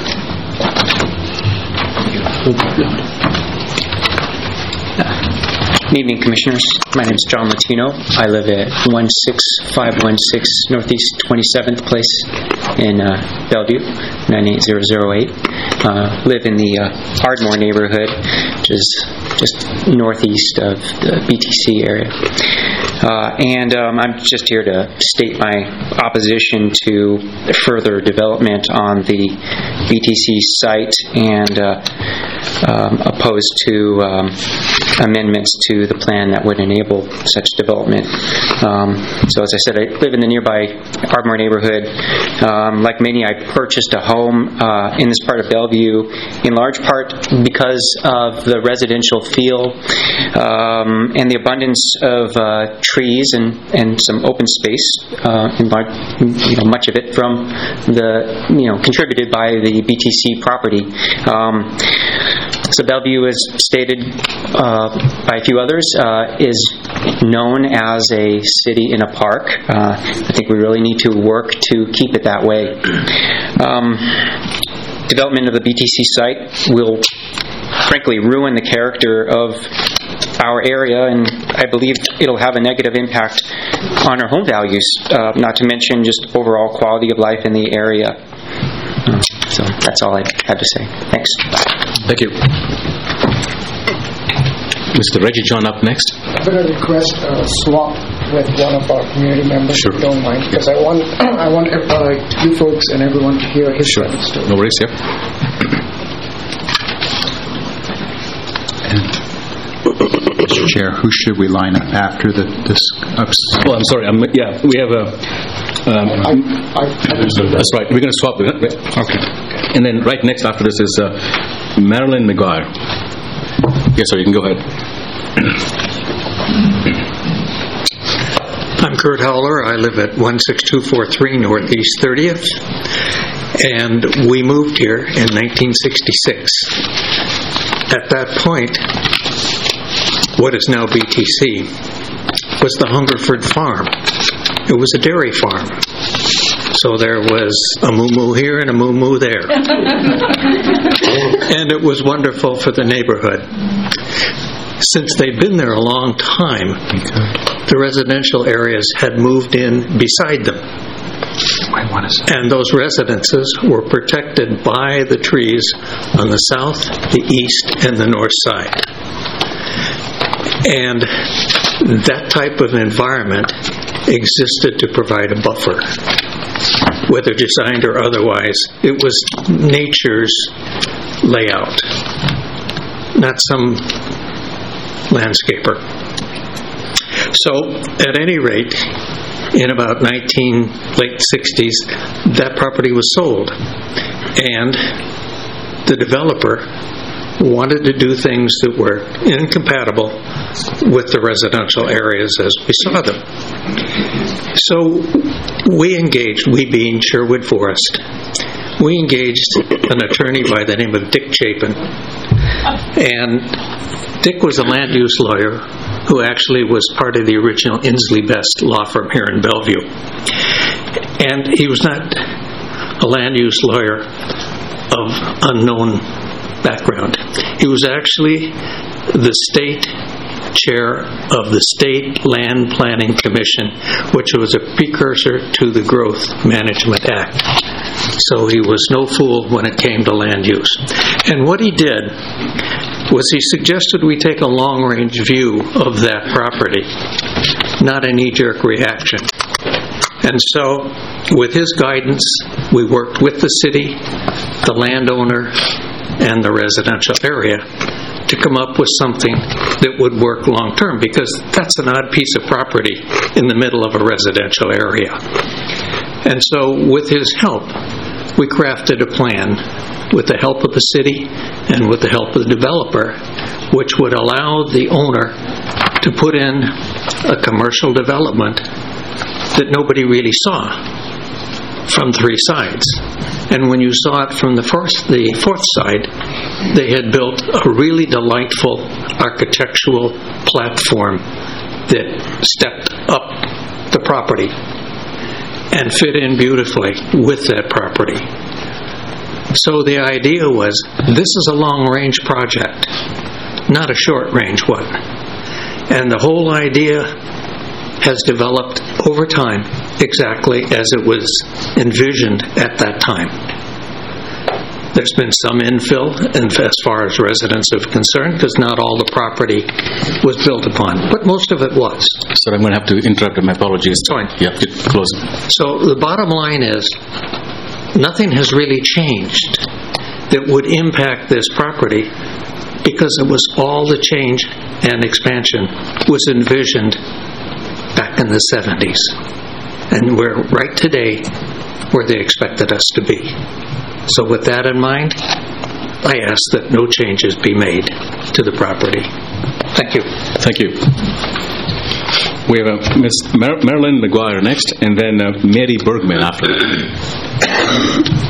Good evening, Commissioners. My name is John Latino. I live at one six five one six Northeast twenty-seventh Place in uh, Bellevue, nine eight zero zero eight. Uh, live in the uh, Ardmore neighborhood, which is just northeast of the B T C area. Uh, and um, I'm just here to state my opposition to further development on the B T C site and uh, um, opposed to um, amendments to the plan that would enable such development. Um, so as I said, I live in the nearby Ardmore neighborhood. Um, like many, I purchased a home uh, in this part of Bellevue in large part because of the residential feel um, and the abundance of uh, trees and, and some open space, uh, in large, you know, much of it from the, you know, contributed by the B T C property. Um, so Bellevue, as stated uh, by a few others, uh, is known as a city in a park. Uh, I think we really need to work to keep it that way. Um, development of the B T C site will frankly ruin the character of our area, and I believe it'll have a negative impact on our home values, uh, not to mention just overall quality of life in the area. Uh, so that's all I have to say. Thanks. Thank you. Mister Reggie John up next. I'm going to request a swap with one of our community members, sure. if you don't mind, because I want I want uh, you folks and everyone to hear his sure. story. No worries, yeah. Mister Chair, who should we line up after the this? Oh, I'm sorry. I'm, yeah, we have a. Um, I, I, that's right. We're going to swap with it. Right? Okay. And then right next after this is uh, Marilyn McGuire. Yes, sir. You can go ahead. I'm Kurt Howler. I live at one six two four three Northeast thirtieth, and we moved here in nineteen sixty-six. At that point, what is now B T C was the Hungerford Farm. It was a dairy farm. So there was a moo-moo here and a moo-moo there. And it was wonderful for the neighborhood. Since they'd been there a long time, the residential areas had moved in beside them. And those residences were protected by the trees on the south, the east, and the north side. And that type of environment existed to provide a buffer, whether designed or otherwise. It was nature's layout, not some landscaper. So, at any rate, in about nineteen late sixties, that property was sold, and the developer wanted to do things that were incompatible with the residential areas as we saw them. So we engaged, we being Sherwood Forest, we engaged an attorney by the name of Dick Chapin. And Dick was a land use lawyer who actually was part of the original Inslee Best law firm here in Bellevue. And he was not a land use lawyer of unknown background. He was actually the state chair of the State Land Planning Commission, which was a precursor to the Growth Management Act. So he was no fool when it came to land use. And what he did was he suggested we take a long-range view of that property, not a knee-jerk reaction. And so, with his guidance, we worked with the city, the landowner, and the residential area to come up with something that would work long-term, because that's an odd piece of property in the middle of a residential area. And so, with his help, we crafted a plan with the help of the city and with the help of the developer, which would allow the owner to put in a commercial development that nobody really saw from three sides. And when you saw it from the first, the fourth side, they had built a really delightful architectural platform that stepped up the property and fit in beautifully with that property. So the idea was, this is a long-range project, not a short-range one. And the whole idea has developed over time exactly as it was envisioned at that time. There's been some infill and as far as residents are concerned, because not all the property was built upon, but most of it was. Sir, I'm going to have to interrupt. My apologies. Fine. You have to close. So the bottom line is, nothing has really changed that would impact this property, because it was all the change and expansion was envisioned back in the seventies. And we're right today where they expected us to be. So with that in mind, I ask that no changes be made to the property. Thank you. Thank you. We have uh, Miz Mar- Marilyn McGuire next, and then uh, Mary Bergman after that.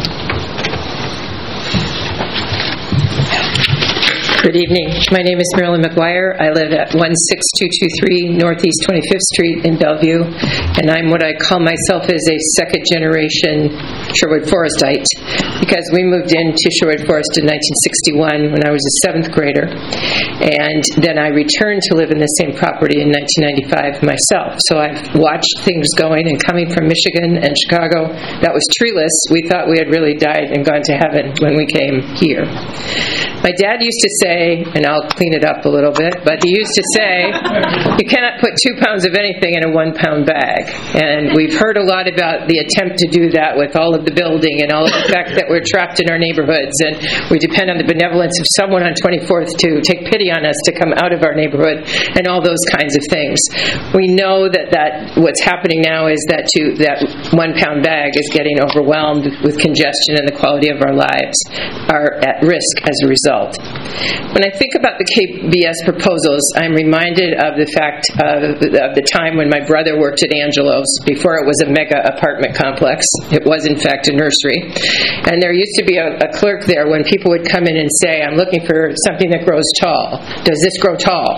Good evening. My name is Marilyn McGuire. I live at one six two two three Northeast twenty-fifth Street in Bellevue, and I'm what I call myself as a second-generation Sherwood Forestite, because we moved into Sherwood Forest in nineteen sixty-one when I was a seventh grader, and then I returned to live in the same property in nineteen ninety-five myself. So I've watched things going, and coming from Michigan and Chicago, that was treeless. We thought we had really died and gone to heaven when we came here. My dad used to say, and I'll clean it up a little bit, but he used to say, you cannot put two pounds of anything in a one-pound bag. And we've heard a lot about the attempt to do that with all of the building and all of the fact that we're trapped in our neighborhoods, and we depend on the benevolence of someone on twenty-fourth to take pity on us to come out of our neighborhood, and all those kinds of things. We know that, that what's happening now is that to, that one-pound bag is getting overwhelmed with congestion, and the quality of our lives are at risk as a result. When I think about the K B S proposals, I'm reminded of the fact of, of the time when my brother worked at Angelo's before it was a mega apartment complex. It was, in fact, a nursery. And there used to be a, a clerk there when people would come in and say, I'm looking for something that grows tall. Does this grow tall?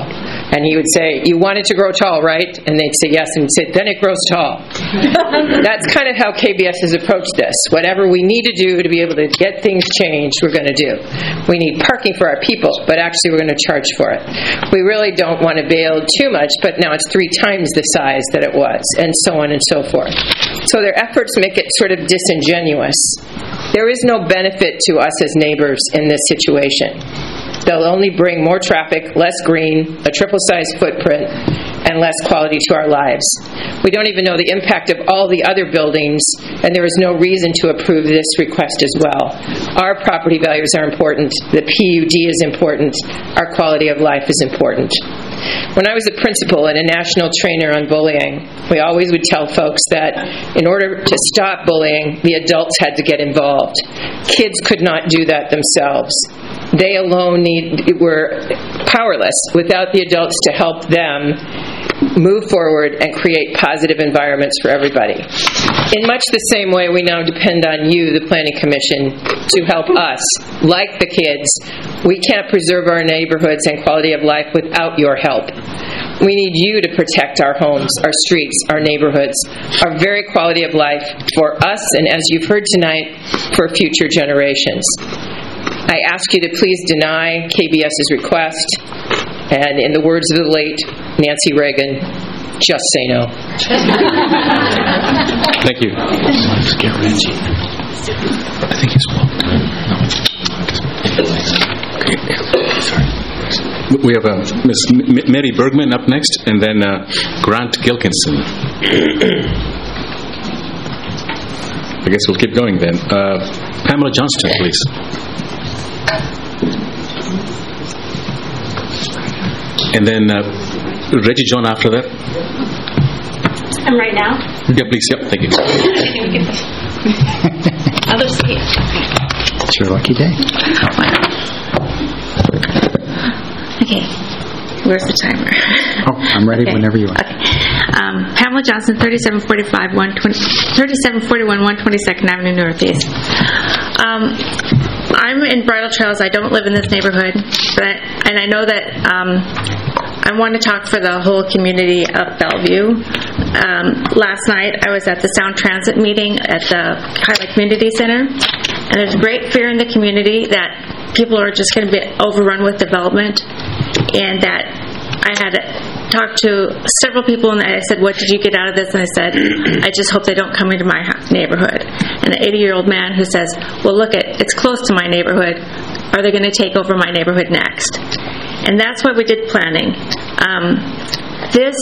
And he would say, you want it to grow tall, right? And they'd say yes, and he'd say, then it grows tall. That's kind of how K B S has approached this. Whatever we need to do to be able to get things changed, we're going to do. We need parking for our people, but actually we're going to charge for it. We really don't want to build too much, but now it's three times the size that it was, and so on and so forth. So their efforts make it sort of disingenuous. There is no benefit to us as neighbors in this situation. They'll only bring more traffic, less green, a triple-sized footprint, and less quality to our lives. We don't even know the impact of all the other buildings, and there is no reason to approve this request as well. Our property values are important. The P U D is important. Our quality of life is important. When I was a principal and a national trainer on bullying, we always would tell folks that in order to stop bullying, the adults had to get involved. Kids could not do that themselves. They alone need, were powerless without the adults to help them move forward and create positive environments for everybody. In much the same way, we now depend on you, the Planning Commission, to help us, like the kids. We can't preserve our neighborhoods and quality of life without your help. We need you to protect our homes, our streets, our neighborhoods, our very quality of life for us, and as you've heard tonight, for future generations. I ask you to please deny K B S's request, and in the words of the late Nancy Reagan, just say no. Thank you. Let's get Reggie. I think he's walked. Okay, sorry. We have uh, Miss M- Mary Bergman up next, and then uh, Grant Gilkinson. I guess we'll keep going then. Uh, Pamela Johnston, please. And then uh, Reggie John after that. I'm right now. Yeah, please. Yep, thank you. Other seat. It's your lucky day. Okay. Where's the timer? Oh, I'm ready okay. whenever you are. Okay. Um, Pamela Johnson, thirty-seven forty-five, one twenty, thirty-seven forty-one, one twenty-second Avenue Northeast. Um, I'm in Bridal Trails. I don't live in this neighborhood, but I, and I know that um, I want to talk for the whole community of Bellevue. Um, last night, I was at the Sound Transit meeting at the Highlight Community Center, and there's great fear in the community that people are just going to be overrun with development, and that I had talked to several people, and I said, what did you get out of this? And I said, I just hope they don't come into my neighborhood. And an eighty-year-old man who says, well, look, it, it's close to my neighborhood. Are they going to take over my neighborhood next? And that's why we did planning. Um, this,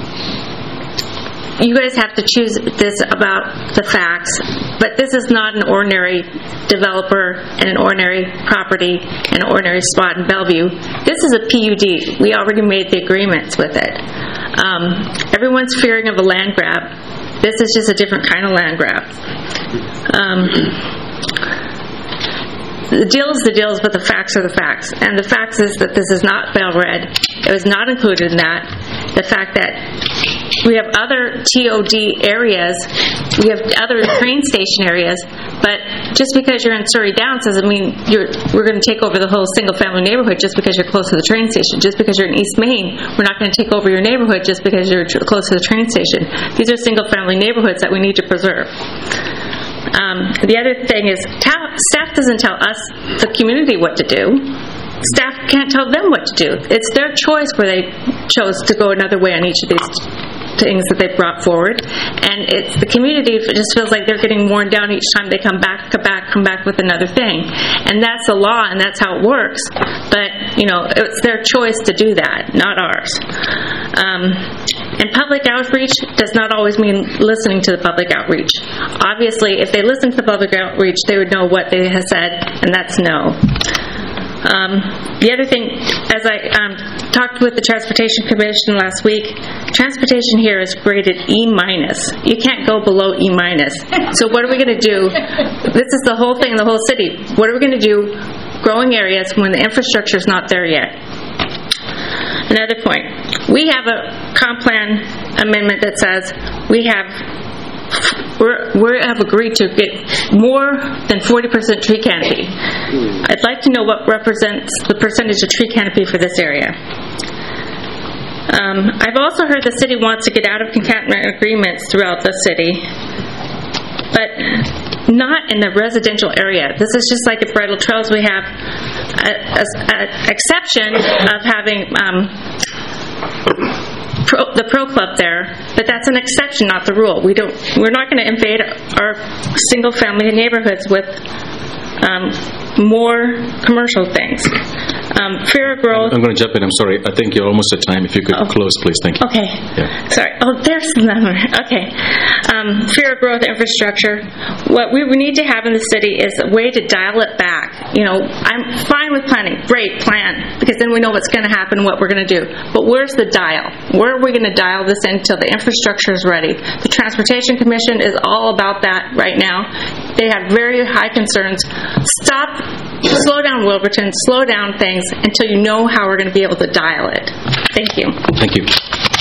you guys have to choose this about the facts, but this is not an ordinary developer and an ordinary property and an ordinary spot in Bellevue. This is a P U D. We already made the agreements with it. Um, everyone's fearing of a land grab. This is just a different kind of land grab. Um, the deal is the deals, but the facts are the facts. And the facts is that this is not Bel-Red. It was not included in that. The fact that we have other T O D areas, we have other train station areas, but just because you're in Surrey Downs doesn't mean you're, we're going to take over the whole single-family neighborhood just because you're close to the train station. Just because you're in East Main, we're not going to take over your neighborhood just because you're tr- close to the train station. These are single-family neighborhoods that we need to preserve. Um, the other thing is, ta- staff doesn't tell us, the community, what to do. Staff can't tell them what to do. It's their choice where they chose to go another way on each of these things that they've brought forward, and it's the community just feels like they're getting worn down each time they come back, come back, come back with another thing, and that's the law, and that's how it works. But you know, it's their choice to do that, not ours. Um, and public outreach does not always mean listening to the public outreach. Obviously, if they listen to the public outreach, they would know what they have said, and that's no. Um, the other thing, as I um, talked with the Transportation Commission last week, transportation here is graded E minus. You can't go below E minus. So what are we going to do? This is the whole thing in the whole city. What are we going to do? Growing areas when the infrastructure is not there yet. Another point, we have a comp plan amendment that says we have We're, we have agreed to get more than forty percent tree canopy. I'd like to know what represents the percentage of tree canopy for this area. Um, I've also heard the city wants to get out of concatenant agreements throughout the city, but not in the residential area. This is just like at Bridle Trails. We have an exception of having um, pro, the Pro Club there, but that's an exception, not the rule. We don't. We're not going to invade our single-family neighborhoods with um, more commercial things. Um, fear of growth. I'm going to jump in. I'm sorry. I think you're almost at time. If you could Oh. close, please. Thank you. Okay. Yeah. Sorry. Oh, there's the number. Okay. Um, fear of growth infrastructure. What we need to have in the city is a way to dial it back. You know, I'm fine with planning. Great, plan. Because then we know what's going to happen, what we're going to do. But where's the dial? Where are we going to dial this in until the infrastructure is ready? The Transportation Commission is all about that right now. They have very high concerns. Stop, slow down Wilburton, slow down things until you know how we're going to be able to dial it. Thank you. Thank you.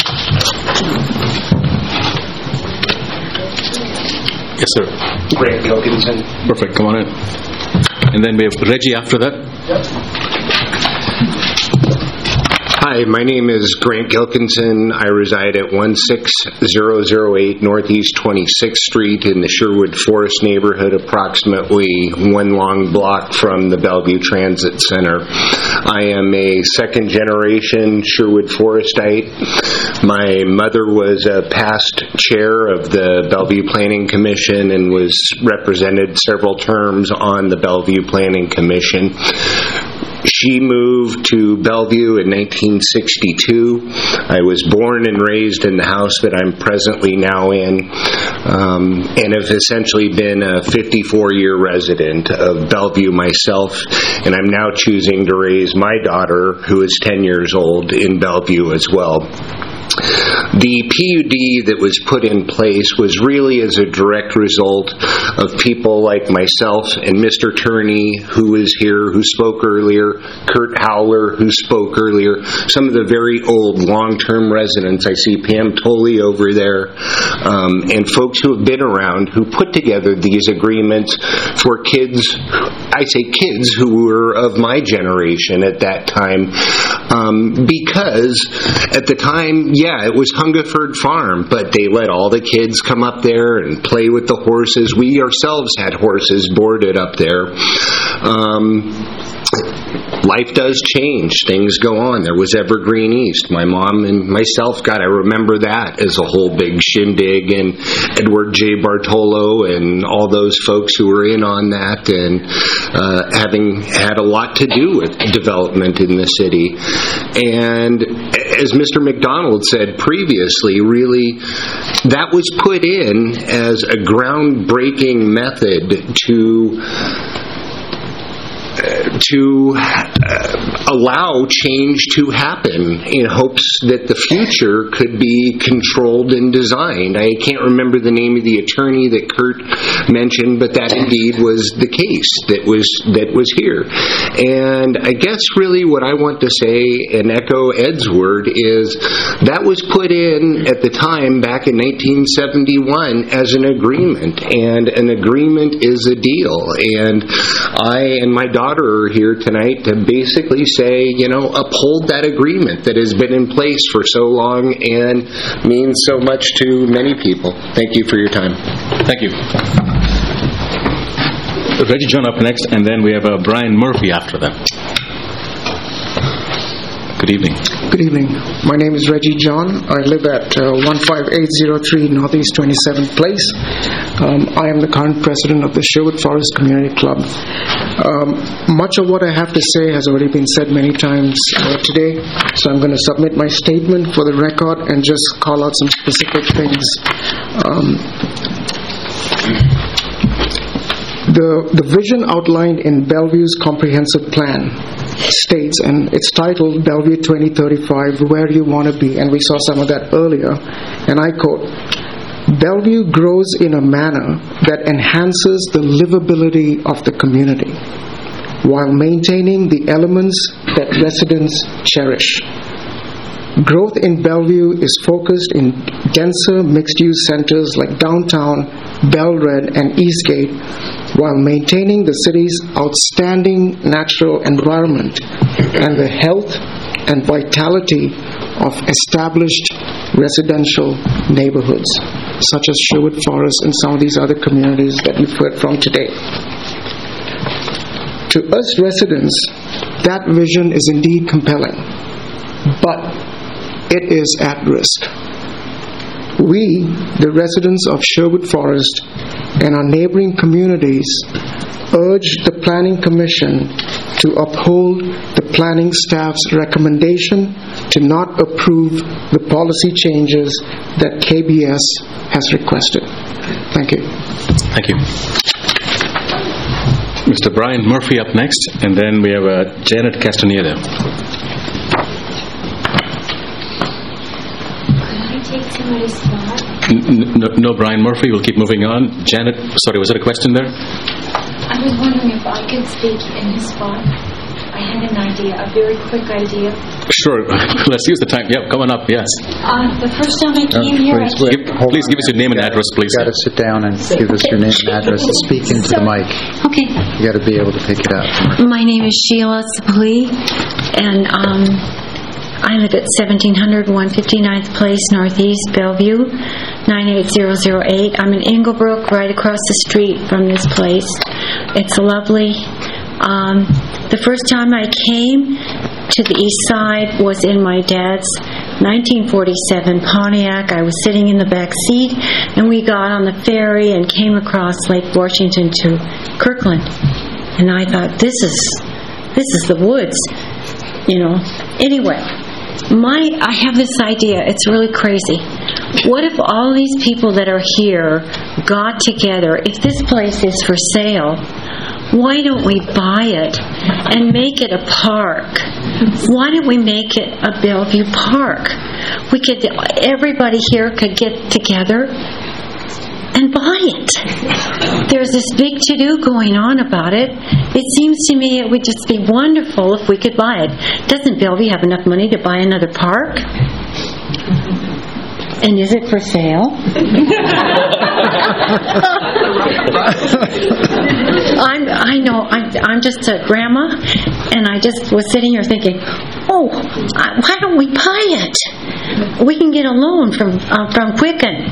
Yes, sir. Grant Gilkinson. Perfect. Come on in. And then we have Reggie after that. Hi, my name is Grant Gilkinson. I reside at one six zero zero eight Northeast twenty-sixth Street in the Sherwood Forest neighborhood, approximately one long block from the Bellevue Transit Center. I am a second-generation Sherwood Forestite. My mother was a past chair of the Bellevue Planning Commission and was represented several terms on the Bellevue Planning Commission. She moved to Bellevue in nineteen sixty-two. I was born and raised in the house that I'm presently now in, um, and have essentially been a fifty-four-year resident of Bellevue myself, and I'm now choosing to raise my daughter, who is ten years old, in Bellevue as well. The P U D that was put in place was really as a direct result of people like myself and Mister Turney, who is here, who spoke earlier, Kurt Howler, who spoke earlier, some of the very old long-term residents. I see Pam Tolley over there, um, and folks who have been around who put together these agreements for kids, I say kids, who were of my generation at that time, um, because at the time, yeah, it was Hungerford Farm, but they let all the kids come up there and play with the horses. We ourselves had horses boarded up there. Um, life does change. Things go on. There was Evergreen East. My mom and myself, God, I remember that as a whole big shindig, and Edward J. Bartolo and all those folks who were in on that, and uh, having had a lot to do with development in the city. And as Mister McDonald said previously, really, that was put in as a groundbreaking method to to uh, allow change to happen in hopes that the future could be controlled and designed. I can't remember the name of the attorney that Kurt mentioned, but that indeed was the case that was that was here. And I guess really what I want to say and echo Ed's word is that was put in at the time back in nineteen seventy-one as an agreement, and an agreement is a deal. And I and my daughter are here tonight to basically say, you know, uphold that agreement that has been in place for so long and means so much to many people. Thank you for your time. Thank you. Reggie John up next, and then we have uh, Brian Murphy after that. Good evening. Good evening. My name is Reggie John. I live at uh, one five eight zero three Northeast twenty-seventh Place. Um, I am the current president of the Sherwood Forest Community Club. Um, much of what I have to say has already been said many times uh, today, so I'm going to submit my statement for the record and just call out some specific things. Um, the, the vision outlined in Bellevue's comprehensive plan states, and it's titled Bellevue twenty thirty-five, Where You Want to Be, and we saw some of that earlier, and I quote, Bellevue grows in a manner that enhances the livability of the community while maintaining the elements that residents cherish. Growth in Bellevue is focused in denser mixed-use centers like downtown, Belred, and Eastgate, while maintaining the city's outstanding natural environment and the health, and vitality of established residential neighborhoods, such as Sherwood Forest and some of these other communities that you've heard from today. To us residents, that vision is indeed compelling, but it is at risk. We, the residents of Sherwood Forest and our neighboring communities, urge the Planning Commission to uphold the planning staff's recommendation to not approve the policy changes that K B S has requested. Thank you. Thank you. Mister Brian Murphy up next, and then we have uh, Janet Castaneda. Take somebody's spot. N- no, no, Brian Murphy. We'll keep moving on. Janet, sorry, was there a question there? I was wondering if I could speak in his spot. I had an idea, a very quick idea. Sure. Let's use the time. Yeah, come on up. Yes. Uh, the first time I came Uh, here, please, I wait, Give, please give us your name and address, please. You got to sit down and give us your name and address and speak into the mic. Okay. You got to be able to pick it up. My name is Sheila Sapuli, and um, I live at seventeen hundred one hundred fifty-ninth Place, Northeast, Bellevue, nine eight zero zero eight. I'm in Inglebrook, right across the street from this place. It's lovely. Um, the first time I came to the east side was in my dad's nineteen forty-seven Pontiac. I was sitting in the back seat, and we got on the ferry and came across Lake Washington to Kirkland. And I thought, this is this is the woods, you know. Anyway, my I have this idea. It's really crazy. What if all these people that are here got together? If this place is for sale, why don't we buy it and make it a park? Why don't we make it a Bellevue Park? We could, everybody here could get together and buy it. There's this big to-do going on about it. It seems to me it would just be wonderful if we could buy it. Doesn't Bellevue have enough money to buy another park? And is it for sale? I'm, I know, I'm, I'm just a grandma, and I just was sitting here thinking, oh, I, why don't we buy it? We can get a loan from uh, from Quicken.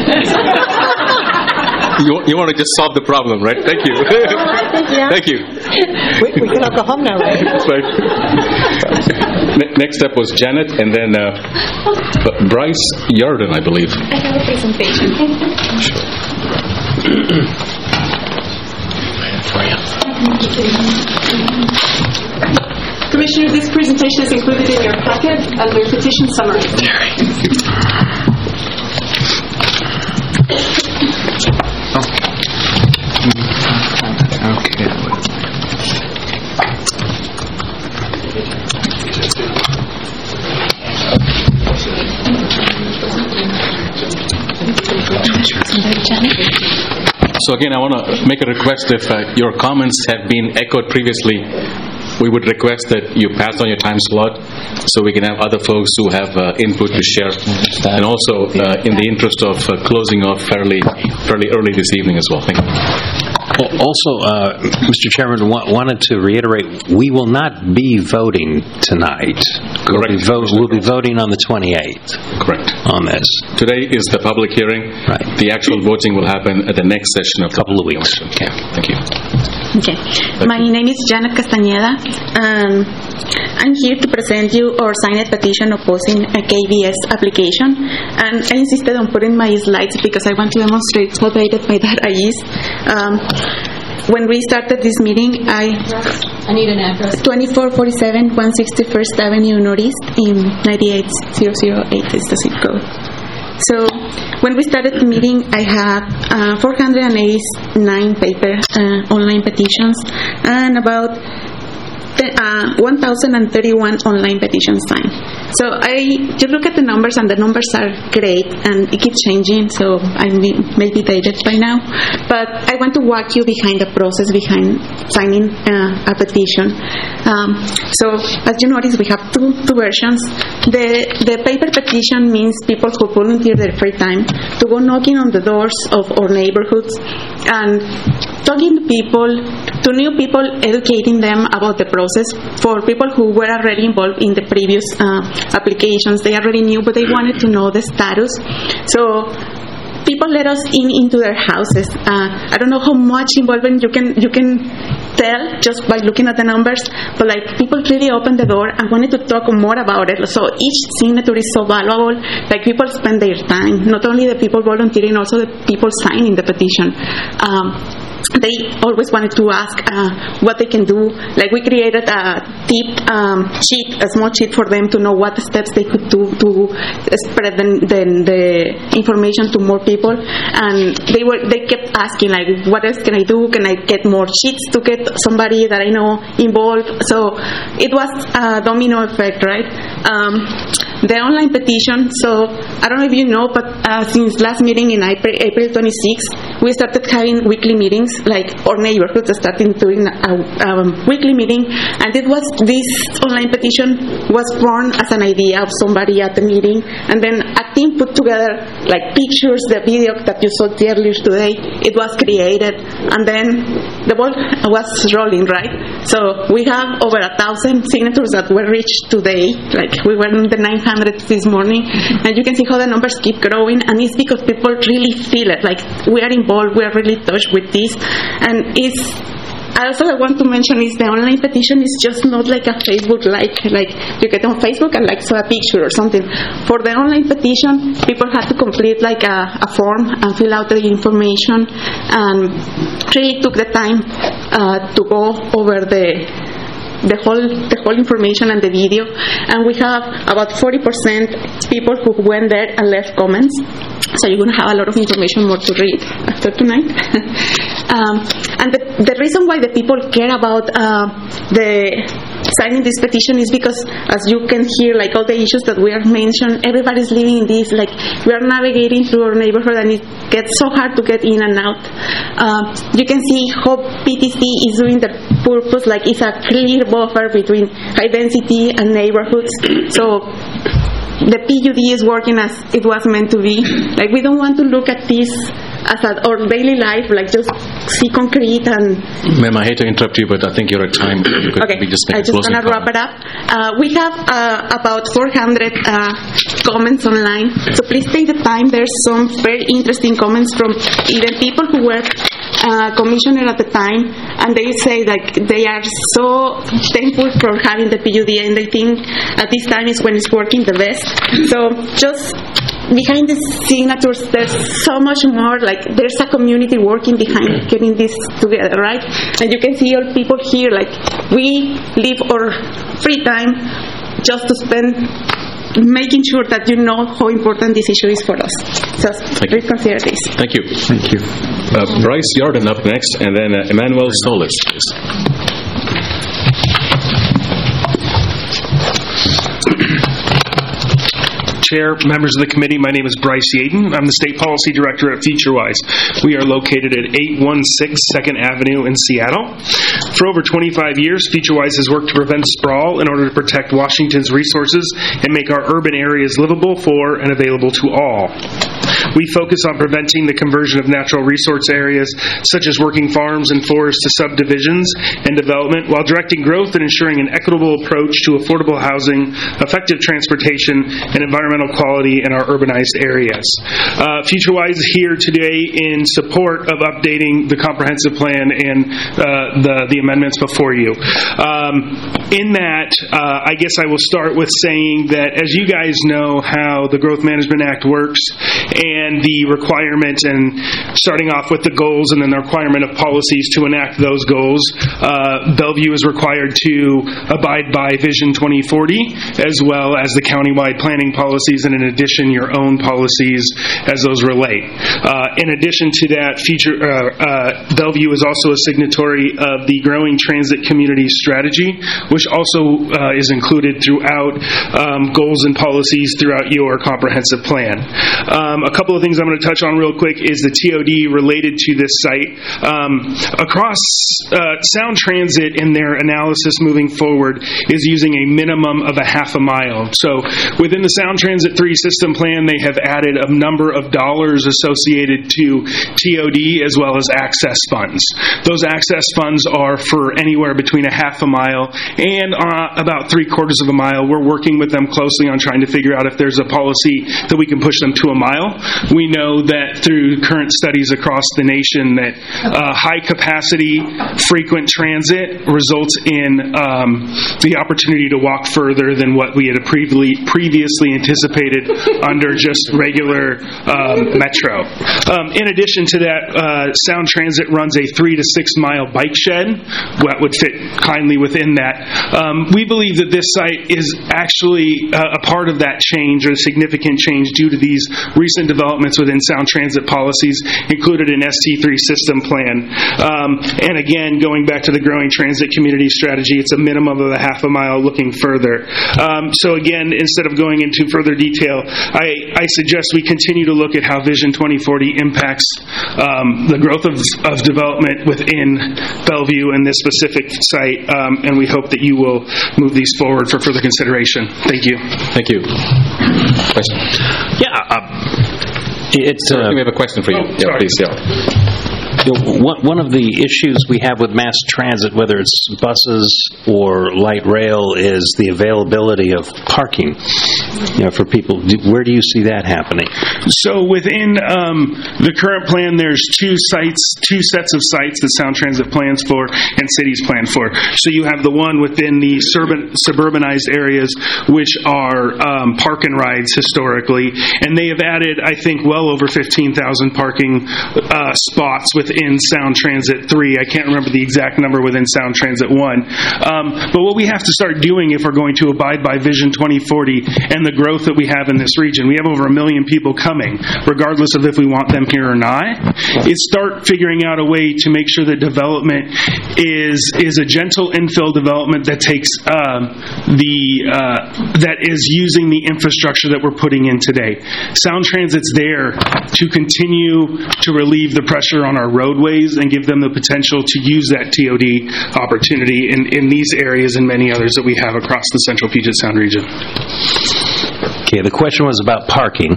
You, you want to just solve the problem, right? Thank you. Yeah. Thank you. We, we can all go home now, right? That's right. Ne- Next up was Janet, and then uh, Bryce Yarden, I believe. I have a presentation. Commissioner, this presentation is included in your packet under petition summary. Okay. So again, I want to make a request. If uh, your comments have been echoed previously, we would request that you pass on your time slot so we can have other folks who have uh, input to share. And also, uh, in the interest of uh, closing off fairly fairly early this evening as well. Thank you. Also, uh, Mister Chairman, wa- wanted to reiterate, we will not be voting tonight. We'll be, vo- we'll be voting on the twenty-eighth. Correct. On this. Today is the public hearing. Right. The actual voting will happen at the next session of a couple of weeks. Okay. Thank you. Okay. My name is Janet Castaneda. Um, I'm here to present you our signed petition opposing a K B S application. And I insisted on putting my slides because I want to demonstrate how bad my data is. Um, when we started this meeting, I... I need an address. twenty-four forty-seven one hundred sixty-first Avenue Northeast in nine eight zero zero eight is the zip code. So when we started the meeting, I had uh, four hundred eighty-nine paper uh, online petitions and about uh, one thousand thirty-one online petitions signed. So I, you look at the numbers, and the numbers are great, and it keeps changing, so I may, may be dated by now. But I want to walk you behind the process behind signing uh, a petition. Um, so as you notice, we have two, two versions. The, the paper petition means people who volunteer their free time to go knocking on the doors of our neighborhoods and talking to people, to new people, educating them about the process. For people who were already involved in the previous uh, applications, they already knew, but they wanted to know the status. So people let us in into their houses. Uh, I don't know how much involvement you can you can tell just by looking at the numbers, but like people really opened the door and wanted to talk more about it. So each signature is so valuable. Like people spend their time, not only the people volunteering, also the people signing the petition. Um, They always wanted to ask uh, what they can do. Like we created a tip um, sheet, a small sheet for them to know what steps they could do to spread the, the, the information to more people. And they were they kept asking like, what else can I do? Can I get more sheets to get somebody that I know involved? So it was a domino effect, right? Um, the online petition. So I don't know if you know, but uh, since last meeting in April, April twenty-sixth, we started having weekly meetings. Like our neighborhoods starting doing a, a weekly meeting, and it was this online petition was born as an idea of somebody at the meeting, and then a team put together like pictures, the video that you saw earlier today. It was created, and then the ball was rolling, right? So we have over a thousand signatures that were reached today. Like we were in the nine hundred this morning, and you can see how the numbers keep growing, and it's because people really feel it. Like we are involved, we are really touched with this. And it's also I want to mention is the online petition is just not like a Facebook like like you get on Facebook and like saw a picture or something. For the online petition, people have to complete like a, a form and fill out the information, and really took the time uh, to go over the the whole the whole information and the video. And we have about forty percent people who went there and left comments. So you're going to have a lot of information more to read after tonight. um, and the, the reason why the people care about uh, the signing this petition is because, as you can hear, like all the issues that we are mentioned, everybody's living in this. Like we are navigating through our neighborhood, and it gets so hard to get in and out. Uh, you can see how P T C is doing the purpose. Like it's a clear buffer between high density and neighborhoods. So the P U D is working as it was meant to be. Like we don't want to look at this as a, our daily life, like just see concrete and... Ma'am, I hate to interrupt you, but I think you're at time. You could Okay, maybe just make I a just closing want to wrap it up. Uh, we have uh, about four hundred uh, comments online, so please take the time. There's some very interesting comments from even people who were uh, commissioner at the time, and they say like they are so thankful for having the P U D, and they think at this time is when it's working the best. So just behind the signatures, there's so much more. Like there's a community working behind getting this together, right? And you can see all people here. Like we live our free time just to spend making sure that you know how important this issue is for us. So please consider this. Thank you. Thank you. Uh, Bryce Yarden up next, and then uh, Emmanuel Solis, please. Chair, members of the committee, my name is Bryce Yaden. I'm the State Policy Director at FutureWise. We are located at eight one six second Avenue in Seattle. For over twenty-five years, FutureWise has worked to prevent sprawl in order to protect Washington's resources and make our urban areas livable for and available to all. We focus on preventing the conversion of natural resource areas, such as working farms and forests, to subdivisions and development, while directing growth and ensuring an equitable approach to affordable housing, effective transportation, and environmental quality in our urbanized areas. Uh, FutureWise is here today in support of updating the comprehensive plan and uh, the, the amendments before you. Um, in that, uh, I guess I will start with saying that, as you guys know how the Growth Management Act works, and the requirement, and starting off with the goals and then the requirement of policies to enact those goals, uh, Bellevue is required to abide by Vision twenty forty, as well as the countywide planning policies, and in addition, your own policies as those relate. Uh, in addition to that, future, uh, uh, Bellevue is also a signatory of the Growing Transit Community Strategy, which also uh, is included throughout um, goals and policies throughout your comprehensive plan. Um, Um, a couple of things I'm going to touch on real quick is the T O D related to this site. Um, across uh, Sound Transit in their analysis moving forward is using a minimum of a half a mile. So within the Sound Transit three system plan, they have added a number of dollars associated to T O D as well as access funds. Those access funds are for anywhere between a half a mile and uh, about three quarters of a mile. We're working with them closely on trying to figure out if there's a policy that we can push them to a mile. We know that through current studies across the nation that uh, high capacity, frequent transit results in um, the opportunity to walk further than what we had previously previously anticipated under just regular um, metro. Um, in addition to that, uh, Sound Transit runs a three to six mile bike shed that would fit kindly within that. Um, we believe that this site is actually uh, a part of that change, or a significant change due to these recent developments within Sound Transit policies included in S T three system plan. Um, and again, going back to the growing transit community strategy, it's a minimum of a half a mile looking further. Um, so again, instead of going into further detail, I, I suggest we continue to look at how Vision twenty forty impacts um, the growth of, of development within Bellevue and this specific site, um, and we hope that you will move these forward for further consideration. Thank you. Thank you. Question? Yeah, uh, it's. Uh, we have a question for you. Oh, yeah, please. Yeah. You know, one, one of the issues we have with mass transit, whether it's buses or light rail, is the availability of parking, you know, for people. Where do you see that happening? So within um, the current plan, there's two sites, two sets of sites that Sound Transit plans for and cities plan for. So you have the one within the suburban, suburbanized areas, which are um, park and rides historically, and they have added, I think, well over fifteen thousand parking uh, spots within Sound Transit three. I can't remember the exact number within Sound Transit one. Um, but what we have to start doing if we're going to abide by Vision twenty forty and the growth that we have in this region, we have over a million people coming, regardless of if we want them here or not, is start figuring out a way to make sure that development is is a gentle infill development that takes um, the uh, that is using the infrastructure that we're putting in today. Sound Transit's there to continue to relieve the pressure on our roadways and give them the potential to use that T O D opportunity in, in these areas and many others that we have across the Central Puget Sound region. Okay, the question was about parking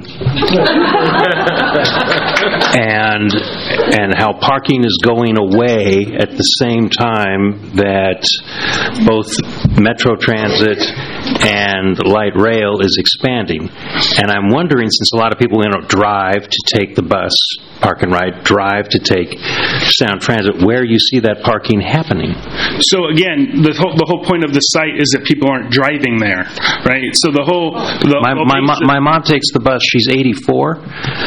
and and how parking is going away at the same time that both Metro Transit and light rail is expanding. And I'm wondering, since a lot of people, you know, drive to take the bus, park and ride, drive to take Sound Transit, where you see that parking happening. So again, the whole, the whole point of the site is that people aren't driving there, right? So the whole... The my, whole my, mo- my mom takes the bus. She's eighty-four.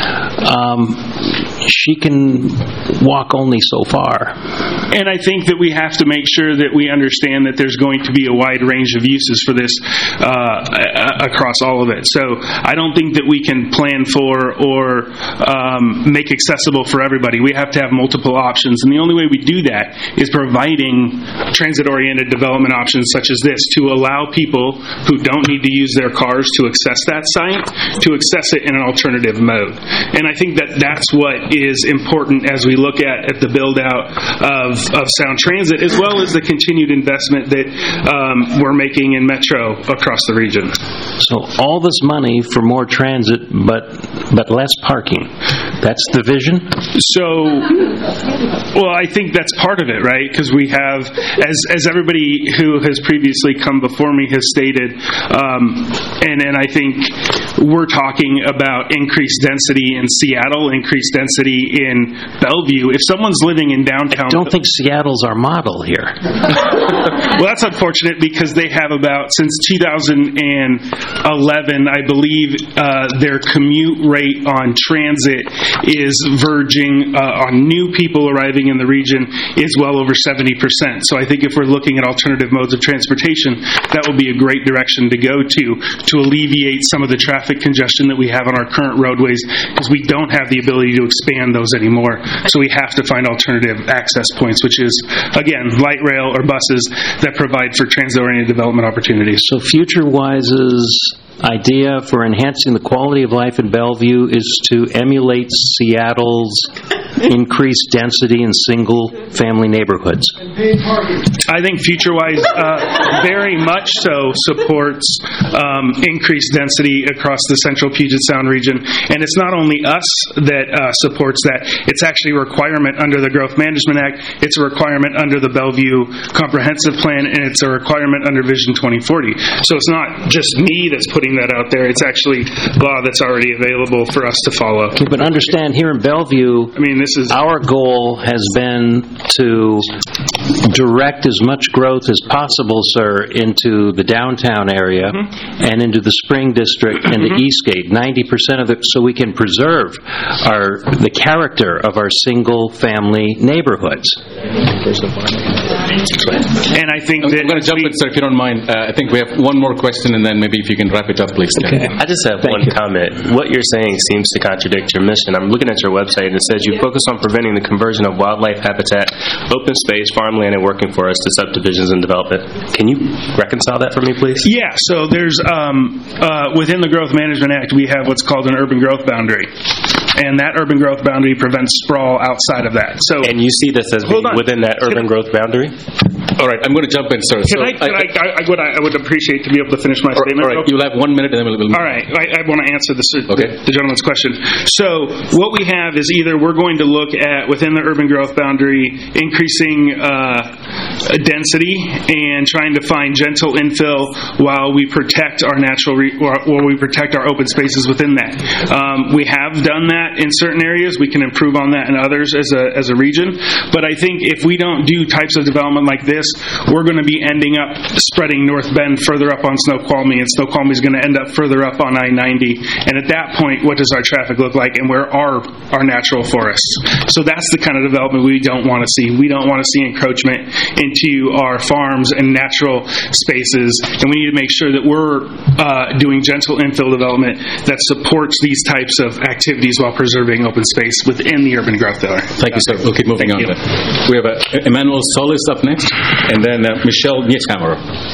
Um, she can walk only so far. And I think that we have to make sure that we understand that there's going to be a wide range of uses for this uh, across all of it. So I don't think that we can plan for or um, make accessible for everybody. We have to have multiple options. And the only way we do that is providing transit-oriented development options such as this to allow people who don't need to use their cars to access that site to access it in an alternative mode. And I think that that's what is important as we look at, at the build-out of, of Sound Transit, as well as the continued investment that um, we're making in Metro across the region. So all this money for more transit, but but less parking. That's the vision? So, well, I think that's part of it, right? Because we have, as as everybody who has previously come before me has stated, um, and, and I think we're talking about increased density in Seattle, increased density in Bellevue. If someone's living in downtown... I don't think Seattle's our model here. Well, that's unfortunate because they have about, since two thousand eleven, I believe, uh, their commute rate on transit is verging uh, on new people arriving in the region is well over seventy percent. So I think if we're looking at alternative modes of transportation, that will be a great direction to go to to alleviate some of the traffic congestion that we have on our current roadways, because we don't have the ability to expand those anymore. So we have to find alternative access points, which is, again, light rail or buses that provide for transit-oriented development opportunities. So FutureWise's idea for enhancing the quality of life in Bellevue is to emulate Seattle's increased density in single-family neighborhoods? I think FutureWise uh, very much so supports um, increased density across the central Puget Sound region. And it's not only us that uh, supports that. It's actually a requirement under the Growth Management Act. It's a requirement under the Bellevue Comprehensive Plan, and it's a requirement under Vision twenty forty. So it's not just me that's putting that out there. It's actually law that's already available for us to follow. Okay, but understand, here in Bellevue, I mean, this is our goal has been to direct as much growth as possible, sir, into the downtown area mm-hmm. and into the Spring District and mm-hmm. the Eastgate. ninety percent of it, so we can preserve our the character of our single-family neighborhoods. And I think I'm that going to jump in, sir, if you don't mind. Uh, I think we have one more question, and then maybe if you can wrap it up, please. Okay. I just have Thank one you. comment. What you're saying seems to contradict your mission. I'm looking at your website, and it says you focus on preventing the conversion of wildlife habitat, open space, farmland, and working forests to subdivisions and development. Can you reconcile that for me, please? Yeah. So there's um, uh, within the Growth Management Act, we have what's called an urban growth boundary, and that urban growth boundary prevents sprawl outside of that. So, and you see this as being within that urban growth boundary? All right, I'm going to jump in, sir. Can so I, can I, I, I, would, I would appreciate to be able to finish my all statement. All right, you'll have one minute, and then we'll. we'll all right, I, I want to answer this, okay. the, the gentleman's question. So, what we have is either we're going to look at within the urban growth boundary increasing uh, density and trying to find gentle infill while we protect our natural, re- or, or we protect our open spaces within that. Um, we have done that in certain areas. We can improve on that in others as a as a region. But I think if we don't do types of development like this, we're going to be ending up spreading North Bend further up on Snoqualmie, and Snoqualmie is going to end up further up on I ninety. And at that point, what does our traffic look like, and where are our natural forests? So that's the kind of development we don't want to see. We don't want to see encroachment into our farms and natural spaces, and we need to make sure that we're uh, doing gentle infill development that supports these types of activities while preserving open space within the urban growth area. Thank you, sir. We'll keep moving Thank on. you. Then. We have uh, Emmanuel Solis up next, and then uh, Michelle Nietshammer.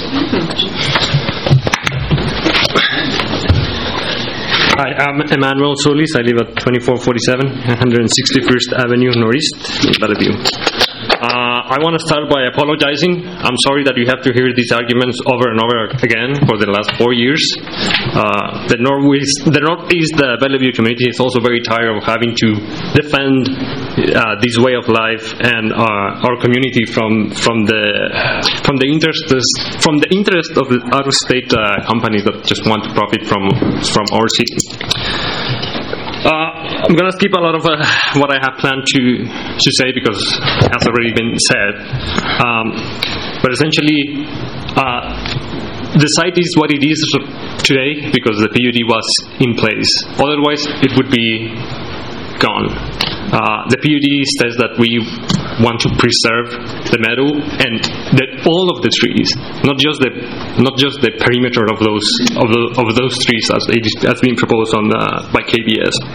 Hi, I'm Emmanuel Solis. I live at twenty-four forty-seven, one hundred sixty-first Avenue Northeast, Bellevue. Uh, I want to start by apologizing. I'm sorry that you have to hear these arguments over and over again for the last four years. Uh, the Northeast, the Northeast uh, Bellevue community is also very tired of having to defend uh, this way of life and uh, our community from from the from the interest from the interest of the out-of-state uh, companies that just want to profit from from our city. Uh, I'm going to skip a lot of uh, what I have planned to to say because it has already been said. Um, but essentially, uh, the site is what it is today because the P U D was in place. Otherwise, it would be gone. Uh, the P U D says that we want to preserve the meadow and the, all of the trees, not just the not just the perimeter of those of, the, of those trees as it has been proposed on uh, by K B S.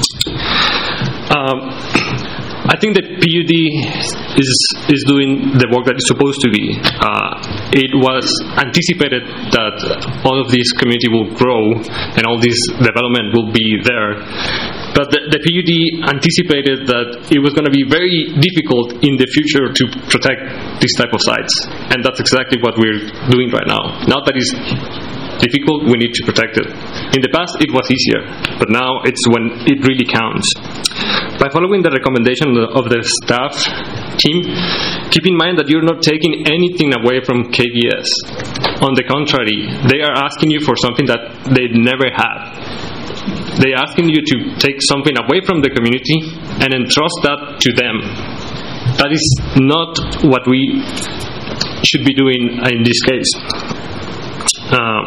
Um, I think the P U D is is doing the work that it's supposed to be. Uh, it was anticipated that all of this community will grow and all this development will be there. But the, the P U D anticipated that it was going to be very difficult in the future to protect this type of sites. And that's exactly what we're doing right now. Now that it's difficult, we need to protect it. In the past, it was easier. But now it's when it really counts. By following the recommendation of the staff team, keep in mind that you're not taking anything away from K B S. On the contrary, they are asking you for something that they never had. They're asking you to take something away from the community and entrust that to them. That is not what we should be doing in this case. Uh,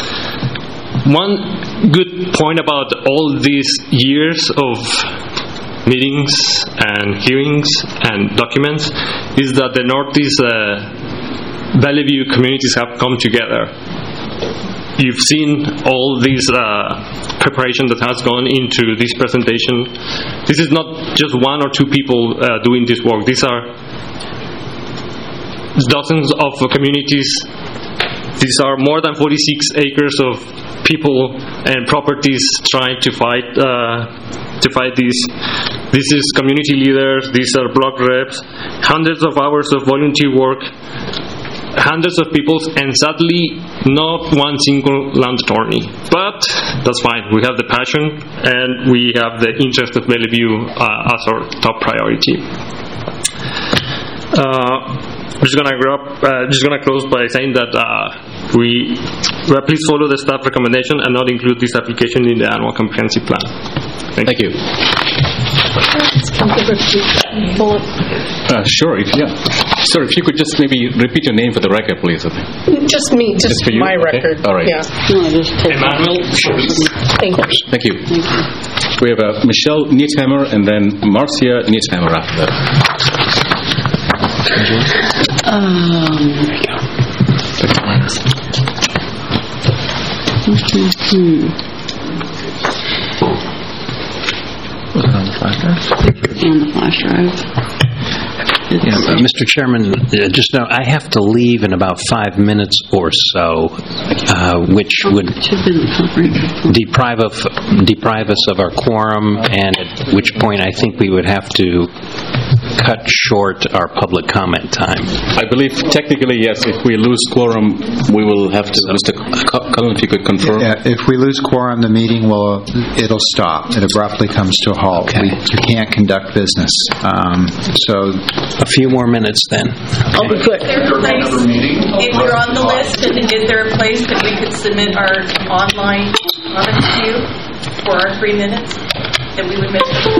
one good point about all these years of meetings and hearings and documents is that the Northeast uh, Bellevue communities have come together. You've seen all these uh, preparation that has gone into this presentation. This is not just one or two people uh, doing this work. These are dozens of communities. These are more than forty-six acres of people and properties trying to fight uh, to fight these. This is community leaders. These are block reps. Hundreds of hours of volunteer work. Hundreds of people, and sadly, not one single land attorney. But that's fine. We have the passion, and we have the interest of Bellevue uh, as our top priority. Uh, I'm just gonna grow up, uh, just gonna close by saying that uh, we uh, please follow the staff recommendation and not include this application in the annual comprehensive plan. Thank, Thank you. Uh, sure, if, yeah. Sir, if you could just maybe repeat your name for the record, please. Just me, just, Just for you? my Okay. record. All right. Yeah. Emmanuel. Thank you. Thank you. We have uh, Michelle Niethammer and then Marcia Niethammer after that. Um, there we go. Mm-hmm. On the flash drive? On the flash drive. Yeah, uh, Mister Chairman, uh, just now, I have to leave in about five minutes or so, uh, which would deprive of deprive us of our quorum, and at which point I think we would have to cut short our public comment time. I believe technically, yes, if we lose quorum, we will have to, Mister Cullen, if you could confirm. Yeah, if we lose quorum, the meeting will, it'll stop. It abruptly comes to a halt. Okay. We, you can't conduct business. Um, so, a few more minutes then. I'll be quick. Is there a place, if you're on the list, and is there a place that we could submit our online comments to you for our three minutes? That we would make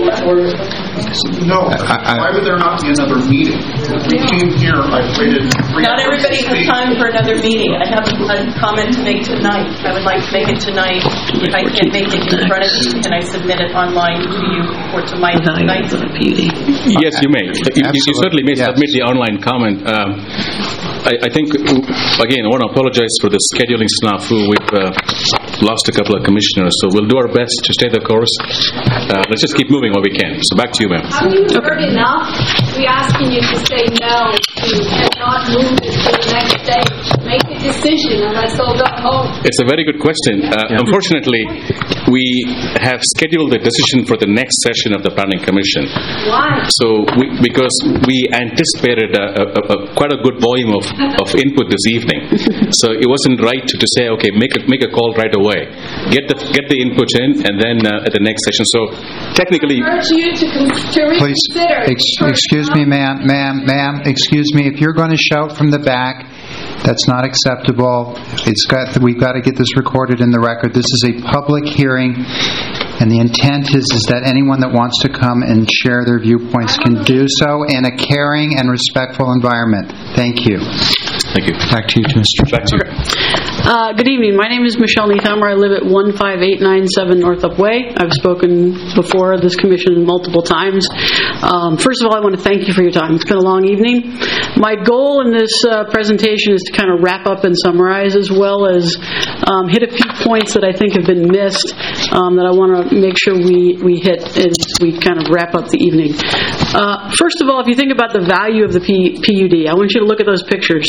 No. Why would there not be another meeting? We came here, I waited three Not hours everybody to has speak. time for another meeting. I have a a comment to make tonight. I would like to make it tonight. If I can't make it in front of you, can I submit it online to you or to my tonight? Yes, you may. You, you certainly may submit the online comment. Um, I, I think, again, I want to apologize for the scheduling snafu. We've uh, lost a couple of commissioners, so we'll do our best to stay the course. Uh, let's just keep moving while we can. So back to you, ma'am. Have you heard enough? We're asking you to say no to and not move it to the next day. Make a decision and let's all go home. It's a very good question. Uh, yeah. Unfortunately, we have scheduled the decision for the next session of the Planning Commission. Why? So, we, because we anticipated a, a, a, quite a good volume of, of input this evening, so it wasn't right to, to say, okay, make a make a call right away, get the get the input in, and then uh, at the next session. So, technically, I urge you to, con- to please, reconsider. ex- excuse me, ma'am, ma'am, ma'am, excuse me. If you're going to shout from the back, that's not acceptable. It's got. We've got to get this recorded in the record. This is a public hearing, and the intent is, is that anyone that wants to come and share their viewpoints can do so in a caring and respectful environment. Thank you. Thank you. Back to you, Mister Back to you. Uh, good evening. My name is Michelle Niethammer. I live at one five eight nine seven Northup Way. I've spoken before this commission multiple times. Um, first of all, I want to thank you for your time. It's been a long evening. My goal in this uh, presentation is to kind of wrap up and summarize, as well as um, hit a few points that I think have been missed um, that I want to make sure we, we hit as we kind of wrap up the evening. Uh, first of all, if you think about the value of the P- PUD, I want you to look at those pictures.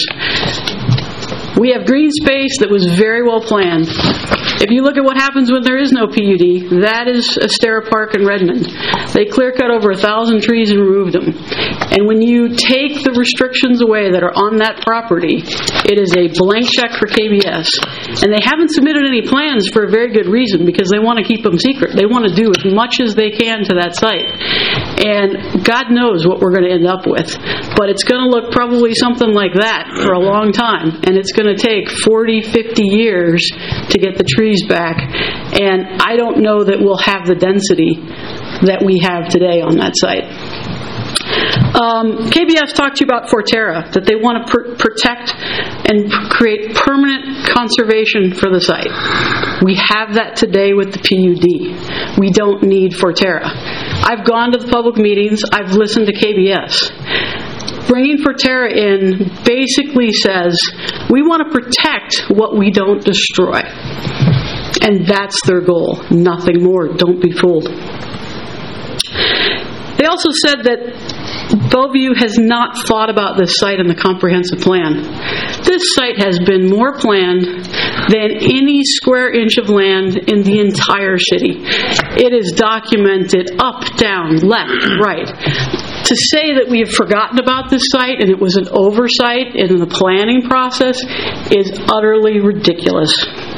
We have green space that was very well planned. If you look at what happens when there is no P U D, that is Astera Park in Redmond. They clear cut over a thousand trees and removed them. And when you take the restrictions away that are on that property, it is a blank check for K B S. And they haven't submitted any plans for a very good reason, because they want to keep them secret. They want to do as much as they can to that site. And God knows what we're going to end up with. But it's going to look probably something like that for a long time. And it's going to take forty, fifty years to get the trees back. And I don't know that we'll have the density that we have today on that site. Um, K B S talked to you about Forterra, that they want to pr- protect and p- create permanent conservation for the site. We have that today with the P U D. We don't need Forterra. I've gone to the public meetings. I've listened to K B S. Bringing Forterra in basically says, we want to protect what we don't destroy. And that's their goal. Nothing more. Don't be fooled. They also said that Bellevue has not thought about this site in the comprehensive plan. This site has been more planned than any square inch of land in the entire city. It is documented up, down, left, right. To say that we have forgotten about this site and it was an oversight in the planning process is utterly ridiculous.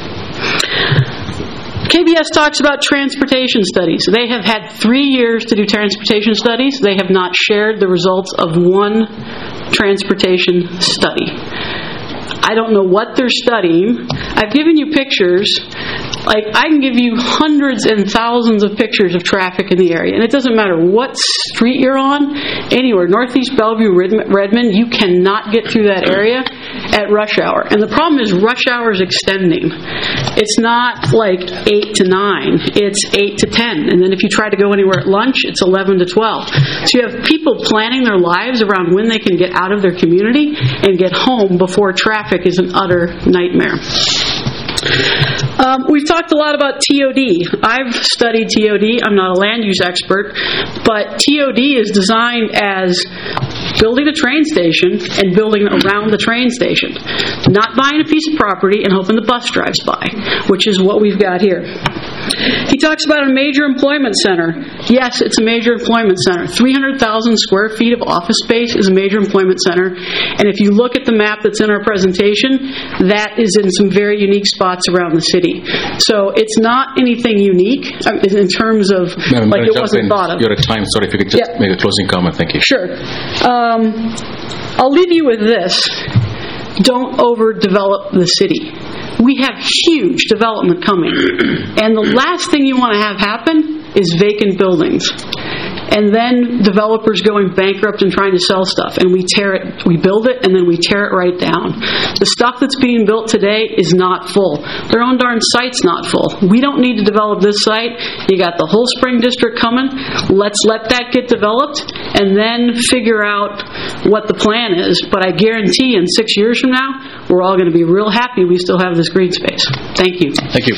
K B S talks about transportation studies. They have had three years to do transportation studies. They have not shared the results of one transportation study. I don't know what they're studying. I've given you pictures. Like, I can give you hundreds and thousands of pictures of traffic in the area, and it doesn't matter what street you're on, anywhere, Northeast Bellevue, Redmond, you cannot get through that area at rush hour. And the problem is rush hour is extending. It's not like eight to nine, it's eight to ten. And then if you try to go anywhere at lunch, it's eleven to twelve. So you have people planning their lives around when they can get out of their community and get home before traffic is an utter nightmare. Um, we've talked a lot about T O D. I've studied T O D. I'm not a land use expert, but T O D is designed as building a train station and building around the train station, not buying a piece of property and hoping the bus drives by, which is what we've got here. He talks about a major employment center. Yes, it's a major employment center. three hundred thousand square feet of office space is a major employment center. And if you look at the map that's in our presentation, that is in some very unique spots around the city. So it's not anything unique in terms of, Madam, like, it wasn't thought of. You're at time. Sorry, if you could just Yeah. make a closing comment. Thank you. Sure. Um, I'll leave you with this. Don't overdevelop the city. We have huge development coming. And the last thing you want to have happen is vacant buildings. And then developers going bankrupt and trying to sell stuff. And we tear it, we build it, and then we tear it right down. The stuff that's being built today is not full. Their own darn site's not full. We don't need to develop this site. You got the whole Spring District coming. Let's let that get developed and then figure out what the plan is. But I guarantee in six years from now, we're all going to be real happy we still have this green space. Thank you. Thank you.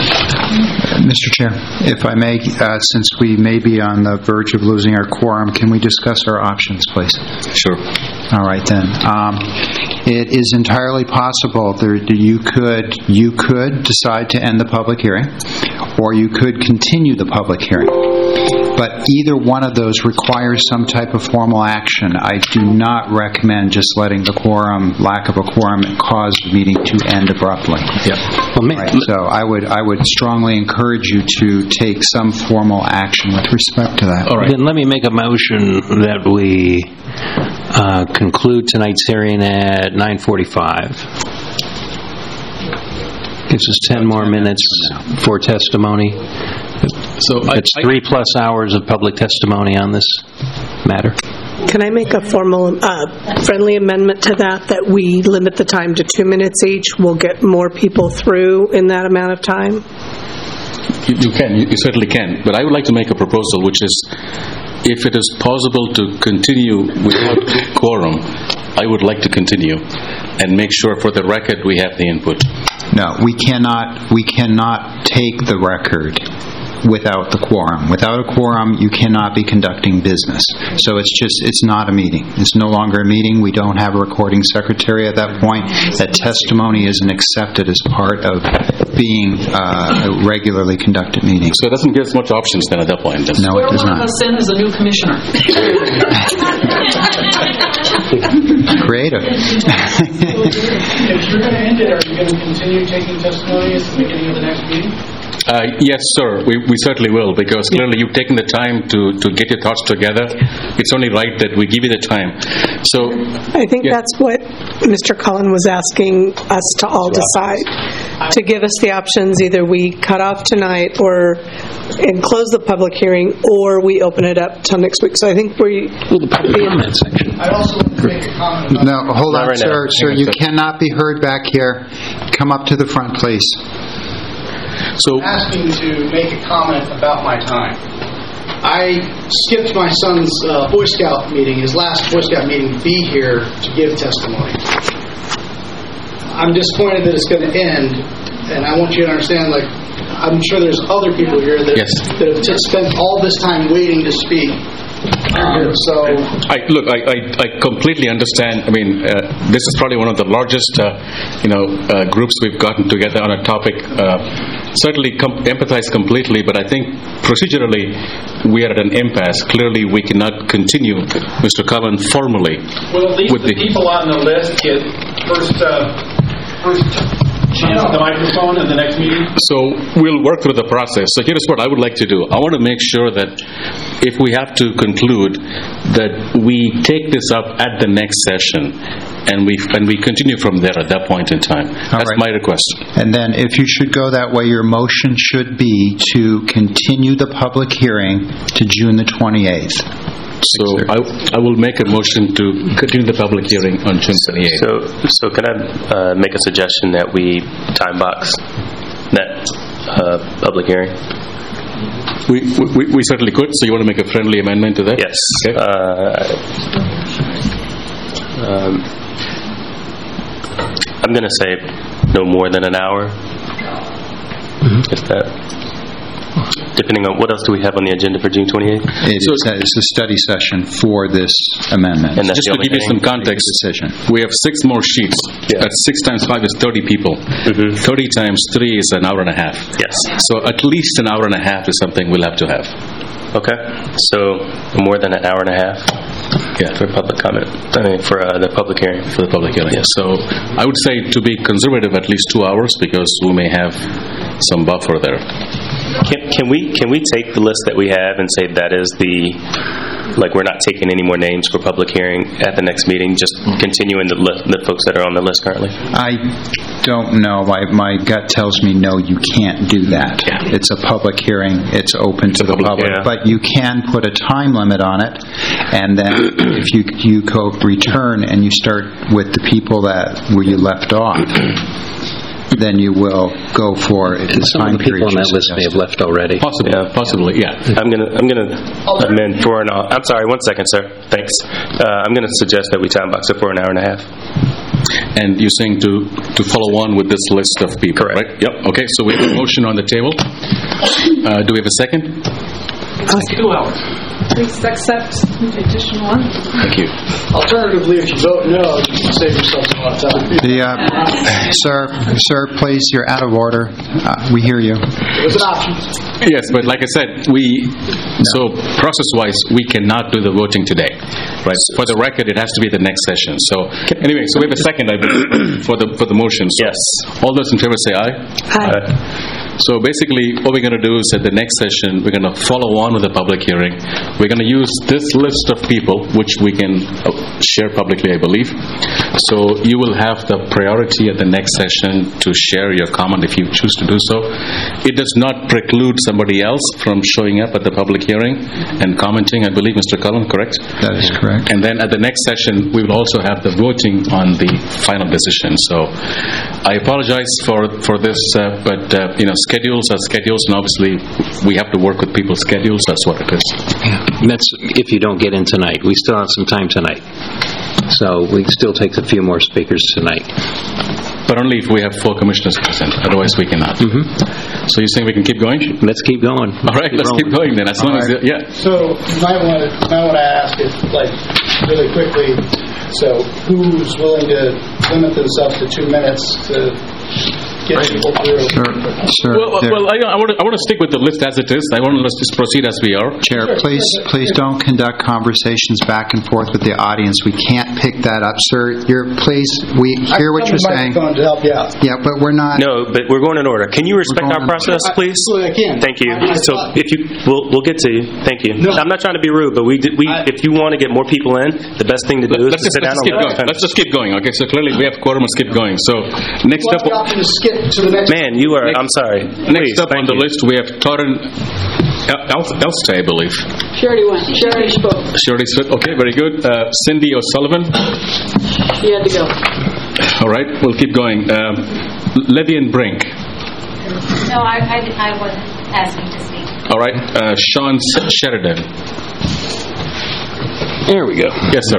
Mister Chair, if I may, uh, since we may be on the verge of losing our quorum, can we discuss our options, please? Sure. All right, then. Um, it is entirely possible that you could you could decide to end the public hearing, or you could continue the public hearing. But either one of those requires some type of formal action. I do not recommend just letting the quorum, lack of a quorum, cause the meeting to end abruptly. Yeah. Well, right. So I would I would strongly encourage you to take some formal action with respect to that. All right. Then let me make a motion that we uh, conclude tonight's hearing at nine forty-five. Gives us ten more minutes for testimony. So it's I, I, three plus hours of public testimony on this matter. Can I make a formal, uh, friendly amendment to that, that we limit the time to two minutes each? We'll get more people through in that amount of time? You, you can, you, you certainly can. But I would like to make a proposal, which is, if it is possible to continue without quorum, I would like to continue and make sure for the record we have the input. No, we cannot, we cannot take the record without the quorum. Without a quorum, you cannot be conducting business. So it's just, it's not a meeting. It's no longer a meeting. We don't have a recording secretary at that point. That testimony isn't accepted as part of being uh, a regularly conducted meeting. So it doesn't give us much options then at that point. Then. No, it does not. One of us in as a new commissioner. Creative. If you're going to end it, are you going to continue taking testimony at the beginning of the next meeting? Uh, yes, sir. We, we certainly will, because clearly you've taken the time to, to get your thoughts together. It's only right that we give you the time. So I think yeah. that's what Mister Cullen was asking us to all decide, to give us the options. Either we cut off tonight or and close the public hearing, or we open it up till next week. So I think we... Well, the public comment section. I'd also like to make a comment. No, hold on, right sir. Now. Sir, you cannot be heard back here. Come up to the front, please. So, I'm asking to make a comment about my time. I skipped my son's uh, Boy Scout meeting, his last Boy Scout meeting, to be here to give testimony. I'm disappointed that it's going to end, and I want you to understand, like, I'm sure there's other people here that, yes. that have t- spent all this time waiting to speak, Um, so, I, look, I, I, I completely understand. I mean, uh, this is probably one of the largest, uh, you know, uh, groups we've gotten together on a topic. Uh, certainly com- empathize completely, but I think procedurally we are at an impasse. Clearly, we cannot continue, Mister Cullen, formally. Well, at least with the, the people on the list get first, uh, first chance at the microphone in the next meeting. So we'll work through the process. So here's what I would like to do. I want to make sure that if we have to conclude that we take this up at the next session and we and we continue from there at that point in time. All That's right. my request. And then if you should go that way, your motion should be to continue the public hearing to June the twenty-eighth. So I, I will make a motion to continue the public hearing on June twenty-eighth. So, so can I uh, make a suggestion that we time box that uh, public hearing? We, we we certainly could. So you want to make a friendly amendment to that? Yes. Okay. Uh, um, I'm going to say no more than an hour. Mm-hmm. If that. Depending on what else do we have on the agenda for June twenty-eighth? It is, it's a study session for this amendment. And that's Just to the only give you thing? some context, decision. we have six more sheets. Yeah. That's six times five is thirty people. Mm-hmm. thirty times three is an hour and a half. Yes. So at least an hour and a half is something we'll have to have. Okay. So more than an hour and a half. Yeah. For public comment. I mean, for uh, the public hearing. For the public hearing. Yes. So I would say to be conservative, at least two hours, because we may have some buffer there. Can, can we can we take the list that we have and say that is the, like we're not taking any more names for public hearing at the next meeting, just continuing the li- the folks that are on the list currently? I don't know. My, my gut tells me no, you can't do that. Yeah. It's a public hearing. It's open to the public. Yeah. But you can put a time limit on it, and then if you you go return and you start with the people that where you left off, then you will go for the Some time of the people period on that you list may have left already. Possibly, yeah. possibly, yeah. I'm gonna I'm gonna amend for an. I'm sorry, one second, sir. Thanks. Uh, I'm gonna suggest that we time box it for an hour and a half. And you're saying to, to follow on with this list of people, Correct. right? Yep. Okay, so we have a motion on the table. Uh, do we have a second? Two hours. Please accept the additional one. Thank you. alternatively, if you vote no, you can save yourself a lot of time. The, uh, sir, sir, please, you're out of order. Uh, we hear you. It was an option. Yes, but like I said, we so process-wise, we cannot do the voting today, right? For the record, it has to be the next session. So anyway, so we have a second, I believe, for the for the motion. So yes. All those in favor say aye. Aye. So basically, what we're going to do is at the next session, we're going to follow on with the public hearing. We're going to use this list of people, which we can share publicly, I believe. So you will have the priority at the next session to share your comment if you choose to do so. It does not preclude somebody else from showing up at the public hearing and commenting, I believe, Mister Cullen, correct? That is correct. And then at the next session, we will also have the voting on the final decision. So I apologize for, for this, uh, but, uh, you know, schedules are schedules, and obviously we have to work with people's schedules. That's what it is. Yeah. That's if you don't get in tonight. We still have some time tonight. So we can still take a few more speakers tonight. But only if we have four commissioners present. Otherwise, we cannot. Mm-hmm. So you're saying we can keep going? Let's keep going. All right, keep let's rolling. keep going then. As long as, the, yeah. So you might want to might want to ask if, like, really quickly. So who's willing to limit themselves to two minutes to get people through? Sir, sir, Well, there- well I, I, want to, I want to stick with the list as it is. I want to let's just proceed as we are. Chair, please, please don't conduct conversations back and forth with the audience. We can't pick that up, sir. You're, please, we hear what you're saying. To help you out. Yeah, but we're not. No, but we're going in order. Can you respect our going in- process, please? Absolutely, I can. Thank you. I- I So thought- if you, we'll, we'll get to you. Thank you. No. I'm not trying to be rude, but we, did, we, if you want to get more people in, the best thing to do Let's is to just, sit let's down just keep and going. let Let's just keep going. Okay, so clearly we have quorum. Let's keep going. So next Well, up, the option is skip to the next. Man, you are. Next- I'm sorry. next Please, up on thank the you. list we have Torrin El- El- Elstey, I believe. She already went. She already spoke. She already said, okay, very good. Uh, Cindy O'Sullivan. She had to go. All right, we'll keep going. Um, Levy and Brink. No, I, I, I wasn't asking to speak. All right, uh, Sean Sheridan. There we go. Yes, sir.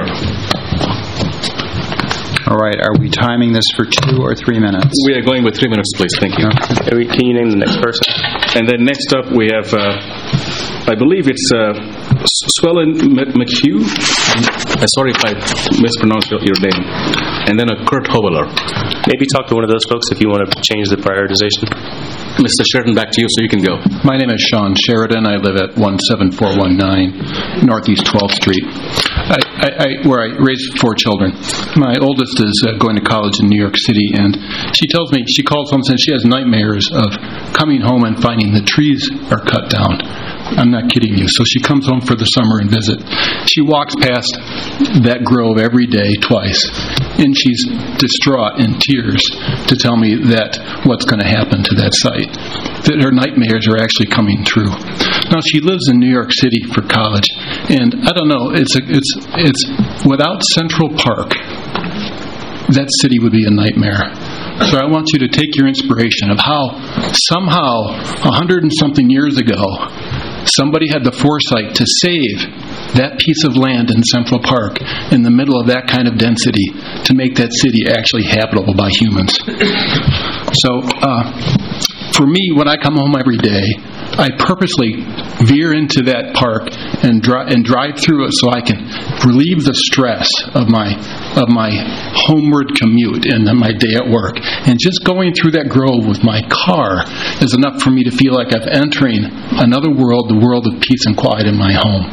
All right, are we timing this for two or three minutes? We are going with three minutes, please. Thank you. Can you name the next person? And then next up we have, uh, I believe it's uh, Swellen McHugh, I'm sorry if I mispronounced your, your name, and then a Kurt Hoveler. Maybe talk to one of those folks if you want to change the prioritization. Mister Sheridan, back to you, so you can go. My name is Sean Sheridan. I live at one seven four one nine Northeast twelfth Street, I, I, I, where I raised four children. My oldest is uh, going to college in New York City, and she tells me, she calls home and says she has nightmares of coming home and finding the trees are cut down. I'm not kidding you. So she comes home for the summer and visit. She walks past that grove every day, twice, and she's distraught in tears to tell me that what's going to happen to that site, that her nightmares are actually coming true. Now, she lives in New York City for college, and I don't know, it's a, it's it's without Central Park, that city would be a nightmare. So I want you to take your inspiration of how somehow a hundred and something years ago somebody had the foresight to save that piece of land in Central Park in the middle of that kind of density to make that city actually habitable by humans. So uh, for me, when I come home every day, I purposely veer into that park and, dri- and drive through it so I can relieve the stress of my of my homeward commute and my day at work. And just going through that grove with my car is enough for me to feel like I'm entering another world, the world of peace and quiet in my home.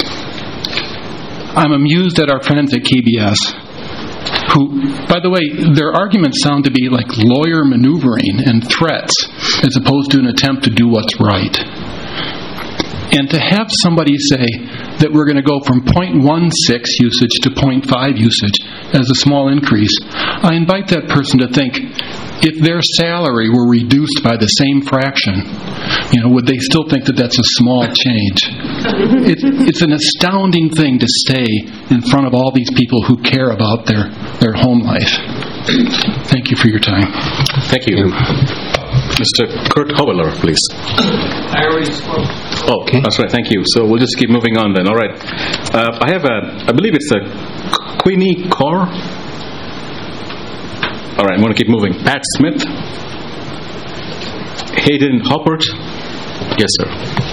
I'm amused at our friends at K B S, who, by the way, their arguments sound to be like lawyer maneuvering and threats as opposed to an attempt to do what's right. And to have somebody say that we're going to go from zero point one six usage to zero point five usage as a small increase, I invite that person to think, if their salary were reduced by the same fraction, you know, would they still think that that's a small change? It, it's an astounding thing to stay in front of all these people who care about their, their home life. Thank you for your time. Thank you. Mister Kurt Hoveler, please. I already spoke. Oh, okay. That's right. Thank you. So we'll just keep moving on then. All right. Uh, I have a, I believe it's a Queenie Carr. All right, I'm going to keep moving. Pat Smith. Hayden Hoppert. Yes, sir.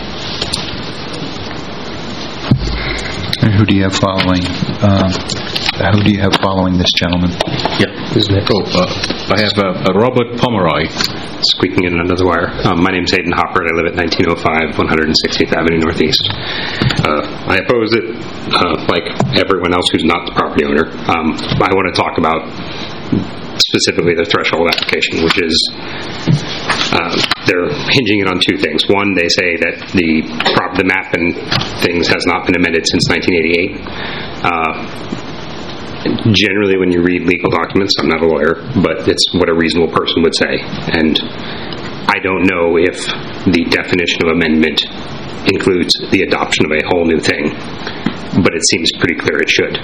And who do you have following? Uh, who do you have following this gentleman? Yeah. Who's next? Oh, uh, I have uh, Robert Pomeroy. Squeaking in another wire. Um, my name's Hayden Hoppert. I live at nineteen oh five one hundred sixtieth Avenue Northeast. Uh, I oppose it, uh, like everyone else who's not the property owner. Um, I want to talk about specifically the threshold application, which is uh, they're hinging it on two things. One, they say that the prop, the map and things has not been amended since nineteen eighty-eight. Uh, generally, when you read legal documents, I'm not a lawyer, but it's what a reasonable person would say. And I don't know if the definition of amendment includes the adoption of a whole new thing, but it seems pretty clear it should.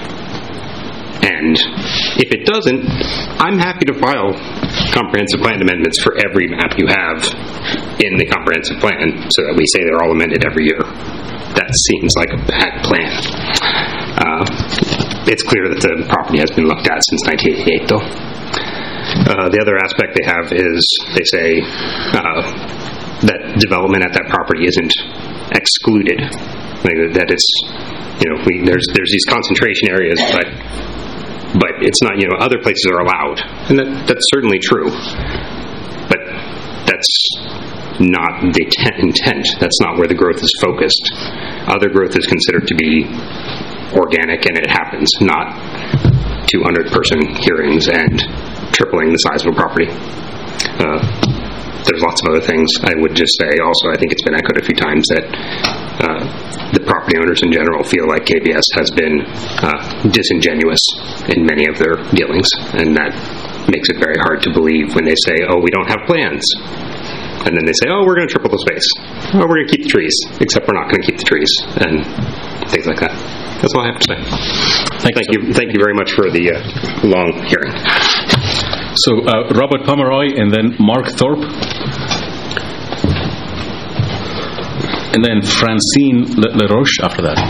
And if it doesn't, I'm happy to file comprehensive plan amendments for every map you have in the comprehensive plan so that we say they're all amended every year. That seems like a bad plan. Uh, it's clear that the property has been looked at since nineteen eighty-eight, though. Uh, the other aspect they have is they say uh, that development at that property isn't excluded. Like, that it's, you know, we, there's there's these concentration areas, but but it's not, you know, other places are allowed, and that, that's certainly true. But that's not the te- intent. That's not where the growth is focused. Other growth is considered to be organic, and it happens, not two hundred person hearings and tripling the size of a property. Uh, there's lots of other things. I would just say also, I think it's been echoed a few times that uh, the property owners in general feel like K B S has been uh, disingenuous in many of their dealings, and that makes it very hard to believe when they say, oh, we don't have plans. And then they say, oh, we're going to triple the space. Oh, we're going to keep the trees, except we're not going to keep the trees, and things like that. That's all I have to say. Thank, thank you. Thank you very much for the uh, long hearing. So, uh, Robert Pomeroy, and then Mark Thorpe, and then Francine Le- LaRoche after that.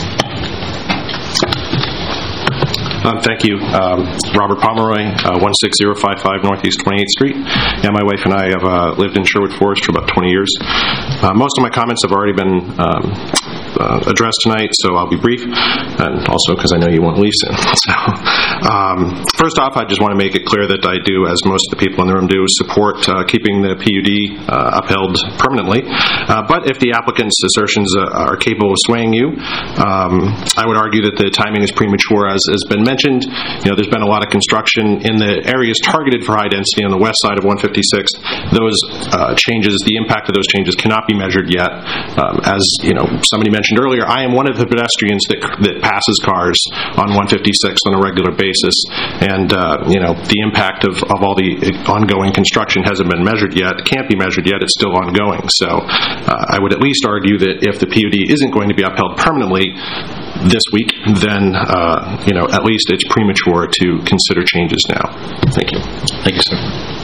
Um, thank you. Um, Robert Pomeroy, uh, one six zero five five Northeast twenty-eighth Street. Yeah, my wife and I have uh, lived in Sherwood Forest for about twenty years. Uh, most of my comments have already been um, uh, address tonight, so I'll be brief, and also because I know you won't leave soon. So, um, first off, I just want to make it clear that I do, as most of the people in the room do, support uh, keeping the P U D uh, upheld permanently. Uh, but if the applicant's assertions uh, are capable of swaying you, um, I would argue that the timing is premature, as has been mentioned. You know, there's been a lot of construction in the areas targeted for high density on the west side of one fifty-sixth. Those uh, changes, the impact of those changes cannot be measured yet. Um, as you know, somebody mentioned earlier, I am one of the pedestrians that that passes cars on one fifty-sixth on a regular basis, and uh, you know, the impact of, of all the ongoing construction hasn't been measured yet. It can't be measured yet. It's still ongoing. So uh, I would at least argue that if the P U D isn't going to be upheld permanently this week, then uh, you know, at least it's premature to consider changes now. Thank you. Thank you, sir.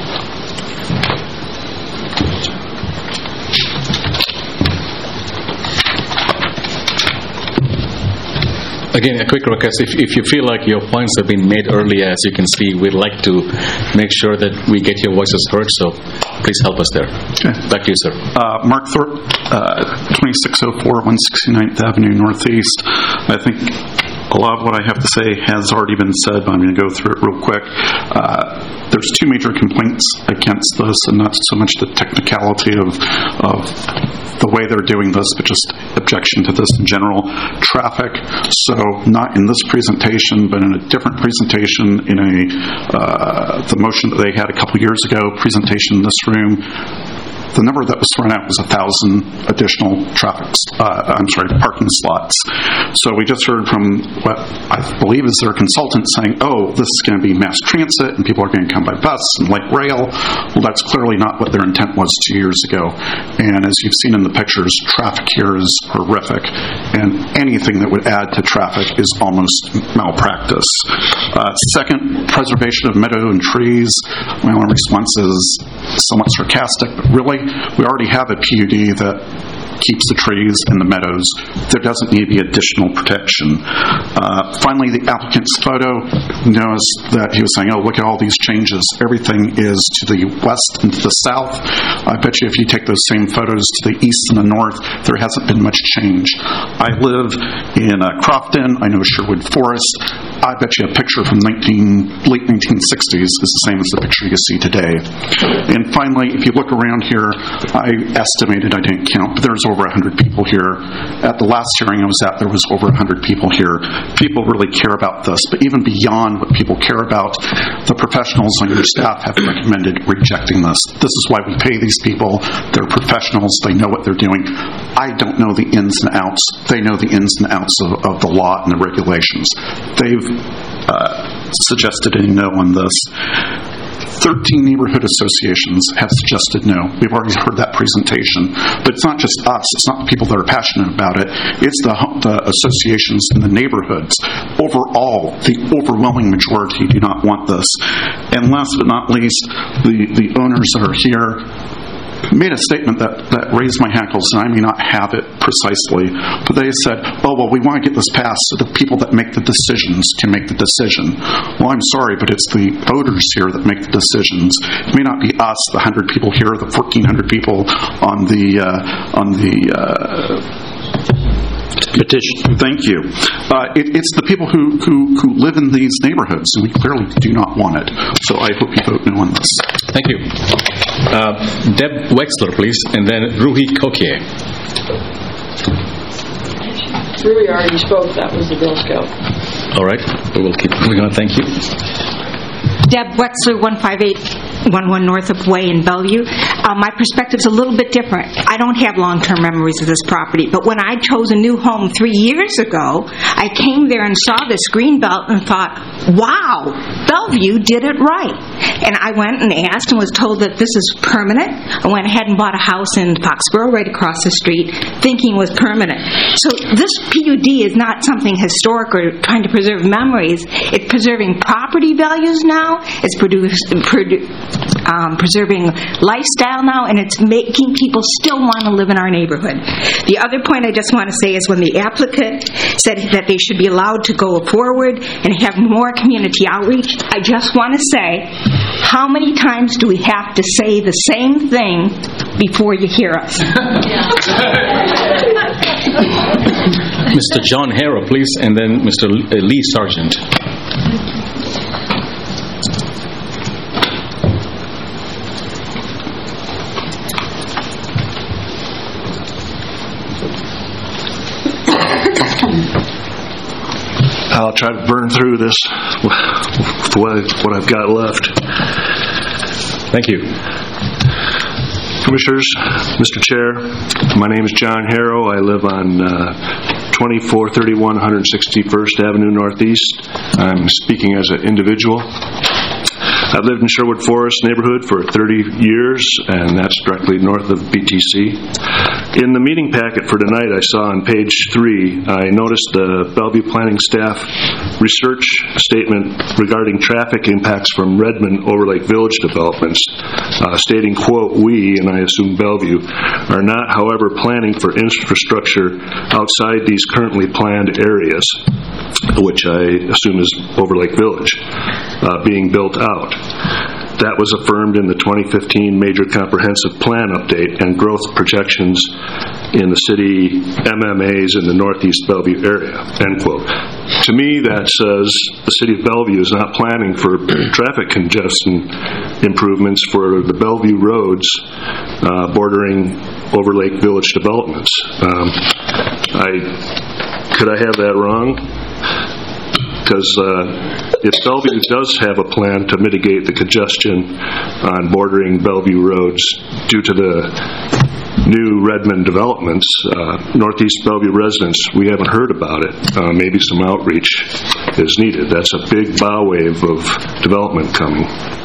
Again, a quick request, if, if you feel like your points have been made earlier, as you can see, we'd like to make sure that we get your voices heard, so please help us there. Okay. Back to you, sir. Uh, Mark Thorpe, uh, twenty-six oh four one sixty-ninth Avenue Northeast. I think a lot of what I have to say has already been said, but I'm going to go through it real quick. Uh, there's two major complaints against this, and not so much the technicality of, of the way they're doing this, but just objection to this in general. Traffic. So not in this presentation, but in a different presentation, in a uh, the motion that they had a couple years ago, presentation in this room, the number that was thrown out was a thousand additional traffic, uh, I'm sorry, parking slots. So we just heard from what I believe is their consultant saying, oh, this is going to be mass transit and people are going to come by bus and light rail. Well, that's clearly not what their intent was two years ago. And as you've seen in the pictures, traffic here is horrific. And anything that would add to traffic is almost malpractice. Uh, second, preservation of meadow and trees. My only response is somewhat sarcastic, but really, we already have a P U D that keeps the trees and the meadows. There doesn't need to be additional protection. Uh, finally, the applicant's photo, noticed that he was saying, oh, look at all these changes. Everything is to the west and to the south. I bet you if you take those same photos to the east and the north, there hasn't been much change. I live in uh, Crofton. I know Sherwood Forest. I bet you a picture from nineteen, late nineteen sixties is the same as the picture you see today. And finally, if you look around here, I estimated, I didn't count, but there's over one hundred people here. At the last hearing I was at, there was over one hundred people here. People really care about this, but even beyond what people care about, the professionals on your staff have recommended rejecting this. This is why we pay these people. They're professionals. They know what they're doing. I don't know the ins and outs. They know the ins and outs of, of the law and the regulations. They've uh, suggested a no on this. thirteen neighborhood associations have suggested no. We've already heard that presentation. But it's not just us. It's not the people that are passionate about it. It's the, the associations in the neighborhoods. Overall, the overwhelming majority do not want this. And last but not least, the, the owners that are here made a statement that, that raised my hackles, and I may not have it precisely, but they said, oh, well, we want to get this passed so the people that make the decisions can make the decision. Well, I'm sorry, but it's the voters here that make the decisions. It may not be us, the one hundred people here, the fourteen hundred people on the uh, on the uh, petition. Thank you. Uh, it, it's the people who, who, who live in these neighborhoods, and we clearly do not want it. So I hope you vote no on this. Thank you. Uh, Deb Wexler, please, and then Ruhi Kokie. Ruhi already spoke. That was the Girl Scout. All right. We will keep moving on. Thank you. Deb Wexler, one five eight one one North of Way in Bellevue. Uh, my perspective's a little bit different. I don't have long-term memories of this property, but when I chose a new home three years ago, I came there and saw this green belt and thought, wow, Bellevue did it right. And I went and asked and was told that this is permanent. I went ahead and bought a house in Foxborough right across the street, thinking it was permanent. So this P U D is not something historic or trying to preserve memories. It's preserving property values now. It's produce, produ, um, preserving lifestyle now, and it's making people still want to live in our neighborhood. The other point I just want to say is when the applicant said that they should be allowed to go forward and have more community outreach, I just want to say, how many times do we have to say the same thing before you hear us? Mister John Harrow, please, and then Mister Lee Sargent. I'll try to burn through this with what, I, what I've got left. Thank you. Commissioners, Mister Chair, my name is John Harrow. I live on uh, twenty-four thirty-one one sixty-first Avenue Northeast. I'm speaking as an individual. I've lived in Sherwood Forest neighborhood for thirty years, and that's directly north of B T C. In the meeting packet for tonight, I saw on page three, I noticed the Bellevue Planning Staff research statement regarding traffic impacts from Redmond Overlake Village developments, uh, stating, quote, "We," and I assume Bellevue, "are not, however, planning for infrastructure outside these currently planned areas," which I assume is Overlake Village, uh, being built out. That was affirmed in the twenty fifteen Major Comprehensive Plan Update and growth projections in the city M M As in the Northeast Bellevue area, end quote. To me, that says the city of Bellevue is not planning for traffic congestion improvements for the Bellevue roads uh, bordering Overlake Village developments. Um, I could I have that wrong? Because uh, if Bellevue does have a plan to mitigate the congestion on bordering Bellevue roads due to the new Redmond developments, uh, Northeast Bellevue residents, we haven't heard about it. Uh, maybe some outreach is needed. That's a big bow wave of development coming.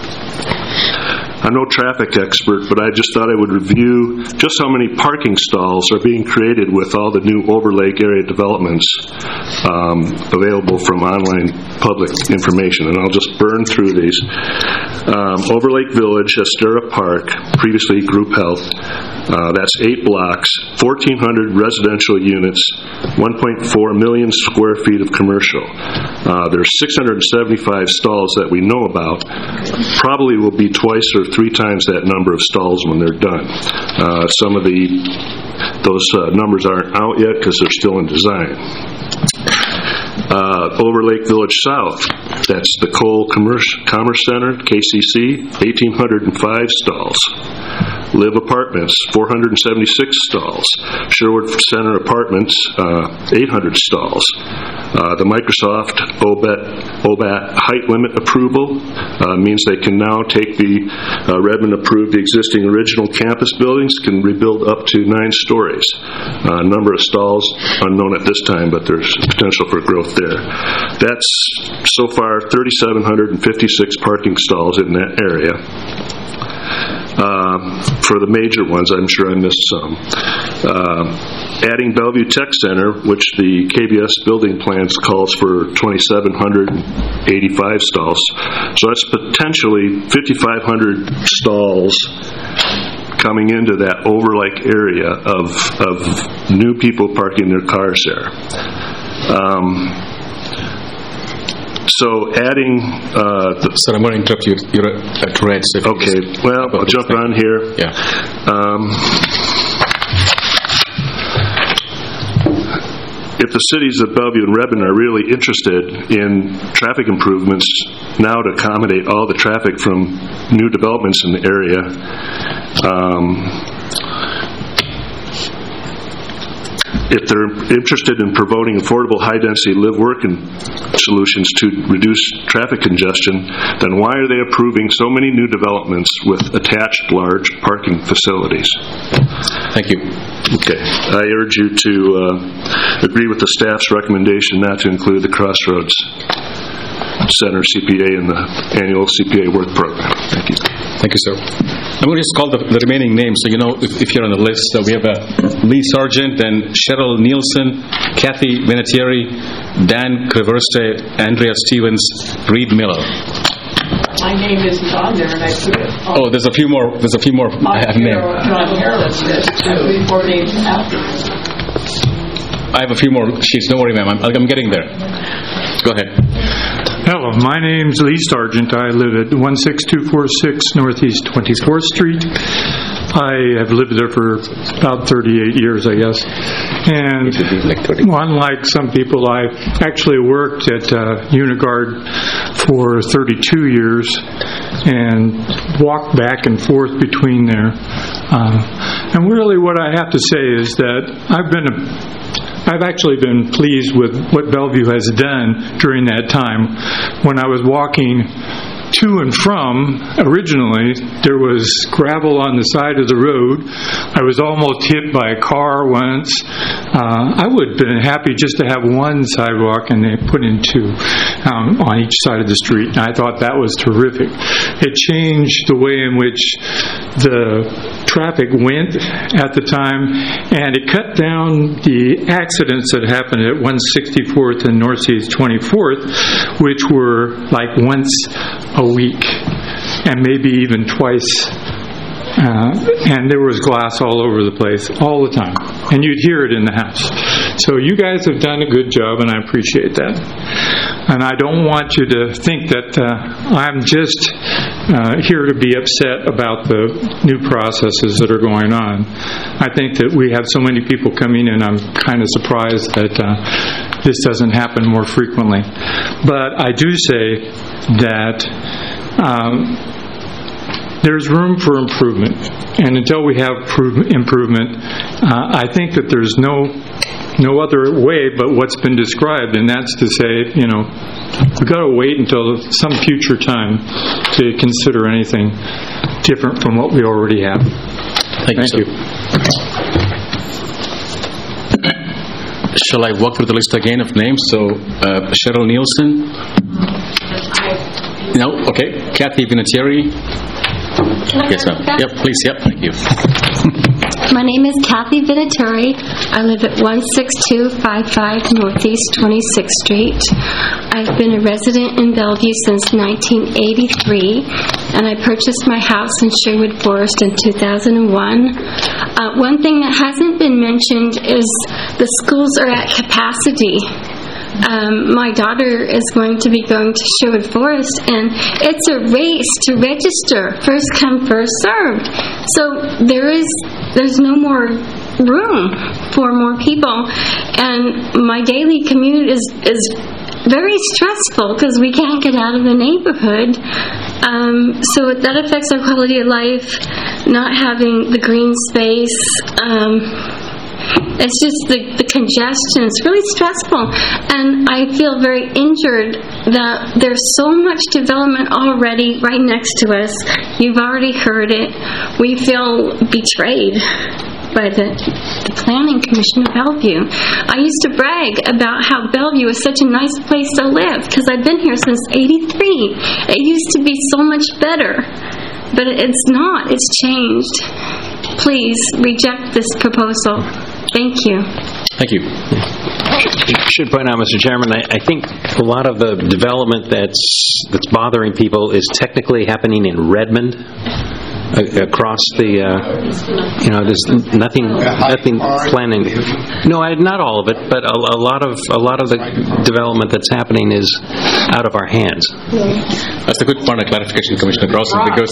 I'm no traffic expert, but I just thought I would review just how many parking stalls are being created with all the new Overlake area developments um, available from online public information, and I'll just burn through these. Um, Overlake Village, Estera Park, previously Group Health, uh, that's eight blocks, fourteen hundred residential units, one point four million square feet of commercial. Uh, there's six hundred seventy-five stalls that we know about. Probably will be twice or three times that number of stalls when they're done. Uh, some of the those uh, numbers aren't out yet because they're still in design. Uh, Overlake Village South, that's the Cole Commerce, Commerce Center, K C C, one thousand eight hundred five stalls. Live Apartments, four hundred seventy-six stalls. Sherwood Center Apartments, uh, eight hundred stalls. Uh, the Microsoft O B A T, O B A T height limit approval uh, means they can now take the uh, Redmond approved existing original campus buildings, can rebuild up to nine stories. Uh, number of stalls unknown at this time, but there's potential for growth there. That's so far three thousand seven hundred fifty-six parking stalls in that area. Uh, for the major ones, I'm sure I missed some. Uh, adding Bellevue Tech Center, which the K B S building plans calls for two thousand seven hundred eighty-five stalls. So that's potentially five thousand five hundred stalls coming into that Overlake area of, of new people parking their cars there. Um, So adding... Uh, the Sir, I'm going to interrupt you. You're at red. So okay, well, I'll jump thing. on here. Yeah. Um, if the cities of Bellevue and Redmond are really interested in traffic improvements now to accommodate all the traffic from new developments in the area, um, if they're interested in promoting affordable, high-density live-work solutions to reduce traffic congestion, then why are they approving so many new developments with attached large parking facilities? Thank you. Okay. I urge you to uh, agree with the staff's recommendation not to include the Crossroads Center C P A in the annual C P A work program. Thank you. Thank you, sir. I'm going to just call the, the remaining names, so you know if, if you're on the list. Uh, we have uh, Lee Sargent, then Cheryl Nielsen, Kathy Vinatieri, Dan Creverste, Andrea Stevens, Reed Miller. My name isn't on there, and I put it on. Oh, there's a few more. There's a few more. I have names. John Harris says before names after. I have a few more sheets. Don't worry, ma'am. I'm, I'm getting there. Go ahead. Hello, my name's Lee Sargent. I live at one six two four six Northeast twenty-fourth Street. I have lived there for about thirty-eight years, I guess. And unlike some people, I actually worked at uh, Unigard for thirty-two years and walked back and forth between there. Uh, and really what I have to say is that I've been a I've actually been pleased with what Bellevue has done during that time. When I was walking to and from, originally, there was gravel on the side of the road. I was almost hit by a car once. Uh, I would have been happy just to have one sidewalk, and they put in two um, on each side of the street, and I thought that was terrific. It changed the way in which the traffic went at the time, and it cut down the accidents that happened at one sixty-fourth and Northeast twenty-fourth, which were like once a week, and maybe even twice. Uh, and there was glass all over the place, all the time. And you'd hear it in the house. So you guys have done a good job, and I appreciate that. And I don't want you to think that uh, I'm just uh, here to be upset about the new processes that are going on. I think that we have so many people coming in, I'm kind of surprised that uh, this doesn't happen more frequently. But I do say that um, there's room for improvement, and until we have prov- improvement, uh, I think that there's no no other way but what's been described, and that's to say, you know, we've got to wait until some future time to consider anything different from what we already have. Thank, Thank you. you. Shall I walk through the list again of names? So, uh, Cheryl Nielsen? No? Okay. Kathy Vinatieri? Yes, ma'am. Yep, please. Yep, thank you. My name is Kathy Vinatieri. I live at one six two five five Northeast twenty-sixth Street. I've been a resident in Bellevue since nineteen eighty-three, and I purchased my house in Sherwood Forest in two thousand one. Uh, one thing that hasn't been mentioned is the schools are at capacity. Um, my daughter is going to be going to Sherwood Forest, and it's a race to register, first come, first served. So there is, there's no more room for more people, and my daily commute is is very stressful because we can't get out of the neighborhood. Um, so that affects our quality of life, not having the green space. Um, It's just the, the congestion. It's really stressful. And I feel very injured that there's so much development already right next to us. You've already heard it. We feel betrayed by the, the Planning Commission of Bellevue. I used to brag about how Bellevue is such a nice place to live because I've been here since eighty-three. It used to be so much better. But it's not. It's changed. Please reject this proposal. Thank you. Thank you. I should point out, Mister Chairman, I, I think a lot of the development that's that's bothering people is technically happening in Redmond. Uh, across the, uh, you know, there's nothing, nothing planning. No, I, not all of it, but a, a lot of a lot of the development that's happening is out of our hands. That's a good point of clarification, Commissioner Crossan, because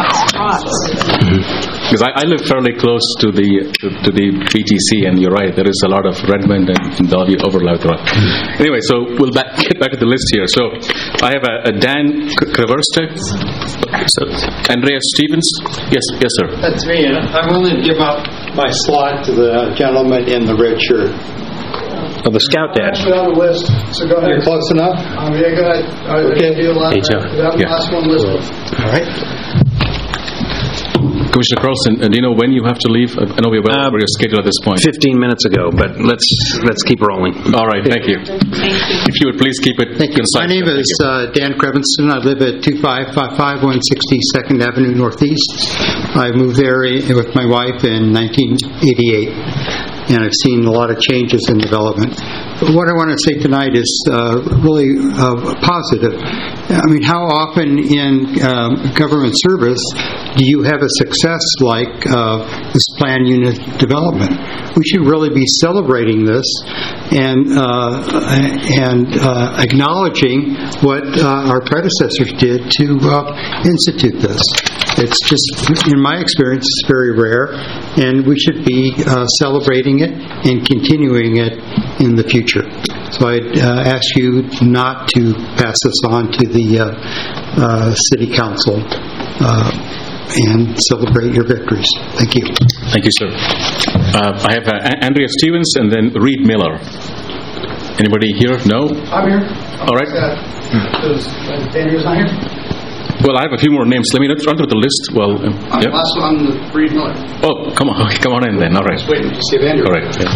because I, I live fairly close to the to, to the B T C, and you're right, there is a lot of Redmond and Bellevue overlap. Anyway, so we'll back, get back to the list here. So I have a, a Dan Kraverste, so Andrea Stevens. Yes, yes, sir. That's me, and I'm willing to give up my slot to the gentleman in the red shirt. Oh, the scout dad. I'm on the list, so go ahead. You're close enough? Um, yeah, go ahead. Uh, okay. Do last, hey, Joe. Uh, yeah. last one listed. All right. Commissioner Crossan, uh, do you know when you have to leave? I know we're well over uh, your schedule at this point. Fifteen minutes ago, but let's let's keep rolling. All right, thank you. Thank you. If you would please keep it thank concise. You. My name is uh, Dan Krevinson. I live at two five five five one sixty-second Avenue Northeast. I moved there with my wife in nineteen eighty-eight, and I've seen a lot of changes in development. But what I want to say tonight is uh, really uh, positive. I mean, how often in um, government service do you have a success like uh, this plan unit development? We should really be celebrating this and uh, and uh, acknowledging what uh, our predecessors did to uh, institute this. It's just, in my experience, it's very rare, and we should be uh, celebrating it and continuing it in the future. So I'd uh, ask you not to pass this on to the uh, uh, City Council uh, and celebrate your victories. Thank you. Thank you, sir. Uh, I have uh, Andrea Stevens and then Reed Miller. Anybody here? No? I'm here. All right. Is Andrea's not here? Well, I have a few more names. Let me let's run through the list. Well, um, I'm yeah. last one, Reed Miller. Oh, come on, come on in then. All right. Just waiting to see if Andrew. All right. Yeah.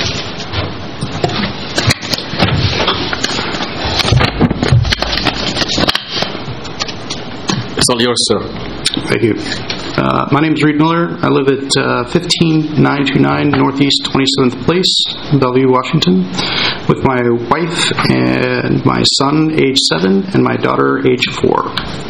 It's all yours, sir. Thank you. Uh, my name is Reed Miller. I live at uh, fifteen nine twenty-nine Northeast twenty-seventh Place, Bellevue, Washington, with my wife and my son, age seven, and my daughter, age four.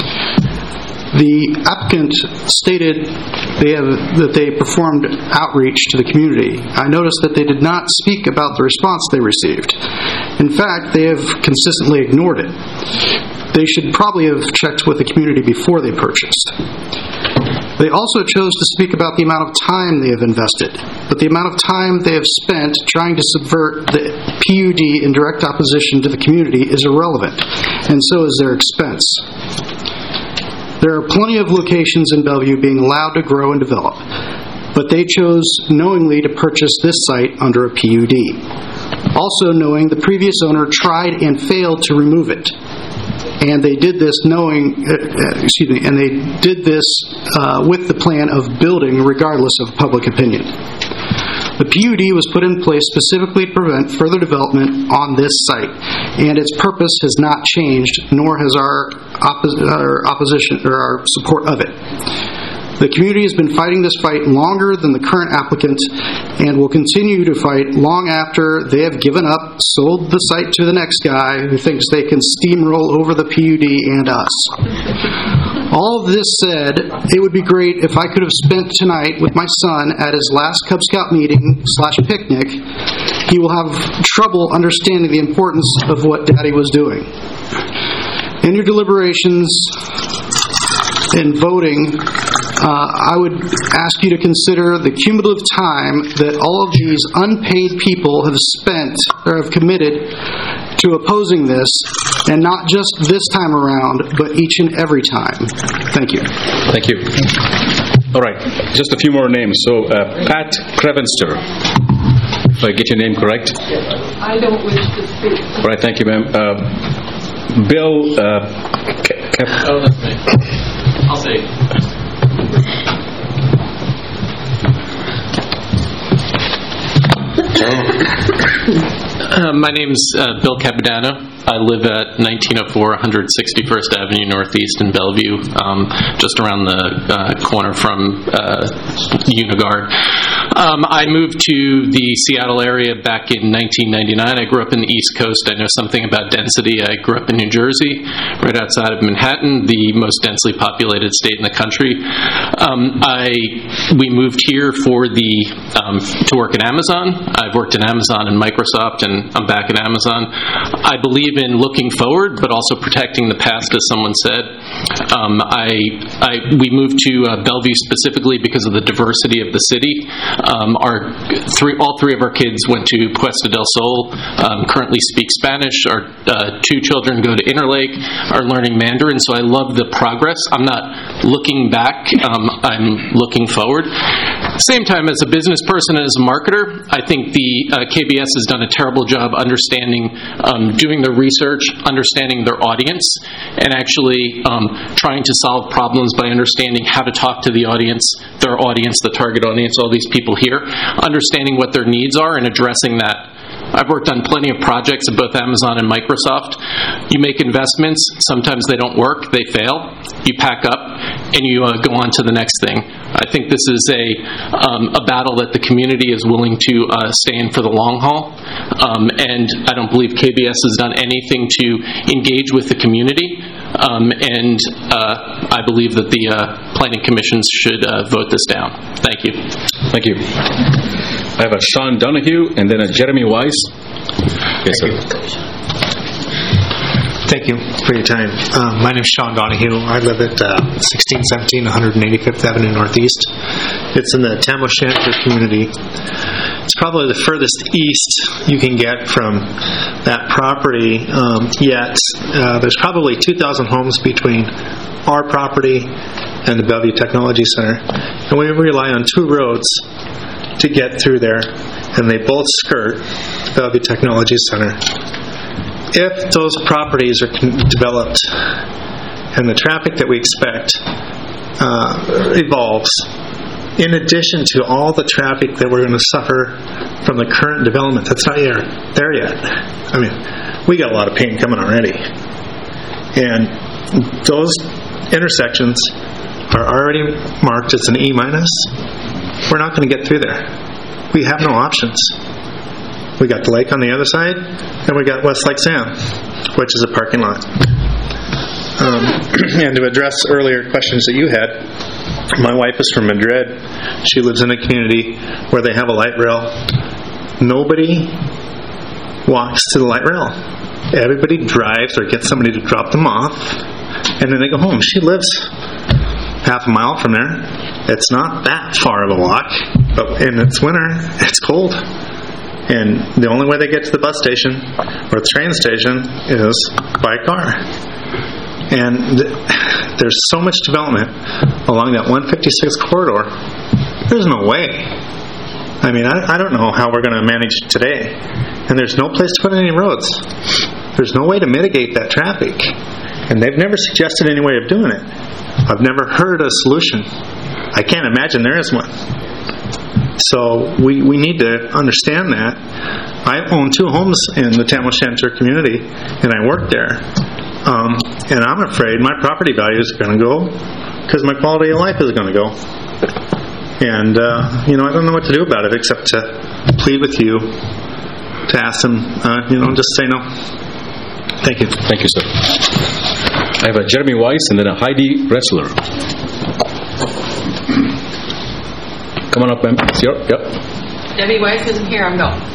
The applicant stated they have, that they performed outreach to the community. I noticed that they did not speak about the response they received. In fact, they have consistently ignored it. They should probably have checked with the community before they purchased. They also chose to speak about the amount of time they have invested, but the amount of time they have spent trying to subvert the P U D in direct opposition to the community is irrelevant, and so is their expense. There are plenty of locations in Bellevue being allowed to grow and develop, but they chose knowingly to purchase this site under a P U D, also knowing the previous owner tried and failed to remove it. And they did this knowing, uh, excuse me, and they did this uh, with the plan of building regardless of public opinion. The P U D was put in place specifically to prevent further development on this site, and its purpose has not changed, nor has our, oppos- our opposition or our support of it. The community has been fighting this fight longer than the current applicant and will continue to fight long after they have given up, sold the site to the next guy who thinks they can steamroll over the P U D and us. All of this said, it would be great if I could have spent tonight with my son at his last Cub Scout meeting slash picnic. He will have trouble understanding the importance of what Daddy was doing. In your deliberations and voting, Uh, I would ask you to consider the cumulative time that all of these unpaid people have spent or have committed to opposing this, and not just this time around, but each and every time. Thank you. Thank you. All right, just a few more names. So, uh, Pat Crevenster. If I get your name correct? I don't wish to speak. All right, thank you, ma'am. Uh, Bill uh, Cap- Oh, that's me. I'll say. Uh, my name's uh, Bill Capodanno. I live at nineteen oh four one sixty-first Avenue Northeast in Bellevue, um, just around the uh, corner from uh, Unigard. Um, I moved to the Seattle area back in nineteen ninety-nine. I grew up in the East Coast. I know something about density. I grew up in New Jersey, right outside of Manhattan, the most densely populated state in the country. Um, I we moved here for the um, to work at Amazon. I've worked at Amazon and Microsoft, and I'm back at Amazon. I believe in looking forward, but also protecting the past, as someone said. Um, I, I we moved to uh, Bellevue specifically because of the diversity of the city. Um, our three, all three of our kids went to Puesta del Sol, um, currently speak Spanish. Our uh, two children go to Interlake, are learning Mandarin. So I love the progress. I'm not looking back. Um, I'm looking forward. Same time, as a business person and as a marketer, I think the uh, K B S has done a terrible job understanding, um, doing the research, understanding their audience, and actually um, trying to solve problems by understanding how to talk to the audience, their audience, the target audience, all these people here, understanding what their needs are and addressing that. I've worked on plenty of projects at both Amazon and Microsoft. You make investments, sometimes they don't work, they fail. You pack up and you uh, go on to the next thing. I think this is a um, a battle that the community is willing to uh, stay in for the long haul. Um, and I don't believe K B S has done anything to engage with the community. Um, and uh, I believe that the uh, planning commissions should uh, vote this down. Thank you. Thank you. I have a Sean Donahue and then a Jeremy Weiss. Yes, sir. Thank you for your time. Um, my name is Sean Donahue. I live at uh, sixteen seventeen one eighty-fifth Avenue Northeast. It's in the Tam O'Shanter community. It's probably the furthest east you can get from that property, um, yet uh, there's probably two thousand homes between our property and the Bellevue Technology Center. And we rely on two roads to get through there, and they both skirt the Bellevue Technology Center. If those properties are developed and the traffic that we expect uh, evolves, in addition to all the traffic that we're going to suffer from the current development that's not yet there yet. I mean, we got a lot of pain coming already. And those intersections are already marked as an E minus. We're not going to get through there. We have no options. We got the lake on the other side, and we got West Lake Sam, which is a parking lot. Um, and to address earlier questions that you had, my wife is from Madrid. She lives in a community where they have a light rail. Nobody walks to the light rail. Everybody drives or gets somebody to drop them off, and then they go home. She lives half a mile from there. It's not that far of a walk, but in it's winter, it's cold. And the only way they get to the bus station or the train station is by car. And th- there's so much development along that one fifty-six corridor. There's no way. I mean, I, I don't know how we're going to manage today. And there's no place to put any roads. There's no way to mitigate that traffic. And they've never suggested any way of doing it. I've never heard a solution. I can't imagine there is one. So we, we need to understand that. I own two homes in the Tam O'Shanter community, and I work there. Um, and I'm afraid my property values are going to go because my quality of life is going to go. And, uh, you know, I don't know what to do about it except to plead with you to ask them, uh, you know, just say no. Thank you. Thank you, sir. I have a Jeremy Weiss and then a Heidi Ressler. Come on up, ma'am. It's your, yep. Debbie Weiss isn't here. I'm going.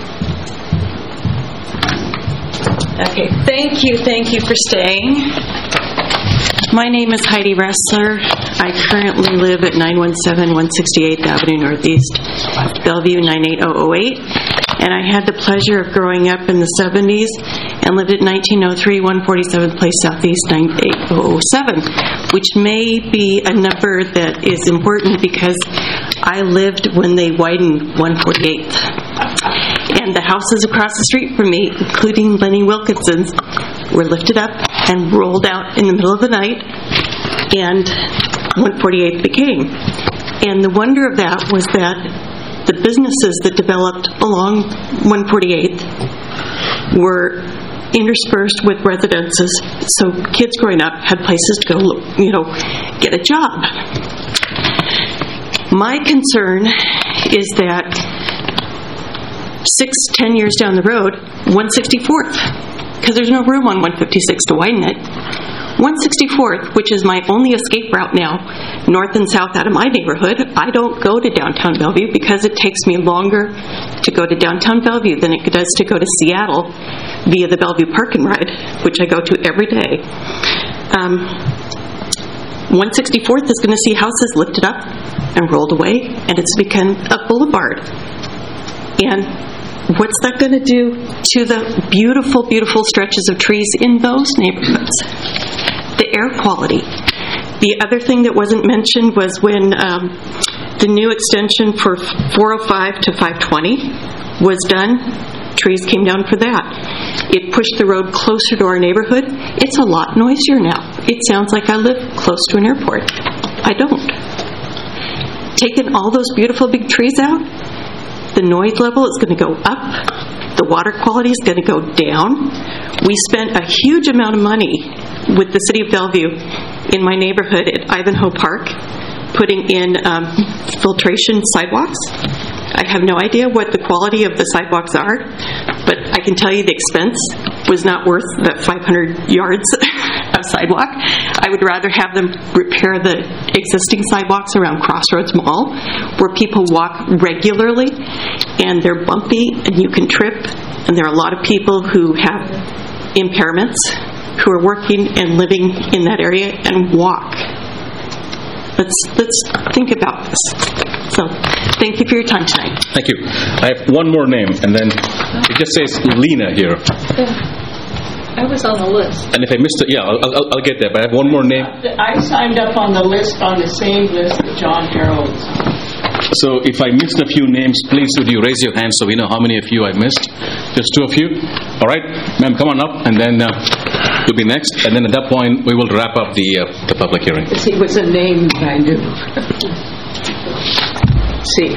Okay. Thank you. Thank you for staying. My name is Heidi Ressler. I currently live at nine one seven one sixty-eighth Avenue Northeast, Bellevue nine eight zero zero eight. And I had the pleasure of growing up in the seventies and lived at nineteen oh three one forty-seventh Place Southeast nine eight zero zero seven, which may be a number that is important because I lived when they widened one forty-eighth. And the houses across the street from me, including Lenny Wilkinson's, were lifted up and rolled out in the middle of the night, and one forty-eighth became. And the wonder of that was that the businesses that developed along one forty-eighth were interspersed with residences, so kids growing up had places to go, you know, get a job. My concern is that six, ten years down the road, one sixty-fourth, because there's no room on one fifty-six to widen it, one sixty-fourth, which is my only escape route now, north and south out of my neighborhood, I don't go to downtown Bellevue because it takes me longer to go to downtown Bellevue than it does to go to Seattle via the Bellevue Park and Ride, which I go to every day. Um, one sixty-fourth is going to see houses lifted up and rolled away, and it's become a boulevard. And what's that going to do to the beautiful, beautiful stretches of trees in those neighborhoods? The air quality. The other thing that wasn't mentioned was when um, the new extension for four oh five to five twenty was done, trees came down for that. It pushed the road closer to our neighborhood. It's a lot noisier now. It sounds like I live close to an airport. I don't. Taking all those beautiful big trees out, the noise level is going to go up. The water quality is going to go down. We spent a huge amount of money with the City of Bellevue in my neighborhood at Ivanhoe Park, putting in um, filtration sidewalks. I have no idea what the quality of the sidewalks are, but I can tell you the expense was not worth the five hundred yards of sidewalk. I would rather have them repair the existing sidewalks around Crossroads Mall, where people walk regularly, and they're bumpy, and you can trip, and there are a lot of people who have impairments who are working and living in that area and walk. Let's let's think about this. So, thank you for your time tonight. Thank you. I have one more name, and then it just says Lena here. I was on the list. And if I missed it, yeah, I'll, I'll, I'll get there. But I have one more name. I signed up on the list, on the same list that John Harrell was on. So if I missed a few names, please would you raise your hand so we know how many of you I missed? Just two of you? All right, ma'am, come on up, and then uh, you'll be next. And then at that point, we will wrap up the uh, the public hearing. He was a name I knew. See.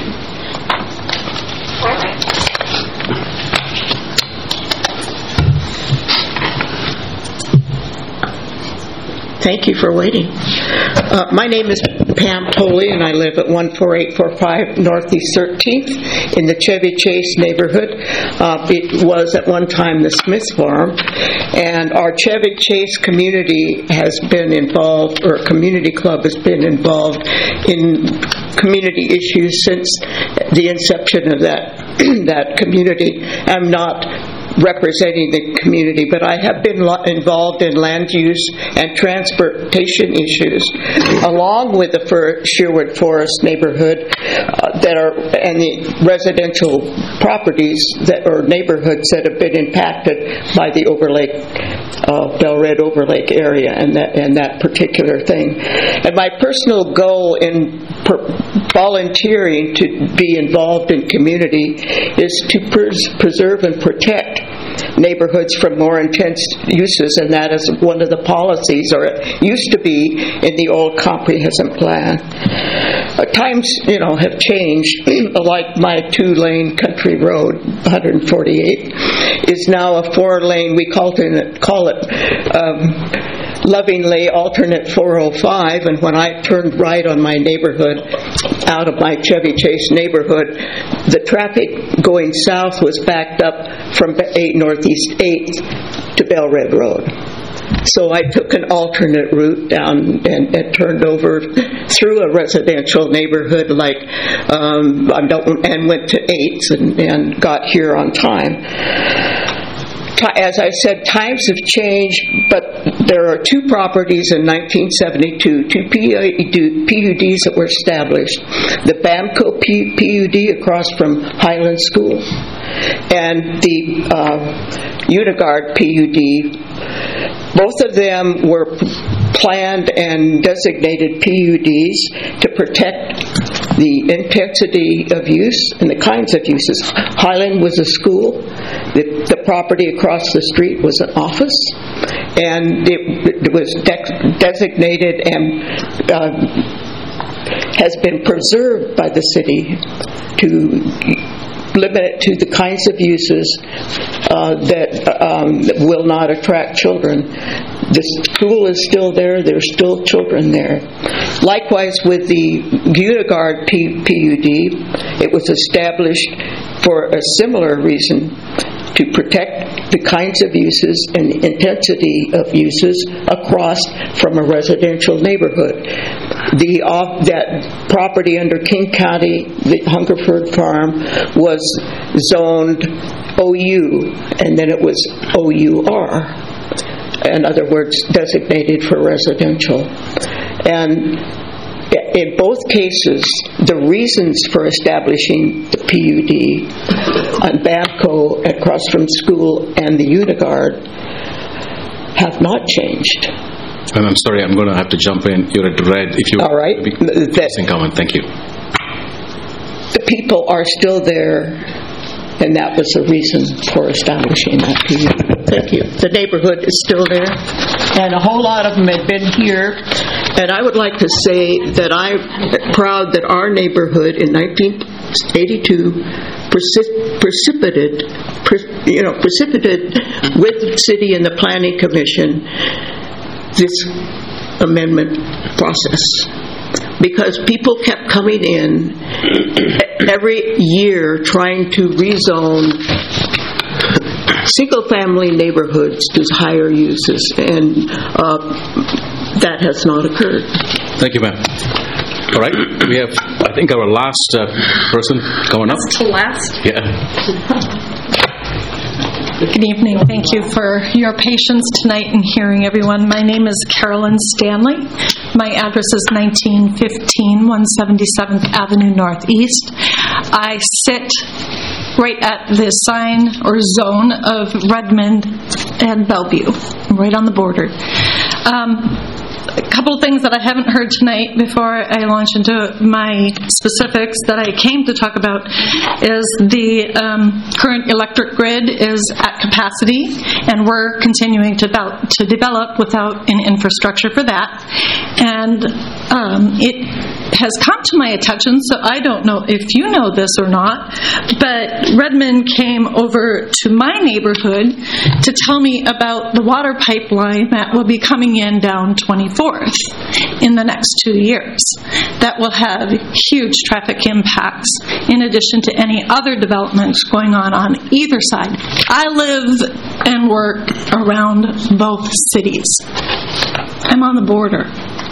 Thank you for waiting. Uh, my name is Pam Tolley, and I live at one four eight four five Northeast thirteenth in the Chevy Chase neighborhood. Uh, it was at one time the Smith Farm, and our Chevy Chase community has been involved, or community club has been involved in community issues since the inception of that that community. I'm not representing the community, but I have been lo- involved in land use and transportation issues, along with the for- Sherwood Forest neighborhood uh, that are and the residential properties that or neighborhoods that have been impacted by the Overlake, uh, Bell Red Overlake area and that and that particular thing. And my personal goal in per- volunteering to be involved in community is to pres- preserve and protect neighborhoods from more intense uses, and that is one of the policies, or it used to be in the old comprehensive plan. Uh, times, you know, have changed. Like my two-lane country road, one forty-eight, is now a four-lane. We call it call it um, lovingly alternate four oh five. And when I turned right on my neighborhood, out of my Chevy Chase neighborhood, the traffic going south was backed up from eight Northeast eighth to Bell Red Road. So I took an alternate route down and, and turned over through a residential neighborhood, like um, and went to eights and, and got here on time. As I said, times have changed, but there are two properties in nineteen seventy-two, two P U Ds that were established. The Bamco P U D across from Highland School and the uh, Unigard P U D. Both of them were planned and designated P U Ds to protect the intensity of use and the kinds of uses. Highland was a school. The, the property across the street was an office, and it, it was de- designated and uh, has been preserved by the city to limit it to the kinds of uses uh, that, um, that will not attract children. The school is still there. There's still children there. Likewise with the Unigard P- PUD, it was established for a similar reason, to protect the kinds of uses and the intensity of uses across from a residential neighborhood. The off, that property under King County, the Hungerford Farm, was zoned O U, and then it was O U R. In other words, designated for residential. And in both cases, the reasons for establishing the P U D on Bamco across from school and the Unigard have not changed. And I'm sorry, I'm going to have to jump in. You're at red. If you all right, that, in comment. Thank you. The people are still there, and that was the reason for establishing that P U D. Thank you. The neighborhood is still there, and a whole lot of them had been here. And I would like to say that I'm proud that our neighborhood in nineteen eighty-two precip- precipitated, pre- you know, precipitated with the city and the planning commission this amendment process. Because people kept coming in every year trying to rezone single-family neighborhoods to higher uses, and uh, that has not occurred. Thank you, ma'am. All right, we have, I think, our last uh, person going up. To last? Yeah. Good evening. Thank you for your patience tonight in hearing everyone. My name is Carolyn Stanley. My address is nineteen fifteen one seventy-seventh Avenue Northeast. I sit right at the sign or zone of Redmond and Bellevue, right on the border. Um, A couple of things that I haven't heard tonight before I launch into my specifics that I came to talk about is the um, current electric grid is at capacity, and we're continuing to develop, to develop without an infrastructure for that. And um, it has come to my attention, so I don't know if you know this or not, but Redmond came over to my neighborhood to tell me about the water pipeline that will be coming in down twenty-fourth in the next two years. That will have huge traffic impacts in addition to any other developments going on on either side. I live and work around both cities. I'm on the border.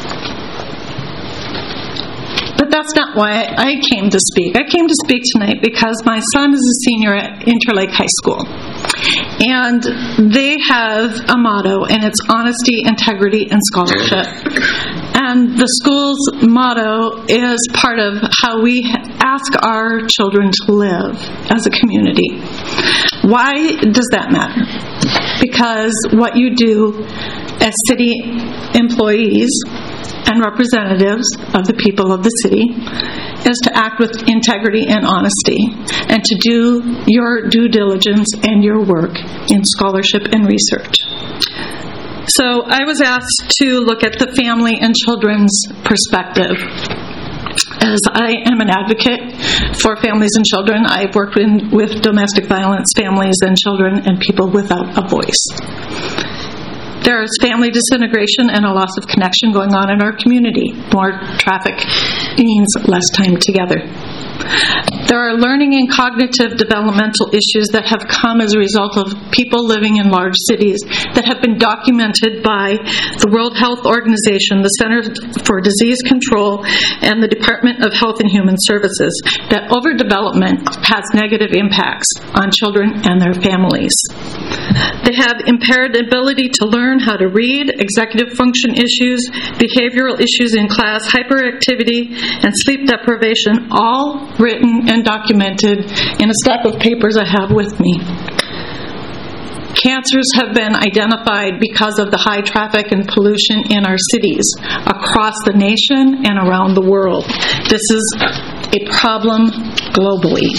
But that's not why I came to speak. I came to speak tonight because my son is a senior at Interlake High School. And they have a motto, and it's honesty, integrity, and scholarship. And the school's motto is part of how we ask our children to live as a community. Why does that matter? Because what you do as city employees and representatives of the people of the city is to act with integrity and honesty and to do your due diligence and your work in scholarship and research. So I was asked to look at the family and children's perspective. As I am an advocate for families and children, I've worked in, with domestic violence families and children and people without a voice. There is family disintegration and a loss of connection going on in our community. More traffic means less time together. There are learning and cognitive developmental issues that have come as a result of people living in large cities that have been documented by the World Health Organization, the Center for Disease Control, and the Department of Health and Human Services, that overdevelopment has negative impacts on children and their families. They have impaired ability to learn how to read, executive function issues, behavioral issues in class, hyperactivity, and sleep deprivation, all written and documented in a stack of papers I have with me. Cancers have been identified because of the high traffic and pollution in our cities across the nation and around the world. This is a problem globally.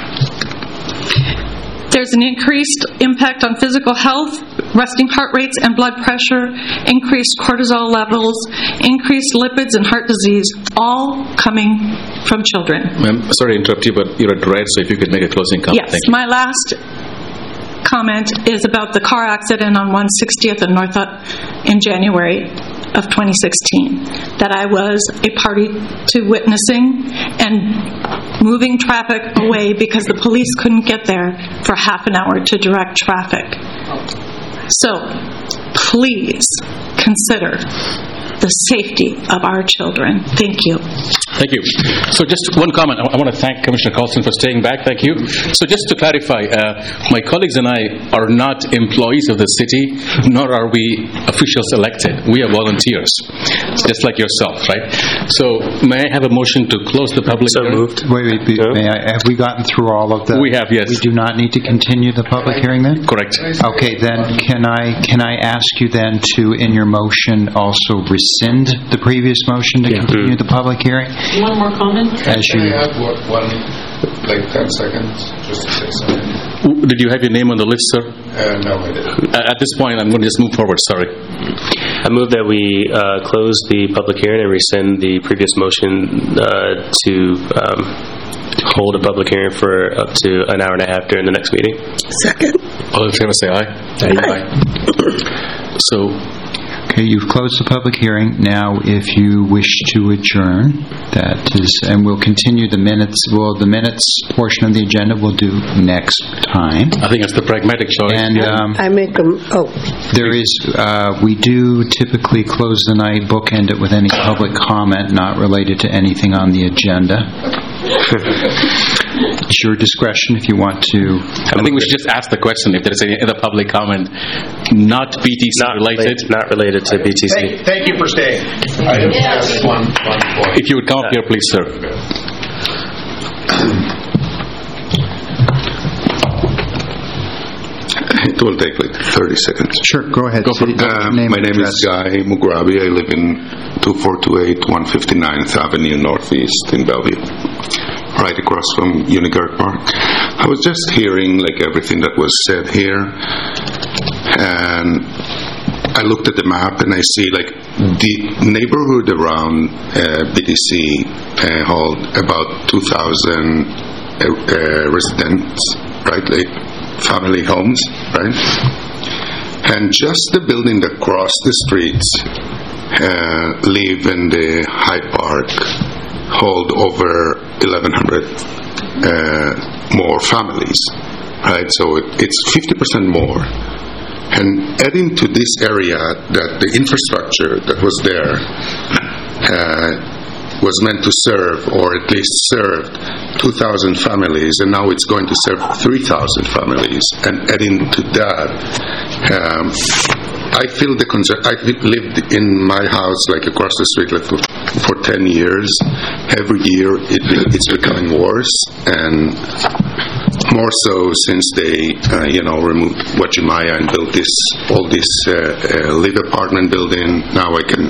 There's an increased impact on physical health, resting heart rates and blood pressure, increased cortisol levels, increased lipids and heart disease, all coming from children. Ma'am, sorry to interrupt you, but you're at red, so if you could make a closing comment. Yes, Thank you. my last comment is about the car accident on one sixtieth and North in January of twenty sixteen, that I was a party to witnessing and moving traffic away because the police couldn't get there for half an hour to direct traffic. So, please consider the safety of our children. Thank you. Thank you. So just one comment. I want to thank Commissioner Carlson for staying back. Thank you. So just to clarify, uh, my colleagues and I are not employees of the city, nor are we officials elected. We are volunteers, just like yourself, right? So may I have a motion to close the public So hearing? moved. Wait, wait, wait, may I, have we gotten through all of the... We have, yes. We do not need to continue the public hearing then? Correct. Okay, then can I can I ask you then to, in your motion, also rescind the previous motion to continue the public hearing? One more comment? As you... Can I add one, one, like ten seconds, just to say something? Did you have your name on the list, sir? Uh, no, I didn't. Uh, at this point, I'm going to just move forward. Sorry. I move that we uh, close the public hearing and rescind the previous motion uh, to um, hold a public hearing for up to an hour and a half during the next meeting. Second. All in favor, say aye. Aye. Aye. So... Okay, you've closed the public hearing. Now, if you wish to adjourn, that is, and we'll continue the minutes. Well, the minutes portion of the agenda we'll do next time. I think it's the pragmatic choice. And um, I make them. Oh, there is. Uh, we do typically close the night, bookend it with any public comment not related to anything on the agenda. It's your discretion if you want to. I think we should just ask the question if there's any other public comment not B T C related. Not related to B T C. Thank, thank you for staying. I just have one, one point. If you would come up here, please, sir. It will take like thirty seconds. Sure, go ahead. Go for, uh, name my name address. is Guy Mugrabi. I live in two four two eight one fifty-ninth Avenue Northeast in Bellevue, right across from Unigard Park. I was just hearing like everything that was said here, and I looked at the map and I see like the neighborhood around uh, B T C uh, hold about two thousand uh, uh, residents, right? Like family homes, right? And just the building that cross the streets uh, live in the Hyde Park hold over eleven hundred uh, more families, right? So it, it's fifty percent more. And adding to this area that the infrastructure that was there uh, was meant to serve, or at least served, two thousand families, and now it's going to serve three thousand families. And adding to that, um, I feel the concern. I've lived in my house, like across the street, like for, for ten years. Every year, it, it's becoming worse, and more so since they, uh, you know, removed Wajimaya and built this, all this uh, uh, live apartment building. Now I can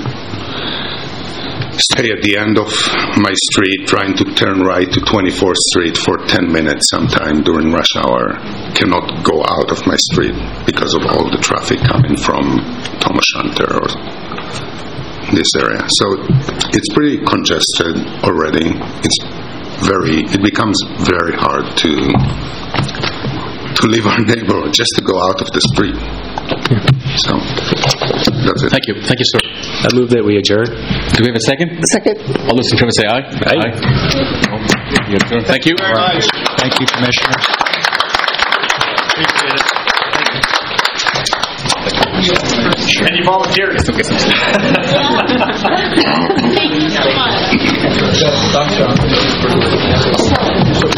stay at the end of my street trying to turn right to twenty-fourth Street for ten minutes sometime during rush hour. Cannot go out of my street because of all the traffic coming from Thomas Hunter or this area. So it's pretty congested already. It's very, it becomes very hard to to leave our neighborhood, just to go out of the street. So that's it. Thank you. Thank you, sir. I move that we adjourn. Do we have a second? Second. All those in favor say aye. Aye. Aye. Thank you. Very much. Thank you, Commissioners. Appreciate it. And you volunteered. Thank you so much.